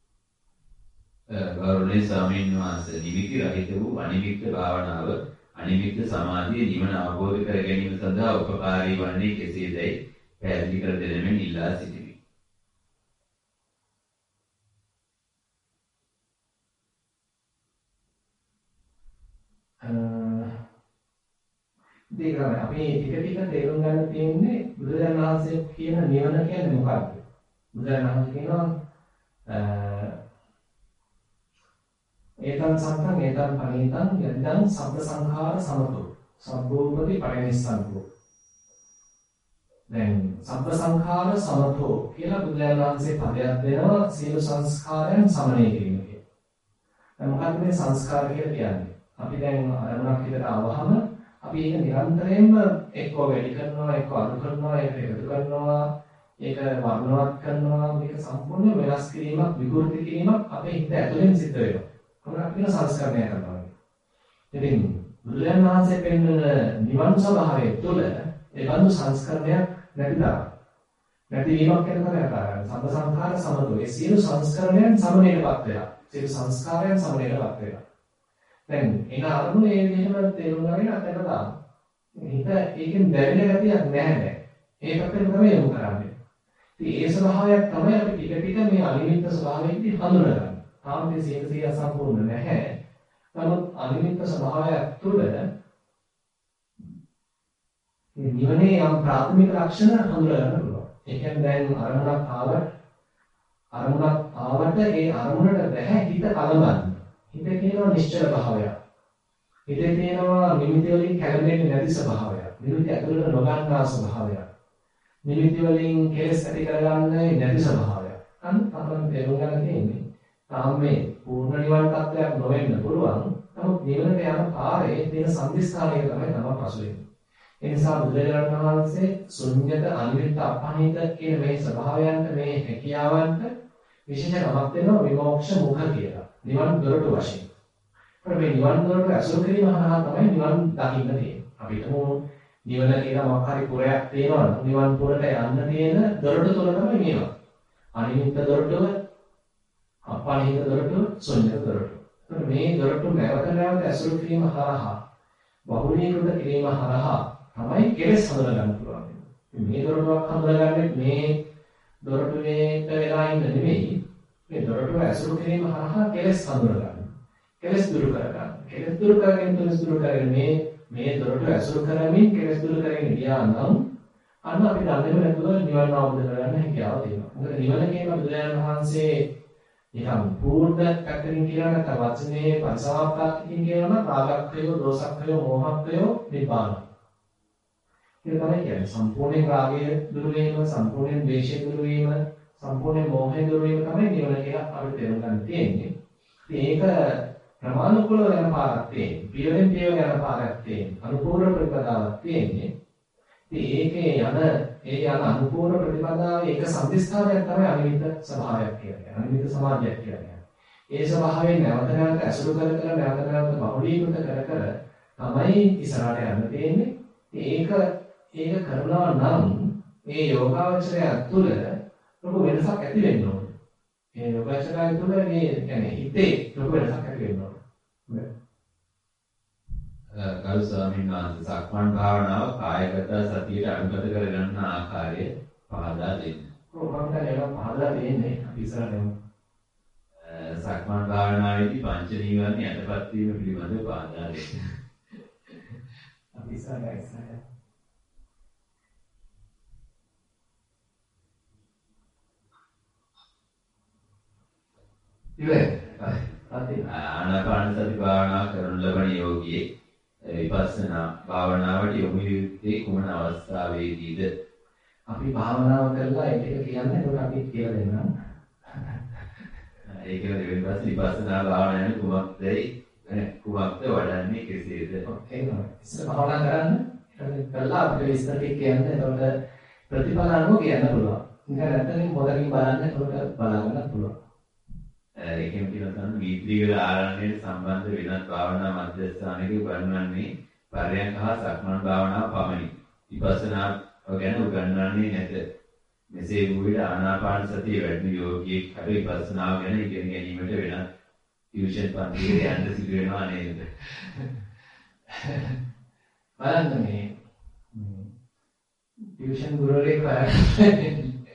ගෞරවනීය ස්වාමීන් වහන්සේ නිමිති රහිත වූ අනිමිත්ත භාවනාව අනිමිත්ත සමාධිය නිවන අවබෝධ කර ගැනීම සඳහා උපකාරී වන්නේ කෙසේදයි පැහැදිලි කර දෙනෙමින් ඉල්ලා සිටිමි. දෙකම අපි ටික ටික තේරුම් ගන්න තියෙන්නේ බුදුරජාණන් වහන්සේ කියන නිවන කියන්නේ මොකක්ද? බුදුරජාණන් වහන්සේ කියනවා ඒතං සංඛං ඒතං පනීතං යද්දං සබ්බ සංඛාර සමතෝ සබ්බෝපති පරිනිස්සංකෝ. දැන් සබ්බ සංඛාර සමතෝ කියලා බුදුරජාණන් වහන්සේ පදයක් දෙනවා සියලු සංස්කාරයන් සමනය කිරීම කියලා. දැන් මොකක්ද මේ සංස්කාර කියලා කියන්නේ? අපි දැන් අරමුණක් විතර ආවහම අපි ඒක නිරන්තරයෙන්ම එක්ක වැඩි කරනවා, එක්ක අඩු කරනවා, ඒක එකතු කරනවා, ඒක වර්ණවත් කරනවා, මේක සම්පූර්ණ වෙනස් කිරීමක්, විකෘති කිරීමක් අපේ හිත ඇතුලෙන් සිද්ධ වෙනවා. මොකක්ද කියන සංස්කරණය කරනවා. ඉතින් බුදුරජාණන් වහන්සේ පෙන්වන නිවන් ස්වභාවය තුළ ඒ බඳු සංස්කරණයක් නැති තරම්. නැතිවීමක් කියන තමයි අකාරය. සබ්බ සංඛාර සමතෝ. ඒ සියලු සංස්කරණයන් සමනයටපත් වෙලා. සියලු සංස්කාරයන් සමනයටපත් වෙලා. දැන් එන අරමුණ ඒ විදිහම තේරුම් ගන්න අතට දාන්න. හිත ඒකෙන් දැවෙන ගතියක් නැහැ නෑ. ඒ පැත්තට තමයි යොමු කරන්නේ. ඉතින් ඒ ස්වභාවයක් තමයි අපි ටික ටික මේ අනිමිත්ත ස්වභාවයේදී හඳුනගන්නේ. තාම මේ සීල සීය සම්පූර්ණ නැහැ. නමුත් අනිමිත්ත ස්වභාවයක් තුළ මේ නිවනේ යම් ප්‍රාථමික ලක්ෂණ හඳුනගන්න පුළුවන්. ඒ කියන්නේ දැන් අරමුණක් ආවට අරමුණක් ආවට ඒ අරමුණට බැහැ හිත කලබන්න. හිතේ තියෙනවා නිශ්චල භාවයක්. හිතේ තියෙනවා නිමිති වලින් කැළඹෙන්නේ නැති ස්වභාවයක්. නිමිති ඇතුළට නොගන්නා ස්වභාවයක්. නිමිති වලින් කෙලස් ඇති කරගන්නේ නැති ස්වභාවයක්. අන්න තමයි තේරුම් ගන්න තියෙන්නේ. තාම මේ පූර්ණ නිවන් තත්ත්වයක් නොවෙන්න පුළුවන්. නමුත් නිවනට යන පාරේ තියෙන සම්දිස්ථානයක තමයි තමයි පසු වෙන්නේ. ඒ නිසා බුදුරජාණන් වහන්සේ ශුන්‍යත අනිමිත්ත අපහනිත කියන මේ ස්වභාවයන්ට මේ හැකියාවන්ට විශේෂ නමක් දෙනවා විමෝක්ෂ මුඛ කියලා. නිවන් දොරටු වශයෙන්. අපේ මේ නිවන් දොරටු අසුර කිරීම හරහා තමයි නිවන් දකින්න තියෙන්නේ. අපිට නිවන කියලා මොකක් හරි පුරයක් තියෙනවා නම් නිවන් පුරට යන්න තියෙන දොරටු තුන තමයි මේවා. අනිමිත්ත දොරටුව, අපහනිත දොරටුව, ශුන්‍යත දොරටුව. මේ දොරටු නැවත නැවත අසුර කිරීම හරහා බහුලීකృత කිරීම හරහා තමයි කෙලෙස් හඳුනා ගන්න පුළුවන්. මේ දොරටුවක් හඳුනාගන්නේ මේ දොරටුවේට වෙලා ඉන්න නෙමෙයි. මේ දොරටුව ඇසුරු කිරීම හරහා කෙලෙස් හඳුනා ගන්න. කෙලෙස් දුරු කර ගන්න. කෙලෙස් දුරු කරගෙන කෙලෙස් දුරු කරගෙන මේ මේ දොරටුව ඇසුරු කරමින් කෙලෙස් දුරු කරගෙන ගියා නම් අන්න අපි දන්නේම නැතුව නිවන අවබෝධ කරගන්න හැකියාව තියෙනවා. මොකද නිවන කියන බුදුරජාණන් වහන්සේ නිකම් පූර්ණ පැත්තකින් කියලා නැත්නම් වචනේ පරිසමාප්තාකින් කියනවා නම් රාගක්ඛය, දෝසක්ඛය, මෝහක්ඛය, නිබ්බාන. ඒක තමයි කියන්නේ සම්පූර්ණ රාගය දුරු වීම, සම්පූර්ණ ද්වේෂය දුරු වීම, සම්පූර්ණ මෝහය දුරු වීම තමයි නිවන කියලා අපිට තේරුම් ගන්න තියෙන්නේ. ඉතින් ඒක ප්‍රමාණිකව යන පාරක් තියෙන්නේ. පියවෙන් පියව යන පාරක් තියෙන්නේ. අනුපූර්ව ප්‍රතිපදාවක් තියෙන්නේ. ඉතින් ඒකේ යන ඒ යන අනුපූර්ව ප්‍රතිපදාවේ එක සම්දිස්ථානයක් තමයි අනිමිත්ත ස්වභාවයක් කියන්නේ. අනිමිත්ත සමාධියක් කියන්නේ. ඒ ස්වභාවයෙන් නැවත නැවත ඇසුරු කර කර නැවත නැවත බහුලීකృత කර කර තමයි ඉස්සරහට යන්න තියෙන්නේ. ඒක ඒක කරනවා නම් මේ යෝගාවචරය තුළ ලොකු වෙනසක් ඇති වෙන්න ඕනේ. මේ යෝගාචරය තුළ මේ يعني හිතේ ලොකු වෙනසක් ඇති වෙන්න ඕනේ. ගරු ස්වාමීන් වහන්සේ සක්මන් භාවනාව කායගත සතියට අනුගත කරගන්න ආකාරය පහදා දෙන්න. ඔව් මම දැන් ඒක පහදලා දෙන්නේ අපි ඉස්සරහටම. සක්මන් භාවනාවේදී පංච නීවරණ යටපත් වීම පිළිබඳව පහදා දෙන්න. අපි ඉස්සරහට ඉස්සරහට ඉවරයි. ආනාපාන සති භාවනා කරන ලබන යෝගියේ විපස්සනා භාවනාවට යොමු යුත්තේ කුමන අවස්ථාවේදීද? අපි භාවනාව කරලා ඒක කියන්නේ ඒක අපි කියලා දෙන්නම්. ඒක දෙවෙනි පස්සේ විපස්සනා භාවනාවේ කුමක්දයි කුමක්ද වඩන්නේ කෙසේද? ඒක තමයි. ඉස්සර භාවනා කරන්න ඊට කළා අපිට විස්තර ටික කියන්නේ එතකොට ප්‍රතිඵල අනුව කියන්න පුළුවන්. නිකන් නැත්නම් මොදකින් බලන්න එතකොට බලාගන්න පුළුවන්. ඒකෙන් කියනවා වීත්‍රිගල ආරණ්‍යයට සම්බන්ධ වෙනත් භාවනා මධ්‍යස්ථානයක උගන්වන්නේ පරයන්ක හා සක්මන් භාවනාව පමණි. විපස්සනා ගැන උගන්වන්නේ නැත. මෙසේ වූ විට ආනාපාන සතිය වැඩි යෝගියෙක් හරි විපස්සනාව ගැන ඉගෙන ගැනීමට වෙනත් ටියුෂන් පන්තියේ යන්න සිදු වෙනවා නේද? බලන්න මේ ටියුෂන් ගුරුවරයෙක් කරන්නේ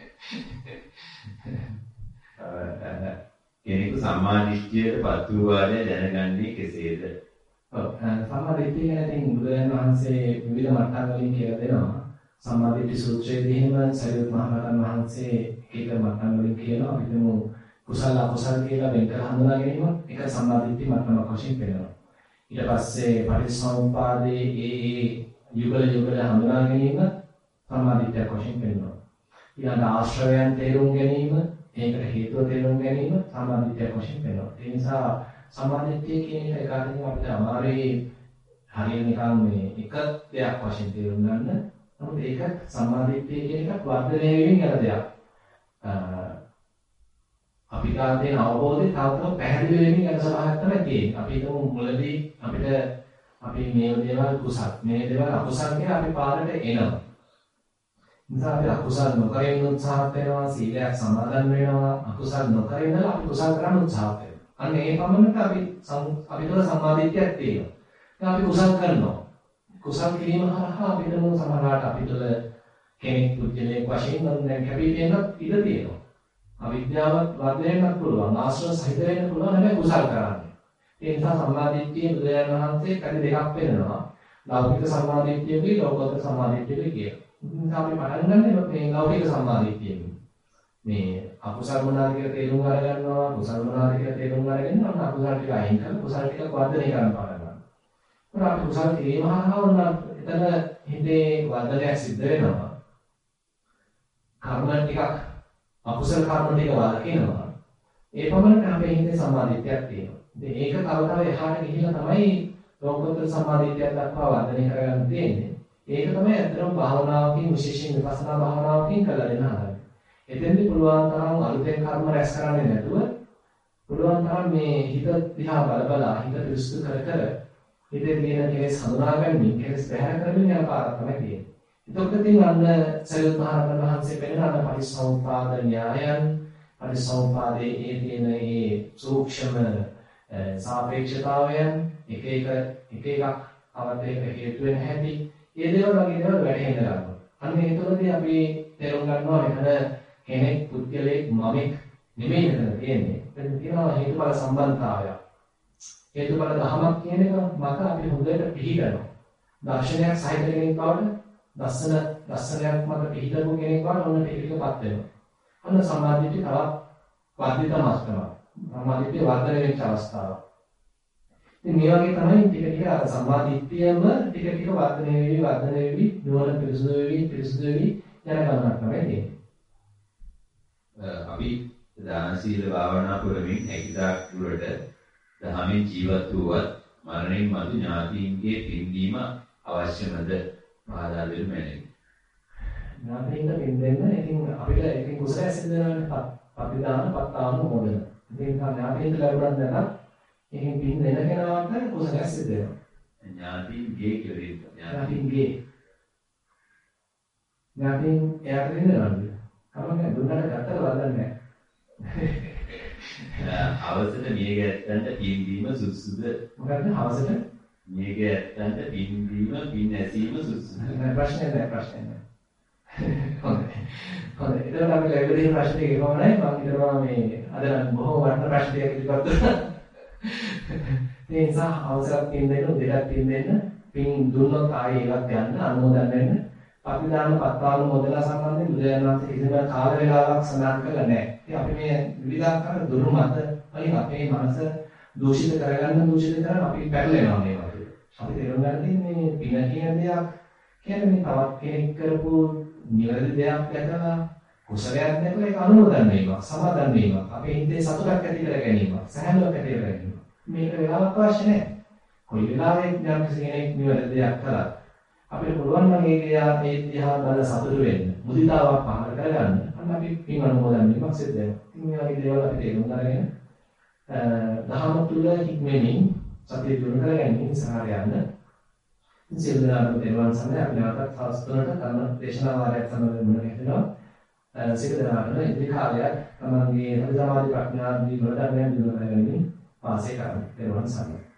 කෙනෙකු සම්මාදිට්ඨියට පත් වූ වාදය දැනගන්නේ කෙසේද? ඔව් සම්මාදිට්ඨිය ගැන ඉතින් බුදුරජාණන් වහන්සේ විවිධ මට්ටම් වලින් කියලා දෙනවා. සම්මාදිට්ඨි සූත්‍රයේදී එහෙම සරියුත් මහ රහතන් වහන්සේ ඒක මට්ටම් වලින් කියනවා. අපිටම කුසල අකුසල කියලා වෙන් කර හඳුනා ගැනීම එක සම්මාදිට්ඨි මට්ටමක් වශයෙන් පෙන්නනවා. ඊට පස්සේ පටිච්චසමුප්පාදයේ ඒ ඒ යුගල යුගල හඳුනා ගැනීම සම්මාදිට්ඨියක් වශයෙන් පෙන්නනවා. ඊළඟ ආශ්‍රවයන් තේරුම් ගැනීම ඒකට හේතුව තේරුම් ගැනීම සම්මාදිට්ඨියක් වශයෙන් වෙනවා. ඒ නිසා සම්මාදිට්ඨිය කියන එක ඒකාන්තයෙන් අපිට අමාරුයි හරියට නිකන් මේ එක දෙයක් වශයෙන් තේරුම් ගන්න. නමුත් ඒක සම්මාදිට්ඨිය කියන එක වර්ධනය වෙමින් යන දෙයක්. අපි ගන්න තියෙන අවබෝධය තවම පැහැදිලි වෙමින් යන සභාවක් තමයි තියෙන්නේ. අපි හිතමු මුලදී අපිට අපි මේ දේවල් කුසල් මේ දේවල් අකුසල් කියලා අපි පාරට එනවා. නිසා අපි අකුසල් නොකර ඉන්න උත්සාහත් වෙනවා, සීලයක් සමාදන් වෙනවා, අකුසල් නොකර ඉඳලා අපි කුසල් කරන්න උත්සාහත් වෙනවා. අන්න ඒ පමණට අපි අපි තුළ සම්මාදිට්ඨියක් තියෙනවා. දැන් අපි කුසල් කරනවා. කුසල් කිරීම හරහා අපිට මොන සමහරකට අපි තුළ කෙනෙක් පුද්ගලයෙක් වශයෙන් දැන් කැපී පෙනෙන්නත් ඉඩ තියෙනවා. අවිද්‍යාවත් වර්ධනය වෙන්නත් පුළුවන්, ආශ්‍රව සහිත වෙන්න පුළුවන් හැබැයි කුසල් කරන්නේ. ඒ නිසා සම්මාදිට්ඨිය බුදුරජාණන් වහන්සේ කඩ දෙකක් පෙන්නනවා. ලෞකික සම්මාදිට්ඨියකයි ලෝකෝත්තර සම්මාදිට්ඨියකයි කියලා. අපි පටන් ගන්න මේ ලෞකික සම්මාදිට්ඨියෙන් මේ අකුසල් මොනවාද කියලා තේරුම් අරගන්නවා කුසල් මොනවාද කියලා තේරුම් අරගෙන අන්න අකුසල් ටික අයින් කරලා කුසල් ටික වර්ධනය කරන්න පටන් ගන්නවා. ඒත් අපි කුසල් කිරීම හරහා උන්න එතන හිතේ වර්ධනයක් සිද්ධ වෙනවා. කර්ම ටිකක් අකුසල් කර්ම ටික වළකිනවා. ඒ පමණට අපේ හිතේ සම්මාදිට්ඨියක් තියෙනවා. ඉතින් ඒක තව තව එහාට ගිහිල්ලා තමයි ලෝකෝත්තර සම්මාදිට්ඨියක් දක්වා වර්ධනය කරගන්න තියෙන්නේ. ඒක තමයි අතරම භාවනාවකින් විශේෂයෙන් විපස්සනා භාවනාවකින් කරලා දෙන හදන්නේ. එතෙන්දී පුළුවන් තරම් අලුතෙන් කර්ම රැස් කරන්නේ නැතුව පුළුවන් තරම් මේ හිත දිහා බල බල හිත පිරිසුදු කර කර හිතේ තියෙන කෙලෙස් හඳුනා ගැනීම, කෙලෙස් බැහැර කරමින් යන පාරක් තමයි තියෙන්නේ. එතකොට ඉතින් අන්න සරියුත් මහ රහතන් වහන්සේ පෙන්නන අන්න පරිසම්පාද න්‍යායයන්, පරිසම්පාදයේ ඒ තියෙන ඒ සූක්ෂම සාපේක්ෂතාවයන් එක එක එක එකක් අවතේ හේතු වෙන හැටි ඒ දේවල් වගේ දේවල් වැටහෙන්න ගන්නවා. අන්න ඒ තුළදී අපි තේරුම් ගන්නවා මෙතන කෙනෙක් පුද්ගලයෙක් මමෙක් නෙමෙයි මෙතන තියෙන්නේ. මෙතන තියෙනවා හේතුඵල සම්බන්ධතාවය. හේතුඵල ධමයක් කියන එක මත අපි හොඳට පිළිගන්නවා. දර්ශනයක් සහිත කෙනෙක් බවට, දර්ශන දර්ශනයක් මත පිළිගමු කෙනෙක් බවට ඔන්න ටිකටපත් වෙනවා. අන්න සම්මාදිට්ඨිය තවත් වර්ධිත මාස්කම. සම්මාදිට්ඨිය වර්ධනය වෙච්ච අවස්ථාව. ඉතින් මේ වගේ තමයි ටික ටික අර සම්මාදිට්ඨියම ටික ටික වර්ධනය වෙවි වර්ධනය වෙවි නුවණ පිරිසුදු වෙවි පිරිසුදු වෙවි යන ගමනක් තමයි තියෙන්නේ. අපි දාන සීල භාවනා කරමින් හැකියතාක් දුරට දහමින් ජීවත් වූවත් මරණින් මතු ඥාතීන්ගේ පින්දීම අවශ්‍යමද? පහදා දෙන්න මැනවි. ඥාතීන්ට පින් දෙන්න ඉතින් අපිට ඒකෙන් කුසලයක් සිද්ධ වෙනවා. පතිදාන පත්තාන මොදන. ඉතින් ඥාතීන්ට ලැබුණත් නැත්නම් එහෙන් පින් දෙන කෙනාට කුසලයක් සිද්ධ වෙනවා. ඥාතීන්ගේ කියලා දෙන්න. ඥාතීන්ගේ. ඥාතීන් එයාට දෙන්නවද? කමන්නේ දුන්නට ගත්තට වදන්නේ නැහැ. අවසට මිය ගැත්තන්ට පින් දීම සුදුසුද? මොකද අවසට මිය ගැත්තන්ට පින් දීම පින් ඇසීම සුදුසුද? නෑ ප්‍රශ්නේ නෑ ප්‍රශ්නේ නෑ. හොඳයි. හොඳයි. ඊට අපි ලැබෙන ප්‍රශ්නේ ගෙවමයි මම හිතනවා මේ අද බොහෝ වටිනා ප්‍රශ්නයක් ඉදිරිපත් කරනවා. ඒ නිසා අවසරක් පින් දෙන්න දෙයක් පින් දෙන්න පින් දුන්නොත් ආයේ ඒවත් යන්න අනුමෝදන් වෙන්න. පතිදාන පත්තාන මොදලා සම්බන්ධයෙන් බුදුරජාණන් වහන්සේ කිසිම කාල වේලාවක් සඳහන් කළා නැහැ. ඉතින් අපි මේ විවිධාකාර දුරු මත වලින් අපේ මනස දූෂිත කරගන්න දූෂිත කරන අපි පැටලෙනවා මේ වගේ. අපි තේරුම් ගන්න තියෙන්නේ මේ පින කියන දෙයක් කියන්නේ මේ තවත් කෙනෙක් කරපු නිවැරදි දෙයක් දැකලා කුසලයක් දැකලා ඒක අනුමෝදන් වීමක්, සමාදන් වීමක්, අපේ හිතේ සතුටක් ඇති කර ගැනීමක්, සැහැල්ලුවක් ඇති කර ගැනීමක්. මේක වෙලාවක් අවශ්‍ය නැහැ. කොයි වෙලාවෙ යම් කෙනෙක් නිවැරදි දෙයක් කළා අපිට පුළුවන් නම් ඒක යා ඒ දිහා බලලා සතුටු වෙන්න, මුදිතාවක් පහළ කරගන්න. අන්න අපි පින් අනුමෝදන් වීමක් සිද්ධ වෙනවා. ඉතින් මේ වගේ දේවල් අපි තේරුම් අරගෙන දහම තුල හික්මෙමින් සතිය දිනු කරගන්න ඉස්සරහට යන්න. සියලු දෙනාම දේවාන් සමය අපි නැවතත් හවස් තුනට ධර්ම දේශනා වාරයක් සමග මුණ ගැහෙනවා. සියලු දෙනාටම ඉදිරි කාලයක් තමන්ගේ සමාධි ප්‍රඥා දී වලට දිනු කරගන්න වාසය කරන්න. දේවාන් සමය